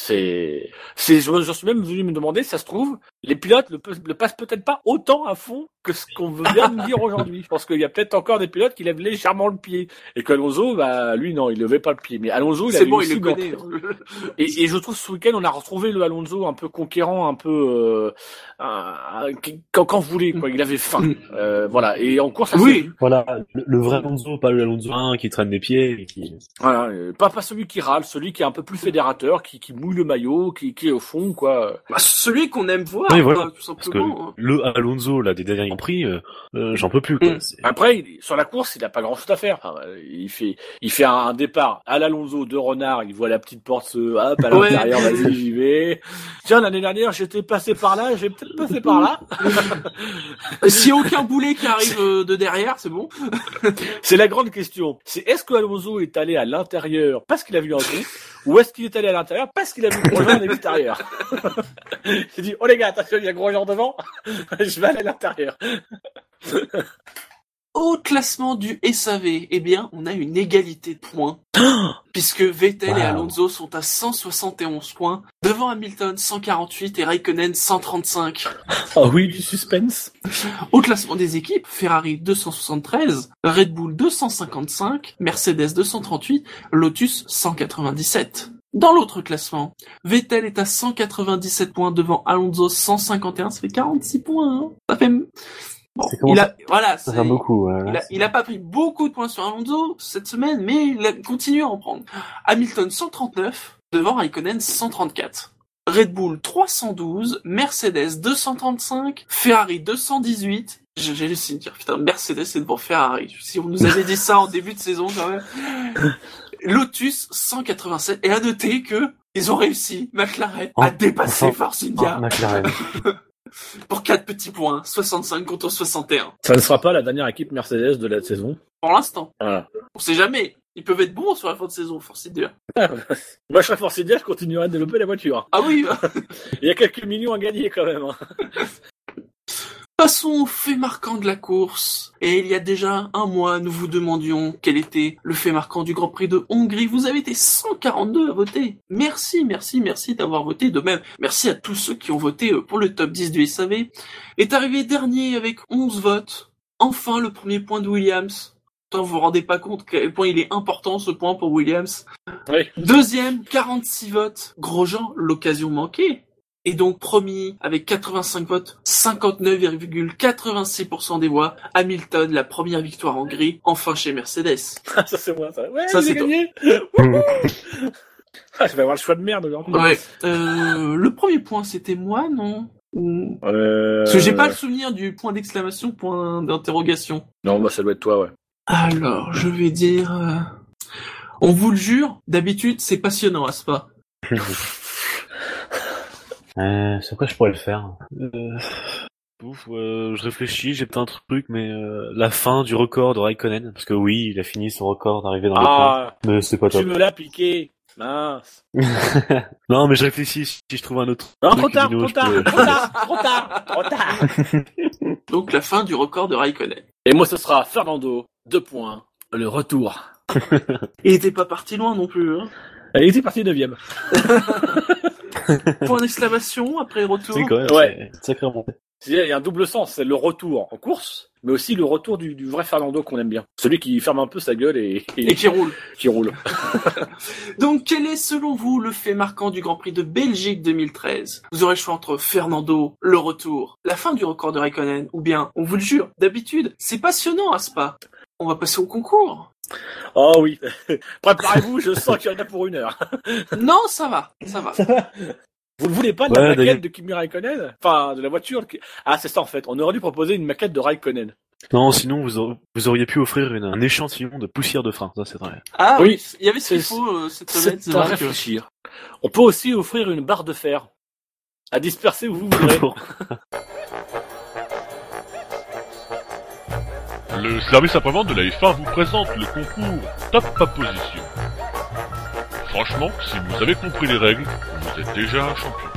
j'en suis même venu me demander, ça se trouve, les pilotes le passent peut-être pas autant à fond que ce qu'on veut bien nous dire aujourd'hui. Je pense qu'il y a peut-être encore des pilotes qui lèvent légèrement le pied. Et qu'Alonso, lui, non, il levait pas le pied. Mais Alonso, il a il le connaît. Et je trouve ce week-end, on a retrouvé le Alonso un peu conquérant, un peu, quand vous voulez, quoi. Il avait faim. Voilà. Et en course, oui. Voilà, le vrai Alonso, pas le Alonso 1 qui traîne des pieds et qui... Voilà. Pas celui qui râle, celui qui est un peu plus fédérateur, qui mouille le maillot, qui est au fond, quoi. Bah, celui qu'on aime voir, oui, voilà. tout Parce simplement. que le Alonso, là, des derniers Grands Prix, j'en peux plus, quoi. Après, sur la course, il a pas grand chose à faire. Enfin, il fait un départ à l'Alonso de renard, il voit la petite porte hop, à l'intérieur, vas-y, j'y vais. Tiens, l'année dernière, j'étais passé par là, je vais peut-être passer par là. S'il y a aucun boulet qui arrive de derrière, c'est bon. C'est la grande question. C'est est-ce que Alonso est allé à l'intérieur parce qu'il a vu un trou, ou est-ce qu'il est allé à l'intérieur parce qu'il a vu Grosjean à l'extérieur? Il dit, oh les gars, attention, il y a Grosjean devant, je vais aller à l'intérieur. Au classement du SAV, eh bien, on a une égalité de points. Puisque Vettel et Alonso sont à 171 points, devant Hamilton 148 et Raikkonen 135. Ah oui, du suspense. Au classement des équipes, Ferrari 273, Red Bull 255, Mercedes 238, Lotus 197. Dans l'autre classement, Vettel est à 197 points devant Alonso 151, ça fait 46 points. Hein. Ça fait... Bon, ça fait beaucoup. Il a pas pris beaucoup de points sur Alonso cette semaine, mais il continue à en prendre. Hamilton 139, devant Raikkonen 134. Red Bull 312, Mercedes 235, Ferrari 218. J'ai laissé me dire, putain, Mercedes c'est devant Ferrari. Si on nous avait dit ça en début de saison, quand même. Lotus 187. Et à noter que ils ont réussi, McLaren, à dépasser Force India. McLaren. Pour 4 petits points, 65 contre 61. Ça ne sera pas la dernière équipe Mercedes de la saison. Pour l'instant. Voilà. On sait jamais. Ils peuvent être bons sur la fin de saison, Force India. Moi, je serais Force India, je continuerai à développer la voiture. Ah oui. Il y a quelques millions à gagner quand même. Passons au fait marquant de la course. Et il y a déjà un mois, nous vous demandions quel était le fait marquant du Grand Prix de Hongrie. Vous avez été 142 à voter. Merci d'avoir voté. De même, merci à tous ceux qui ont voté pour le top 10 du SAV. Est arrivé dernier avec 11 votes. Enfin, le premier point de Williams. Vous vous rendez pas compte à quel point il est important ce point pour Williams. Oui. Deuxième, 46 votes. Grosjean, l'occasion manquée. Et donc premier, avec 85 votes, 59,86% des voix, Hamilton, la première victoire en gris, enfin chez Mercedes. Ça c'est moi, ça. Ouais, ça c'est gagné. Je vais avoir le choix de merde aujourd'hui. Ouais. Le premier point, c'était moi, non? Parce que j'ai pas le souvenir du point d'exclamation, point d'interrogation. Non, bah ça doit être toi, ouais. Alors, je vais dire... On vous le jure, d'habitude, c'est passionnant à Spa. C'est quoi je pourrais le faire? Je réfléchis, j'ai peut-être un truc, mais la fin du record de Raikkonen, parce que oui, il a fini son record d'arriver dans le point, mais c'est pas top. Tu me l'as piqué, mince. Non, mais je réfléchis si je trouve un autre. Non, truc, trop tard. Donc la fin du record de Raikkonen. Et moi, ce sera Fernando, 2 points, le retour. Il était pas parti loin non plus, hein. Il était parti 9ème. Point d'exclamation après retour. C'est quand même ouais. sacré remontée. Il y a un double sens, c'est le retour en course, mais aussi le retour du vrai Fernando qu'on aime bien. Celui qui ferme un peu sa gueule et qui roule. Qui roule. Donc, quel est selon vous le fait marquant du Grand Prix de Belgique 2013 ? Vous aurez le choix entre Fernando, le retour, la fin du record de Raikkonen, ou bien, on vous le jure, d'habitude, c'est passionnant à Spa. On va passer au concours. Oh oui. Préparez-vous, je sens qu'il y en a pour 1 heure. Non, ça va, ça va. Vous ne voulez pas de la maquette de Kimi Raikkonen ? Enfin, de la voiture Ah, c'est ça en fait. On aurait dû proposer une maquette de Raikkonen. Non, sinon vous auriez pu offrir un échantillon de poussière de frein. Ça, c'est vrai. Ah Oui, oui, il y avait ce qu'il faut cette semaine. C'est à vrai que- réfléchir. On peut aussi offrir une barre de fer à disperser où vous voudrez. Le service après-vente de la F1 vous présente le concours Top Position. Franchement, si vous avez compris les règles, vous êtes déjà un champion.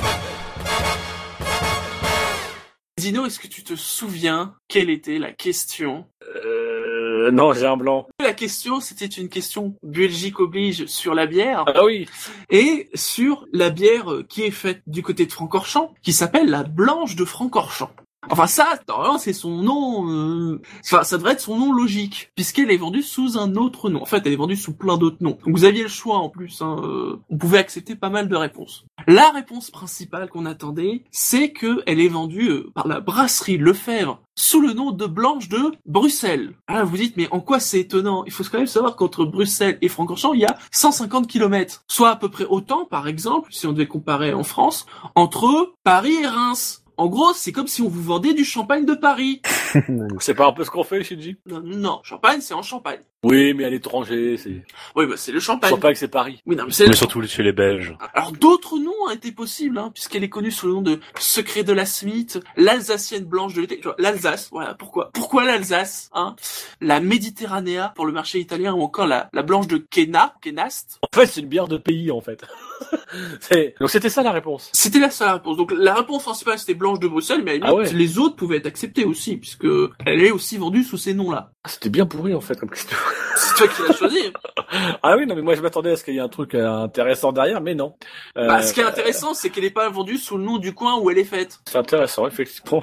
Dino, est-ce que tu te souviens quelle était la question ? Non, j'ai un blanc. La question, c'était une question Belgique oblige sur la bière Ah oui. et sur la bière qui est faite du côté de Francorchamps, qui s'appelle la Blanche de Francorchamps. Enfin ça, normalement, c'est son nom. Enfin, ça devrait être son nom logique, puisqu'elle est vendue sous un autre nom. En fait, elle est vendue sous plein d'autres noms. Donc vous aviez le choix en plus. On pouvait accepter pas mal de réponses. La réponse principale qu'on attendait, c'est que elle est vendue par la brasserie Lefebvre sous le nom de Blanche de Bruxelles. Ah, vous dites, mais en quoi c'est étonnant ? Il faut quand même savoir qu'entre Bruxelles et Francorchamps, il y a 150 km. Soit à peu près autant, par exemple, si on devait comparer en France, entre Paris et Reims. En gros, c'est comme si on vous vendait du champagne de Paris. C'est pas un peu ce qu'on fait, Shinji ? Non, champagne, c'est en Champagne. Oui, mais à l'étranger, c'est... Oui, bah c'est le champagne. Champagne, c'est Paris. Oui, non, mais c'est Mais surtout chez les Belges. Alors d'autres noms ont été possibles, puisqu'elle est connue sous le nom de Secret de la Smith, l'Alsacienne blanche de l'été, tu vois, l'Alsace, voilà, pourquoi l'Alsace, la Méditerranée pour le marché italien, ou encore la blanche de Kenast. En fait, c'est une bière de pays, en fait. Donc c'était ça la réponse. C'était la seule réponse. Donc la réponse principale c'était Blanche de Bruxelles, mais à la limite, les autres pouvaient être acceptées aussi, puisque elle est aussi vendue sous ces noms-là. C'était bien pourri en fait comme question. C'est toi qui l'as choisi. Ah oui, non mais moi je m'attendais à ce qu'il y ait un truc intéressant derrière, mais non. Ce qui est intéressant, c'est qu'elle n'est pas vendue sous le nom du coin où elle est faite. C'est intéressant, effectivement.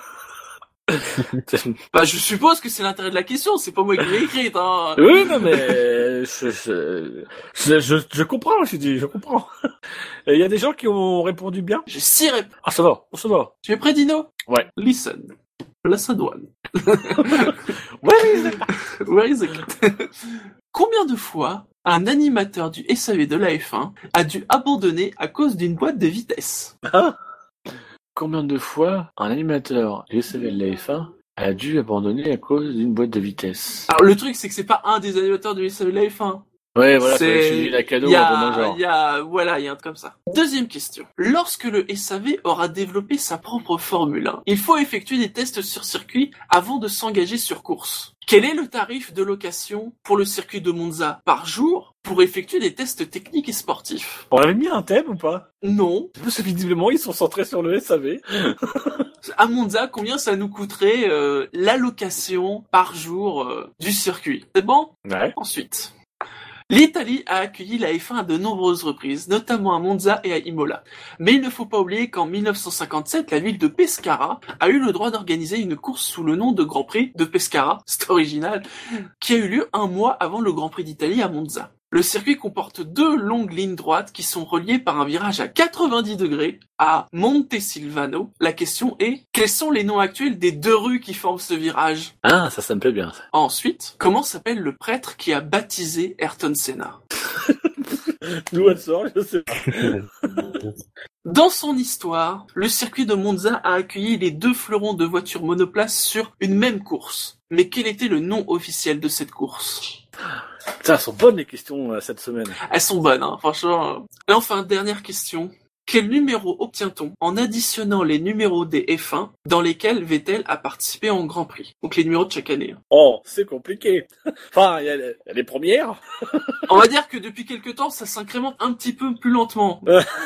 Je suppose que c'est l'intérêt de la question, c'est pas moi qui l'ai écrite, Oui, non mais je comprends, je comprends. Il y a des gens qui ont répondu bien. J'ai 6 réponses. Ah ça va. Tu es prêt, Dino? Ouais. Listen. Place à douane. Where is it? Combien de fois un animateur du SAV de la F1 a dû abandonner à cause d'une boîte de vitesse? Combien de fois un animateur du SAV de la F1 a dû abandonner à cause d'une boîte de vitesse? Alors le truc c'est que c'est pas un des animateurs du SAV de la F1. Ouais, voilà, c'est la cadeau, il y a un truc comme ça. Deuxième question. Lorsque le SAV aura développé sa propre Formule 1, il faut effectuer des tests sur circuit avant de s'engager sur course. Quel est le tarif de location pour le circuit de Monza par jour pour effectuer des tests techniques et sportifs? On avait mis un thème ou pas? Non. Parce que visiblement, ils sont centrés sur le SAV. À Monza, combien ça nous coûterait la location par jour du circuit? C'est bon? Ouais. Ensuite. L'Italie a accueilli la F1 à de nombreuses reprises, notamment à Monza et à Imola. Mais il ne faut pas oublier qu'en 1957, la ville de Pescara a eu le droit d'organiser une course sous le nom de Grand Prix de Pescara, c'est original, qui a eu lieu un mois avant le Grand Prix d'Italie à Monza. Le circuit comporte 2 longues lignes droites qui sont reliées par un virage à 90 degrés à Montesilvano. La question est, quels sont les noms actuels des 2 rues qui forment ce virage? Ah, ça me plaît bien. Ça. Ensuite, comment s'appelle le prêtre qui a baptisé Ayrton Senna? D'où elle sort, je sais pas. Dans son histoire, le circuit de Monza a accueilli les 2 fleurons de voitures monoplace sur une même course. Mais quel était le nom officiel de cette course? Ça, elles sont bonnes les questions cette semaine. Elles sont bonnes, franchement. Et enfin, dernière question. Quel numéro obtient-on en additionnant les numéros des F1 dans lesquels Vettel a participé en Grand Prix? Donc les numéros de chaque année. Oh, c'est compliqué. Enfin, il y a les premières. On va dire que depuis quelque temps, ça s'incrémente un petit peu plus lentement.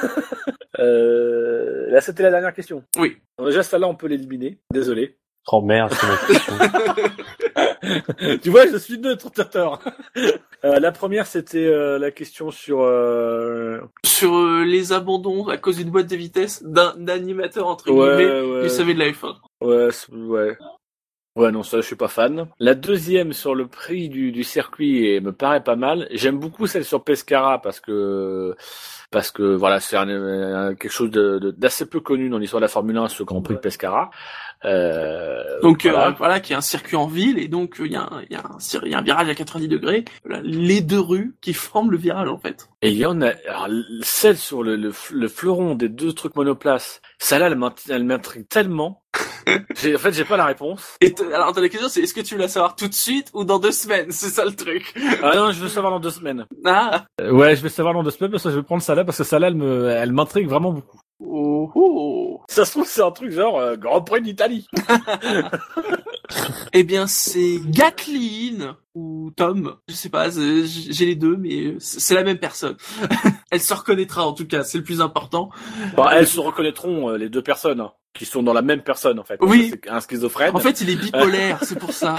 Là, c'était la dernière question. Oui. Donc, déjà, celle-là, on peut l'éliminer. Désolé. Oh merde, c'est ma question. Tu vois, je suis neutre, Tateur. La première, c'était la question sur sur les abandons à cause d'une boîte de vitesse d'un animateur entre guillemets du SAV de la F1. Ouais, non, ça, je suis pas fan. La deuxième sur le prix du circuit me paraît pas mal. J'aime beaucoup celle sur Pescara parce que voilà, c'est quelque chose d'assez peu connu dans l'histoire de la Formule 1, ce Grand Prix de Pescara. Donc voilà, qui est un circuit en ville et donc il y a un virage à 90 degrés. Voilà, les deux rues qui forment le virage en fait. Et il y en a alors, celle sur le fleuron des deux trucs monoplaces. Celle-là, elle m'intrigue tellement. J'ai pas la réponse. Alors la question c'est est-ce que tu veux la savoir tout de suite ou dans 2 semaines? C'est ça le truc. Ah non, je veux savoir dans 2 semaines. Ah. Ouais, je vais savoir dans 2 semaines parce que je vais prendre celle-là parce que celle-là elle m'intrigue vraiment beaucoup. Oh. Ça se trouve c'est un truc genre Grand Prix d'Italie. Eh bien c'est Gatlin ou Tom, je sais pas, j'ai les deux mais c'est la même personne. Elle se reconnaîtra en tout cas, c'est le plus important. Bon, elles se reconnaîtront les deux personnes. Hein. Qui sont dans la même personne en fait. Oui. C'est un schizophrène. En fait, il est bipolaire, c'est pour ça.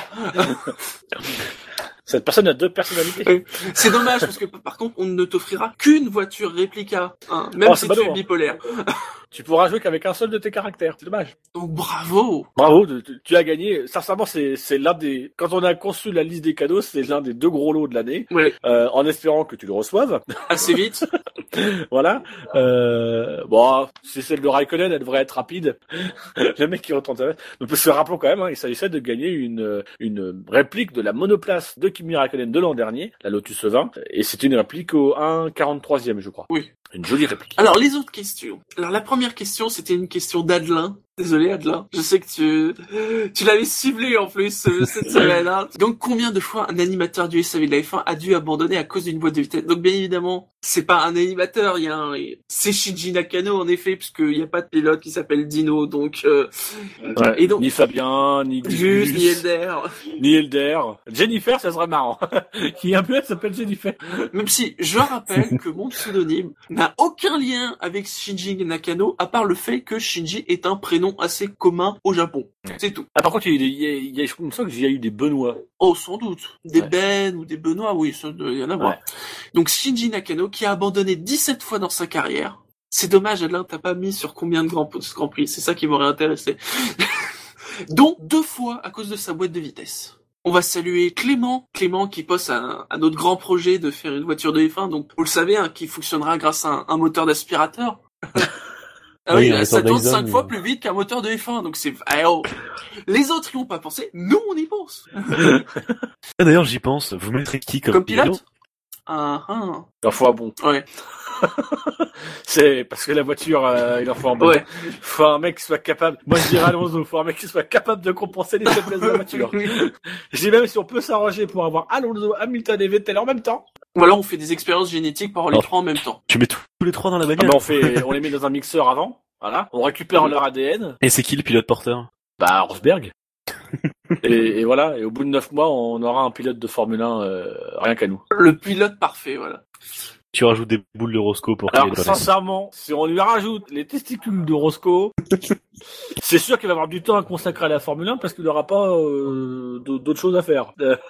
Cette personne a 2 personnalités. C'est dommage parce que par contre, on ne t'offrira qu'une voiture réplica, hein, même si tu es bipolaire. Tu pourras jouer qu'avec un seul de tes caractères. C'est dommage. Donc bravo. Bravo, tu as gagné. Sincèrement, c'est l'un des. Quand on a conçu la liste des cadeaux, c'est l'un des 2 gros lots de l'année. Ouais. En espérant que tu le reçoives. Assez vite. Voilà. Bon, c'est celle de Raikkonen, elle devrait être rapide. Le mec qui retente. Donc, se rappelons quand même, hein, il s'agissait de gagner une réplique de la monoplace de Kimi Raikkonen de l'an dernier, la Lotus 20, et c'était une réplique au 1,43e, je crois. Oui. Une jolie réplique. Alors, les autres questions. Alors, la première question, c'était une question d'Adelin. Désolé, Adelin. Je sais que tu l'avais ciblé, en plus, cette semaine, hein. Donc, combien de fois un animateur du SAV de la F1 a dû abandonner à cause d'une boîte de vitesse? Donc, bien évidemment, c'est pas un animateur, c'est Shinji Nakano, en effet, puisqu'il n'y a pas de pilote qui s'appelle Dino, donc, ouais, et donc. Ni Fabien, ni Gus, ni Elder. Ni Elder. Jennifer, ça serait marrant. Il y a un pilote qui s'appelle Jennifer. Même si, je rappelle que mon pseudonyme n'a aucun lien avec Shinji Nakano, à part le fait que Shinji est un prénom assez commun au Japon. C'est tout. Ah, par contre, il y a, je me sens qu'il y a eu des Benoît. Oh, sans doute. Des Ouais. Ben ou des Benoît, oui, ça doit y en avoir. Ouais. Donc, Shinji Nakano, qui a abandonné 17 fois dans sa carrière. C'est dommage, Adelin, t'as pas mis sur combien de Grands Prix. C'est ça qui m'aurait intéressé. Dont 2 fois à cause de sa boîte de vitesse. On va saluer Clément qui poste à notre grand projet de faire une voiture de F1, donc vous le savez, hein, qui fonctionnera grâce à un moteur d'aspirateur. Ah oui, un ça moteur tourne Dyson, 5 fois plus vite qu'un moteur de F1, donc c'est... Ah, oh. Les autres y ont pas pensé, nous on y pense. Ah, d'ailleurs, j'y pense. Vous mettrez qui comme Pilote. Ah. Il en faut un bon. Ouais. C'est parce que la voiture, il en faut un bon. Ouais. Faut un mec qui soit capable. Moi, je dirais Alonso. Faut un mec qui soit capable de compenser les faiblesses de la voiture. Je dis même si on peut s'arranger pour avoir Alonso, Hamilton et Vettel en même temps. Voilà, on fait des expériences génétiques pour avoir les Alors, 3 en même temps. Tu mets tous les 3 dans la Ah bagnole. ben on les met dans un mixeur avant. Voilà. On récupère leur ADN. Et c'est qui le pilote porteur? Bah, Rosberg. et voilà. Et au bout de 9 mois, on aura un pilote de Formule 1, rien qu'à nous. Le pilote parfait, voilà. Tu rajoutes des boules de Roscoe pour Alors, qu'il y ait sincèrement, si on lui rajoute les testicules de Roscoe, c'est sûr qu'il va avoir du temps à consacrer à la Formule 1 parce qu'il n'aura pas d'autres choses à faire.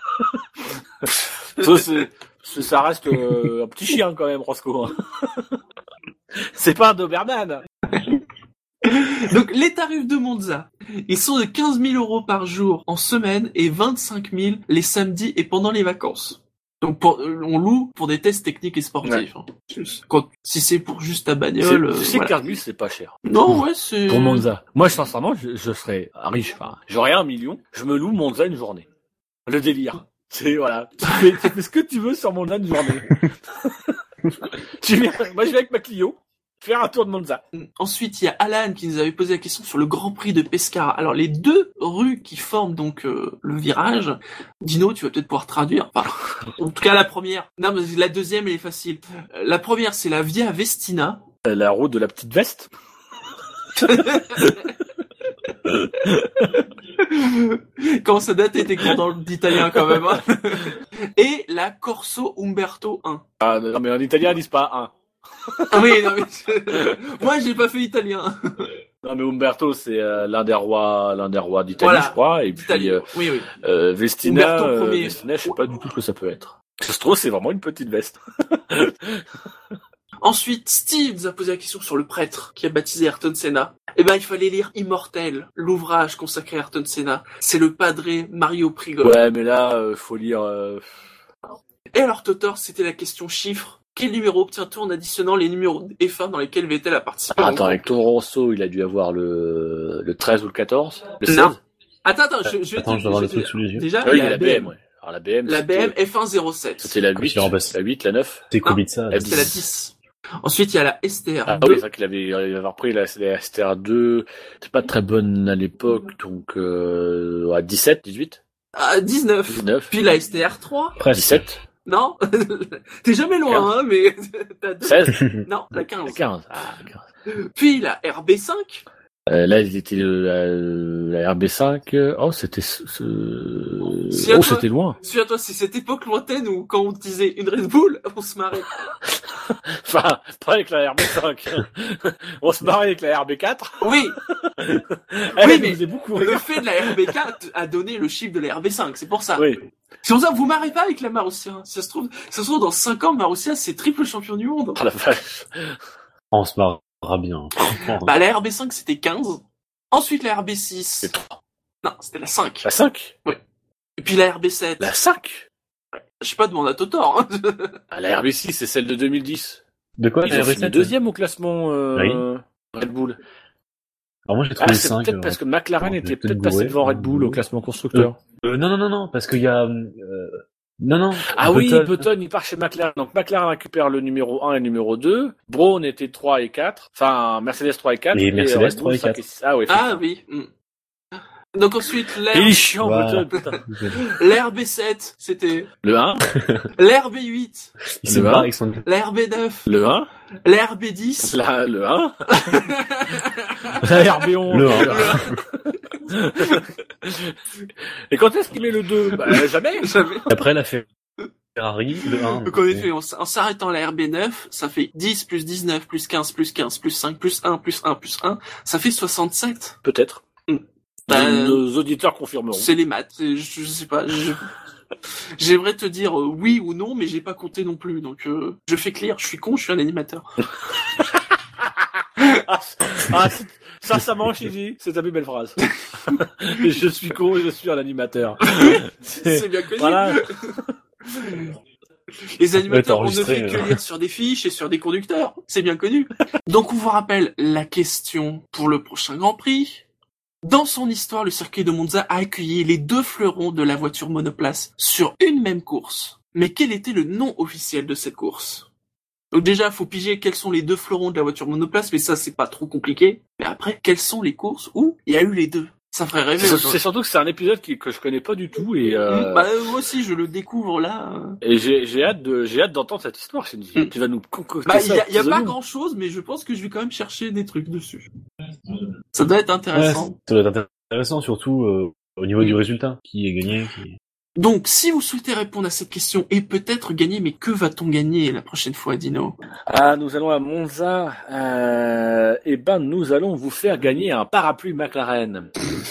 Ça reste un petit chien quand même, Roscoe. C'est pas un Doberman. Donc, les tarifs de Monza, ils sont de 15 000 € par jour en semaine et 25 000 les samedis et pendant les vacances. Donc, on loue pour des tests techniques et sportifs. Ouais. Hein. Si c'est pour juste ta bagnole... Tu sais que voilà. 15 000, c'est pas cher. Non, ouais, c'est... Pour Monza. Moi, sincèrement, je serais riche. Enfin, j'aurais 1 million. Je me loue Monza une journée. Le délire. C'est, voilà. Tu fais ce que tu veux sur Monza une journée. Moi, je vais avec ma Clio. Faire un tour de Monza. Ensuite, il y a Alan qui nous avait posé la question sur le Grand Prix de Pescara. Alors, les 2 rues qui forment donc le virage, Dino, tu vas peut-être pouvoir traduire. Enfin, en tout cas, la première. Non, mais la deuxième, elle est facile. La première, c'est la Via Vestina. La route de la petite veste. Comment ça date tes cours d'italien quand même. Hein. Et la Corso Umberto 1. Ah, non, mais en italien, ils disent pas 1. Ah oui, non, mais moi j'ai pas fait italien. Non mais Umberto c'est l'un des rois d'Italie, Voilà. je crois, et puis oui. Vestina, Umberto Ier. Vestina, je sais pas du tout ce que ça peut être. Ça se trouve c'est vraiment une petite veste. Ensuite, Steve nous a posé la question sur le prêtre qui a baptisé Ayrton Senna. Eh ben, il fallait lire Immortel, l'ouvrage consacré à Ayrton Senna. C'est le padre Mario Prigolo. Ouais, mais là, faut lire... Et alors, Totor, c'était la question chiffre. Quel numéro obtient-on en additionnant les numéros F1 dans lesquels Vettel a participé? Attends, avec Toro Rosso, il a dû avoir le 13 ou le 14? Le 16? Non. Attends, je vais Attends, te je vais avoir le je vais truc te sous les yeux. Déjà, Ah oui, il y a la BM, ouais. Alors la BM, La c'était- BM F107. C'était la Comme 8, s'il remplaçait. la 8, la 9. C'est Kubica. La C'était la 10. Ensuite, il y a la STR2. Ah oui, c'est vrai qu'il avait repris la STR2. C'était pas très bonne à l'époque, donc à 17, 18, 19. 19, Puis la STR3. Presque. 17, Non. T'es jamais loin, hein, mais t'as 2. 16, Non, la 15. 15. Ah, 15. Puis la RB5. Là, il était la RB5. Oh, c'était à toi. c'était loin. Souviens-toi, c'est cette époque lointaine où quand on disait une Red Bull, on se marrait. Enfin, pas avec la RB5. On se marrait avec la RB4. Oui, Elle Oui, nous mais faisait beaucoup le rire. fait de la RB4 a donné le chiffre de la RB5, c'est pour ça. Oui. C'est pour ça que vous marrez pas avec la Marussia. Si ça se trouve dans 5 ans, Marussia, c'est triple champion du monde. Oh la vache. On se marrera bien. Bah, la RB5, c'était 15. Ensuite, la RB6. C'est 3. Non, c'était la 5. La 5? Et puis la RB7. La 5? Je sais pas, demande à Totor, hein. Ah, la RB6, c'est celle de 2010. De quoi, Ils ont fini deuxième au classement Oui. Red Bull. Alors moi j'ai Ah, trouvé c'est 5. peut-être parce que McLaren je vais était peut-être peut-être passé bourrer. devant Red Bull au classement constructeur. Non, parce qu'il y a... Non. Ah oui, Button. Button, il part chez McLaren. Donc McLaren récupère le numéro 1 et le numéro 2. Brown était 3 et 4. Enfin, Mercedes 3 et 4. Et Mercedes Red Bull 3 et 5 4. 6. Ah oui. Ah oui. Donc ensuite, Il est chiant, Voilà. Button, putain. la RB7, c'était Le 1, la RB8, Il se Le barre un. avec son... la RB9, le 1, la RB10, le 1, la RB11. Le 1. Et quand est-ce qu'il met le 2? Bah, jamais. Jamais. Après la Ferrari, le 1. Donc en effet, en s'arrêtant à la RB9, ça fait 10 plus 19 plus 15 plus 15 plus 5 plus 1 plus 1 plus 1, ça fait 67. Peut-être. Bah, Nos auditeurs confirmeront. C'est les maths, je sais pas. J'aimerais te dire oui ou non, mais j'ai pas compté non plus, donc je fais clair, je suis con, je suis un animateur. Ça mange, Gigi. C'est ta plus belle phrase. Je suis con et je suis un animateur. C'est bien connu. Voilà. Les animateurs, Ouais, on ne t'as fait enregistré, que lire sur des fiches et sur des conducteurs. C'est bien connu. Donc, on vous rappelle la question pour le prochain Grand Prix. Dans son histoire, le circuit de Monza a accueilli les deux fleurons de la voiture monoplace sur une même course. Mais quel était le nom officiel de cette course? Donc déjà, faut piger quels sont les deux fleurons de la voiture monoplace, mais ça, c'est pas trop compliqué. Mais après, quelles sont les courses où il y a eu les deux? Ça ferait rêver. C'est surtout que c'est un épisode que je connais pas du tout et Bah, moi aussi, je le découvre là. et j'ai hâte d'entendre cette histoire. Shinji. Tu vas nous concocter Bah, ça. il y a pas désolé. grand chose, mais je pense que je vais quand même chercher des trucs dessus. Ça doit être intéressant. Ça doit être intéressant, surtout au niveau du résultat. Qui est gagné, qui... Donc, si vous souhaitez répondre à cette question et peut-être gagner, mais que va-t-on gagner la prochaine fois, Dino? Ah, nous allons à Monza. Eh ben, nous allons vous faire gagner un parapluie McLaren.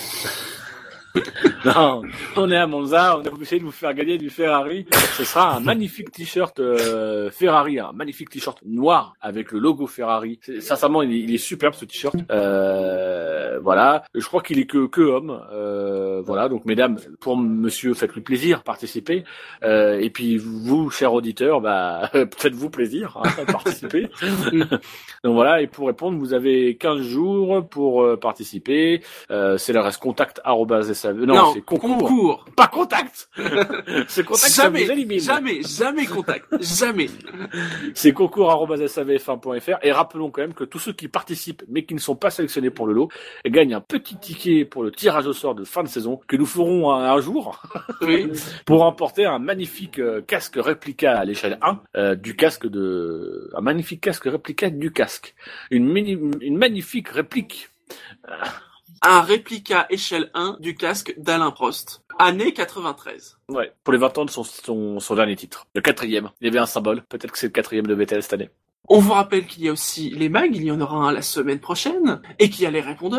Non, on est à Monza, on est obligé de vous faire gagner du Ferrari. Ce sera un magnifique t-shirt Ferrari, un magnifique t-shirt noir avec le logo Ferrari. Sincèrement, il est superbe ce t-shirt. Voilà, je crois qu'il est que homme. Voilà, donc mesdames, pour monsieur, faites-lui plaisir, participez. Et puis vous, chers auditeurs, bah faites-vous plaisir, hein, participez. Donc voilà, et pour répondre, vous avez 15 jours pour participer. C'est l'adresse contact@sav. Non, c'est concours. Pas contact. C'est contact, ça vous élimine. Jamais contact. Jamais. C'est concours@savf1.fr. Et rappelons quand même que tous ceux qui participent, mais qui ne sont pas sélectionnés pour le lot, gagnent un petit ticket pour le tirage au sort de fin de saison, que nous ferons un jour. Oui. Pour remporter un magnifique casque réplica à l'échelle 1 du casque un magnifique casque réplica du casque, une magnifique réplique. Un réplica échelle 1 du casque d'Alain Prost. Année 93. Ouais. Pour les 20 ans de son dernier titre, le 4e. Il y avait un symbole. Peut-être que c'est le 4e de Vettel cette année. On vous rappelle qu'il y a aussi les mags, il y en aura un la semaine prochaine, et qu'il y a les répondeurs.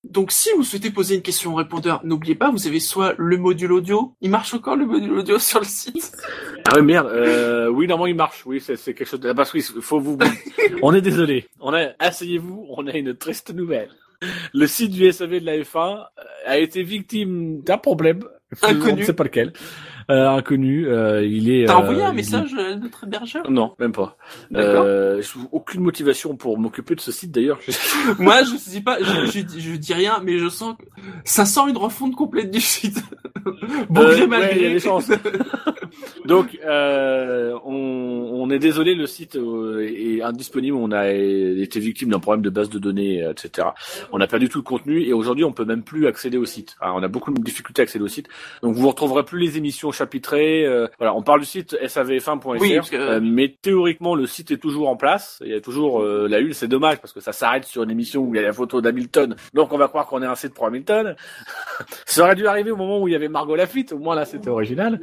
Donc si vous souhaitez poser une question au répondeur, n'oubliez pas, vous avez soit le module audio. Il marche encore le module audio sur le site? Ah oui, merde. Oui, normalement il marche. Oui, c'est quelque chose de... Parce qu'il faut vous... On est désolé. Asseyez-vous, on a une triste nouvelle. Le site du SAV de la F1 a été victime d'un problème. Inconnu. On ne sait pas lequel. Inconnu. Il est. T'as envoyé un message à notre hébergeur? Non, même pas. D'accord. Aucune motivation pour m'occuper de ce site d'ailleurs. Moi, je dis pas, je dis rien, mais je sens que ça sent une refonte complète du site. Bon gré mal ouais, il y a gré. des chances. Donc, on est désolé, le site est indisponible. On a été victime d'un problème de base de données, etc. On a perdu tout le contenu et aujourd'hui, on peut même plus accéder au site. Alors, on a beaucoup de difficultés à accéder au site. Donc, vous retrouverez plus les émissions chapitrées. Voilà, on parle du site savf1.fr, Oui, parce que- mais théoriquement, le site est toujours en place. Il y a toujours la une. C'est dommage parce que ça s'arrête sur une émission où il y a la photo d'Hamilton. Donc, on va croire qu'on est un site pour Hamilton. Ça aurait dû arriver au moment où il y avait Margot Lafitte. Au moins, là, c'était original.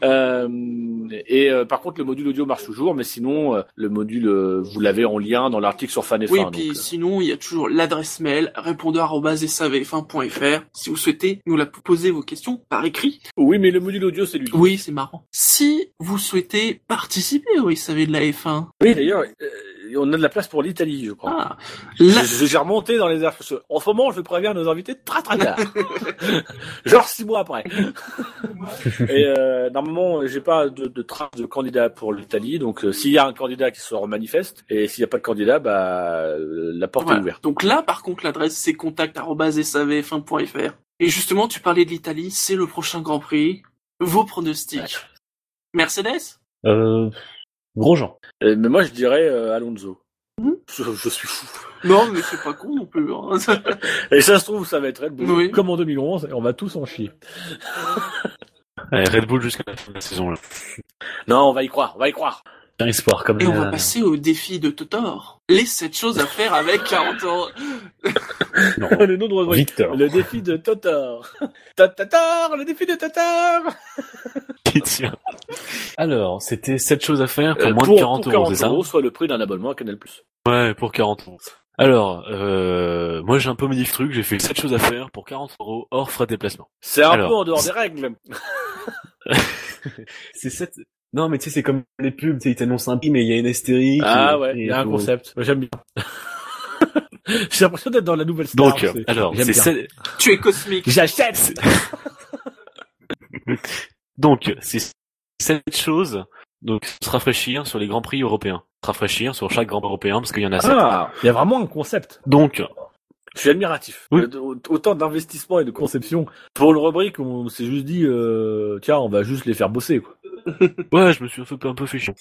Par contre, le module audio marche toujours, mais sinon, le module, vous l'avez en lien dans l'article sur FanF1. Oui, donc, puis sinon, il y a toujours l'adresse mail répondeur@savf1.fr si vous souhaitez nous la poser vos questions par écrit. oui, mais le module audio, c'est lui. Oui, c'est marrant. Si vous souhaitez participer au SAV de la F1, Oui, d'ailleurs, on a de la place pour l'Italie, je crois. ah, là, J'ai remonté dans les airs. En ce moment, je préviens nos invités très très tard. Genre 6 mois après. Et normalement, j'ai pas de trace de candidat pour l'Italie. Donc, s'il y a un candidat qui se manifeste, et s'il n'y a pas de candidat, la porte est voilà. ouverte. Donc là, par contre, l'adresse c'est contact@savf1.fr. Et justement, tu parlais de l'Italie, c'est le prochain Grand Prix. Vos pronostics. Ouais. Mercedes? Grosjean. Mais moi, je dirais Alonso. Mhm. Je suis fou. Non, mais c'est pas con non plus. Hein. Et ça se trouve, ça va être Red Bull, Oui. comme en 2011, et on va tous en chier. Allez, Red Bull jusqu'à la fin de la saison, là. Non, on va y croire, on va y croire. Un espoir, comme Et on la- va passer au défi de Totor. Les 7 choses à faire avec 40 ans. Non. Le nom de Rodrigue. Victor. Le défi de Totor. Totor, le défi de Totor. Qui tient. Alors, c'était 7 choses à faire pour moins Pour de 40 euros, c'est ça? €, soit le prix d'un abonnement à Canal+. Ouais, pour 40 euros. Alors, moi j'ai un peu modifié le truc, j'ai fait 7 choses à faire pour 40 euros hors frais de déplacement. C'est un Alors. peu en dehors des règles. C'est 7... Non, mais tu sais, c'est comme les pubs, tu sais, ils t'annoncent un prix, mais il y a une hystérique. Ah ouais, il y a un faut- concept. Moi, j'aime bien. J'ai l'impression d'être dans la nouvelle star. Donc, alors, j'aime c'est bien. 7... Tu es cosmique. J'achète. Donc, c'est 7 choses, donc se rafraîchir sur les grands prix européens. Se rafraîchir sur chaque grand prix européen, parce qu'il y en a 7. Ah, il y a vraiment un concept. Donc, Je suis admiratif. Oui. Autant d'investissement et de conception. Pour une rubrique, on s'est juste dit, tiens, on va juste les faire bosser, quoi. ouais, je me suis un peu fait chiant.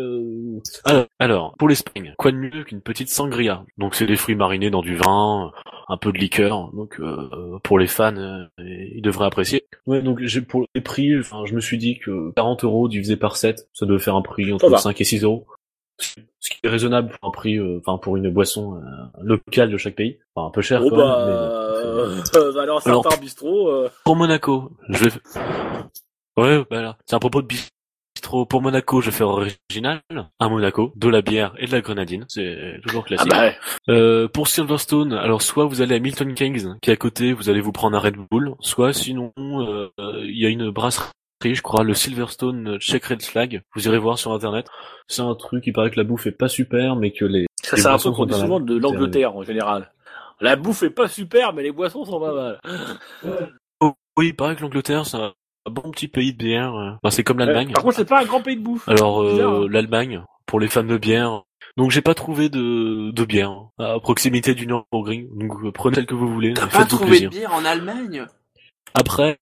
Alors, pour l'Espagne, quoi de mieux qu'une petite sangria? Donc c'est des fruits marinés dans du vin, un peu de liqueur. Donc pour les fans, ils devraient apprécier. Ouais, donc pour les prix, enfin, je me suis dit que 40 euros divisé par 7, ça devait faire un prix Ça entre va. 5 et 6 euros. Ce qui est raisonnable pour un prix, pour une boisson locale de chaque pays. Enfin, un peu cher Oh quand même. Mais bah alors Alors, certains bistrots, pour Monaco, je vais... Ouais, bah là, c'est à propos de bistrot. Pour Monaco, je vais faire original. Un Monaco, de la bière et de la grenadine. C'est toujours ah classique. bah ouais. Pour Silverstone, alors soit vous allez à Milton Keynes, qui est à côté, vous allez vous prendre un Red Bull, soit sinon, il y a une brasserie, je crois, le Silverstone Checkered Flag. Vous irez voir sur internet. C'est un truc, il paraît que la bouffe est pas super, mais que les Ça, les c'est un boissons truc qu'on sont dit pas souvent mal. de l'Angleterre, en général. La bouffe est pas super, mais les boissons sont pas mal. Oh, oui, il paraît que l'Angleterre, c'est un bon petit pays de bière. Enfin, c'est comme l'Allemagne. Par contre, c'est pas un grand pays de bouffe. Alors, bizarre, hein. l'Allemagne, pour les fans de bière. Donc, j'ai pas trouvé de bière à proximité du Nürburgring. Donc, prenez celle que vous voulez. T'as mais pas faites-vous trouvé plaisir. de bière en Allemagne? Après,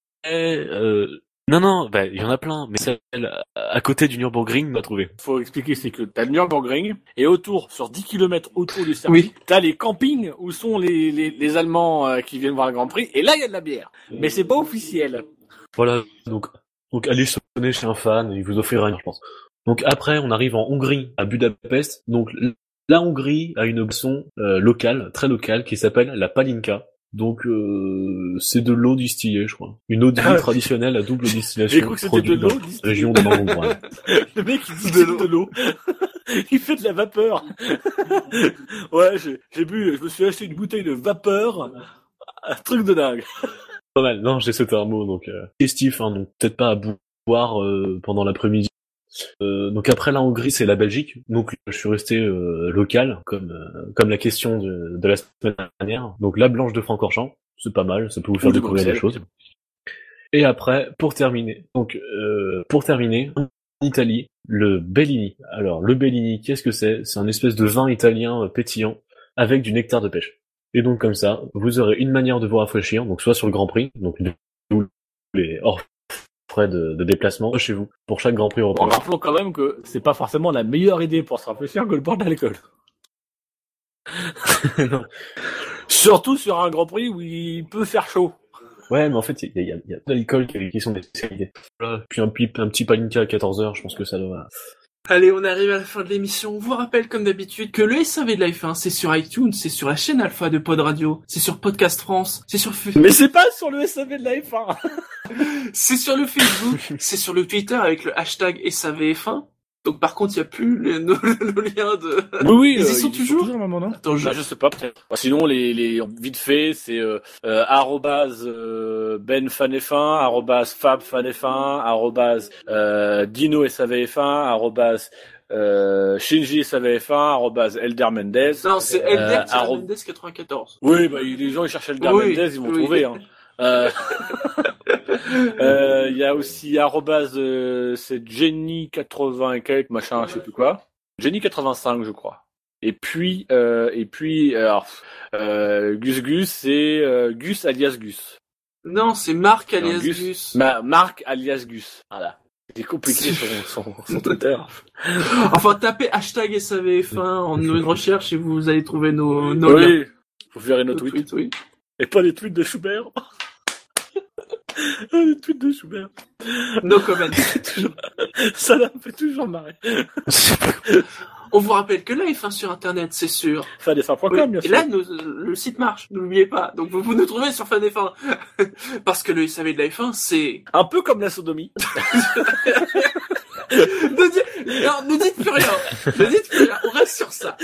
non, bah, il y en a plein, mais celle à côté du Nürburgring, on m'a trouvé. Faut expliquer, c'est que t'as le Nürburgring, et autour, sur 10 km autour du circuit, Oui. t'as les campings où sont les Allemands qui viennent voir le Grand Prix, et là, il y a de la bière. Mais c'est pas officiel. Voilà, donc allez sonner chez un fan, il vous offrira rien, je pense. Donc après, on arrive en Hongrie, à Budapest. Donc la Hongrie a une boisson locale, très locale, qui s'appelle la palinka. Donc c'est de l'eau distillée, je crois. Une eau de vie traditionnelle à double J'ai distillation cru que c'était de produite l'eau dans la distillée. région de Mangombran. Le mec, il dit de l'eau. Il fait de la vapeur. Ouais, j'ai bu, je me suis acheté une bouteille de vapeur un truc de dingue. Pas mal. Non, j'ai sauté un mot, donc festif, hein, donc peut-être pas à boire pendant l'après-midi. Donc après la Hongrie, c'est la Belgique. Donc je suis resté local, comme la question de la semaine dernière. Donc la Blanche de Francorchamps, c'est pas mal, ça peut vous faire Ou de découvrir des Bruxelles. choses. Et après, pour terminer, en Italie, le Bellini. Alors le Bellini, qu'est-ce que c'est? C'est un espèce de vin italien pétillant avec du nectar de pêche. Et donc comme ça, vous aurez une manière de vous rafraîchir, donc soit sur le Grand Prix, donc les hors frais de déplacement, soit chez vous, pour chaque Grand Prix européen. Rappelons quand même que c'est pas forcément la meilleure idée pour se rafraîchir que le bord de l'alcool. Non. Surtout sur un Grand Prix où il peut faire chaud. Ouais, mais en fait, il y a d'alcool qui sont des spécialités. Voilà. Puis un petit palinka à 14h, je pense que ça doit... Allez, on arrive à la fin de l'émission. On vous rappelle, comme d'habitude, que le SAV de la F1, c'est sur iTunes, c'est sur la chaîne Alpha de Pod Radio, c'est sur Podcast France, c'est sur Mais c'est pas sur le SAV de la F1. c'est sur le Facebook, c'est sur le Twitter avec le hashtag SAVF1. Donc par contre, il n'y a plus nos liens de... Oui, Ils y sont toujours maintenant, non? Attends, Je sais pas, peut-être. Sinon, les vite fait, c'est arrobase benfanf1, arrobase fabfanf1, arrobase dino savf1, arrobase shinji savf1, arrobase elder mendez. Non, c'est Elder 94. Oui, bah les gens ils cherchent Elder Oui, Mendez, ils vont oui. trouver. Hein. Il y a aussi arrobase c'est Jenny 80 et quelques machin, je sais plus quoi. Jenny 85 je crois. Et puis alors Gus Gus c'est Gus alias Gus. Non, c'est Marc Non, alias Gus. Marc alias Gus. Voilà. C'est compliqué son Twitter. Enfin, tapez hashtag SAVF1 en une recherche et vous allez trouver nos liens. Oui, faut faire une Nos autre tweet. oui. Et pas les tweets de Schubert. Les tweets de Schubert. No comment. Ça me fait toujours marrer. On vous rappelle que la F1 sur Internet, c'est sûr. Fanf1.com, Oui. bien Et sûr. là, le site marche, n'oubliez pas. Donc vous nous trouvez sur FanF1. Parce que le SAV de la F1, c'est... Un peu comme la sodomie. Ne dites plus rien. Ne dites plus rien. On reste sur ça.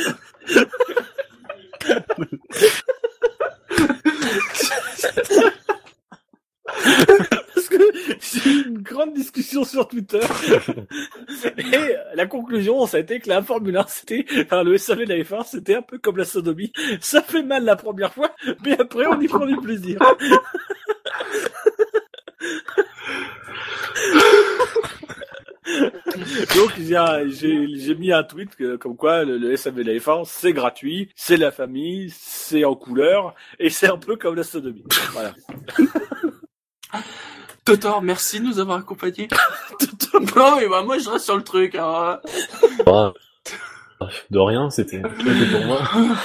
Parce que j'ai eu une grande discussion sur Twitter. Et la conclusion, ça a été que la Formule 1, le SAV de la F1, c'était un peu comme la sodomie. Ça fait mal la première fois, mais après, on y prend du plaisir. Donc j'ai mis un tweet comme quoi le SAV de la F1 c'est gratuit, c'est la famille, c'est en couleur et c'est un peu comme la sodomie. Voilà. Totor, merci de nous avoir accompagnés. Non, mais bah, moi je reste sur le truc. Hein. Ah, de rien, c'était pour moi.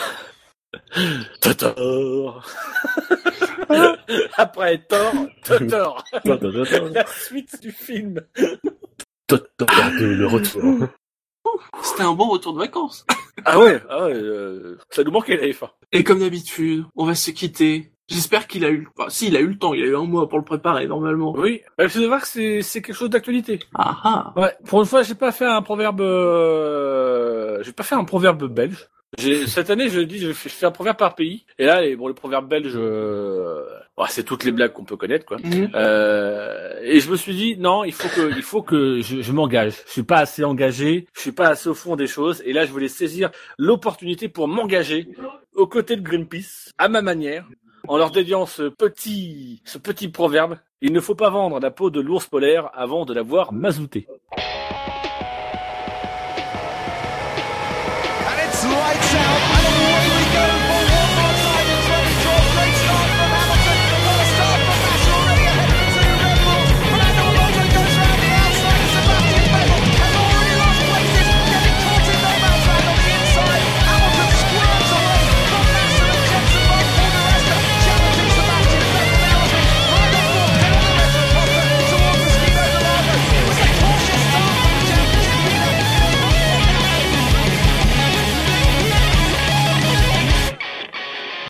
Totor. Après Thor, Totor. La suite du film. Totor, le retour. C'était un bon retour de vacances. Ah ouais, ça nous manquait la F1. Et comme d'habitude, on va se quitter. J'espère qu'il a eu... Enfin, si, il a eu le temps. Il a eu un mois pour le préparer, normalement. Oui, je vais voir que c'est quelque chose d'actualité. Ah ah. Ouais, pour une fois, j'ai pas fait un proverbe belge. Cette année, je fais un proverbe par pays. Et là, le proverbe belge, c'est toutes les blagues qu'on peut connaître, quoi. Mhm. Et je me suis dit, non, il faut que je m'engage. Je suis pas assez engagé. Je suis pas assez au fond des choses. Et là, je voulais saisir l'opportunité pour m'engager aux côtés de Greenpeace, à ma manière, en leur dédiant ce petit proverbe. Il ne faut pas vendre la peau de l'ours polaire avant de l'avoir mazouté.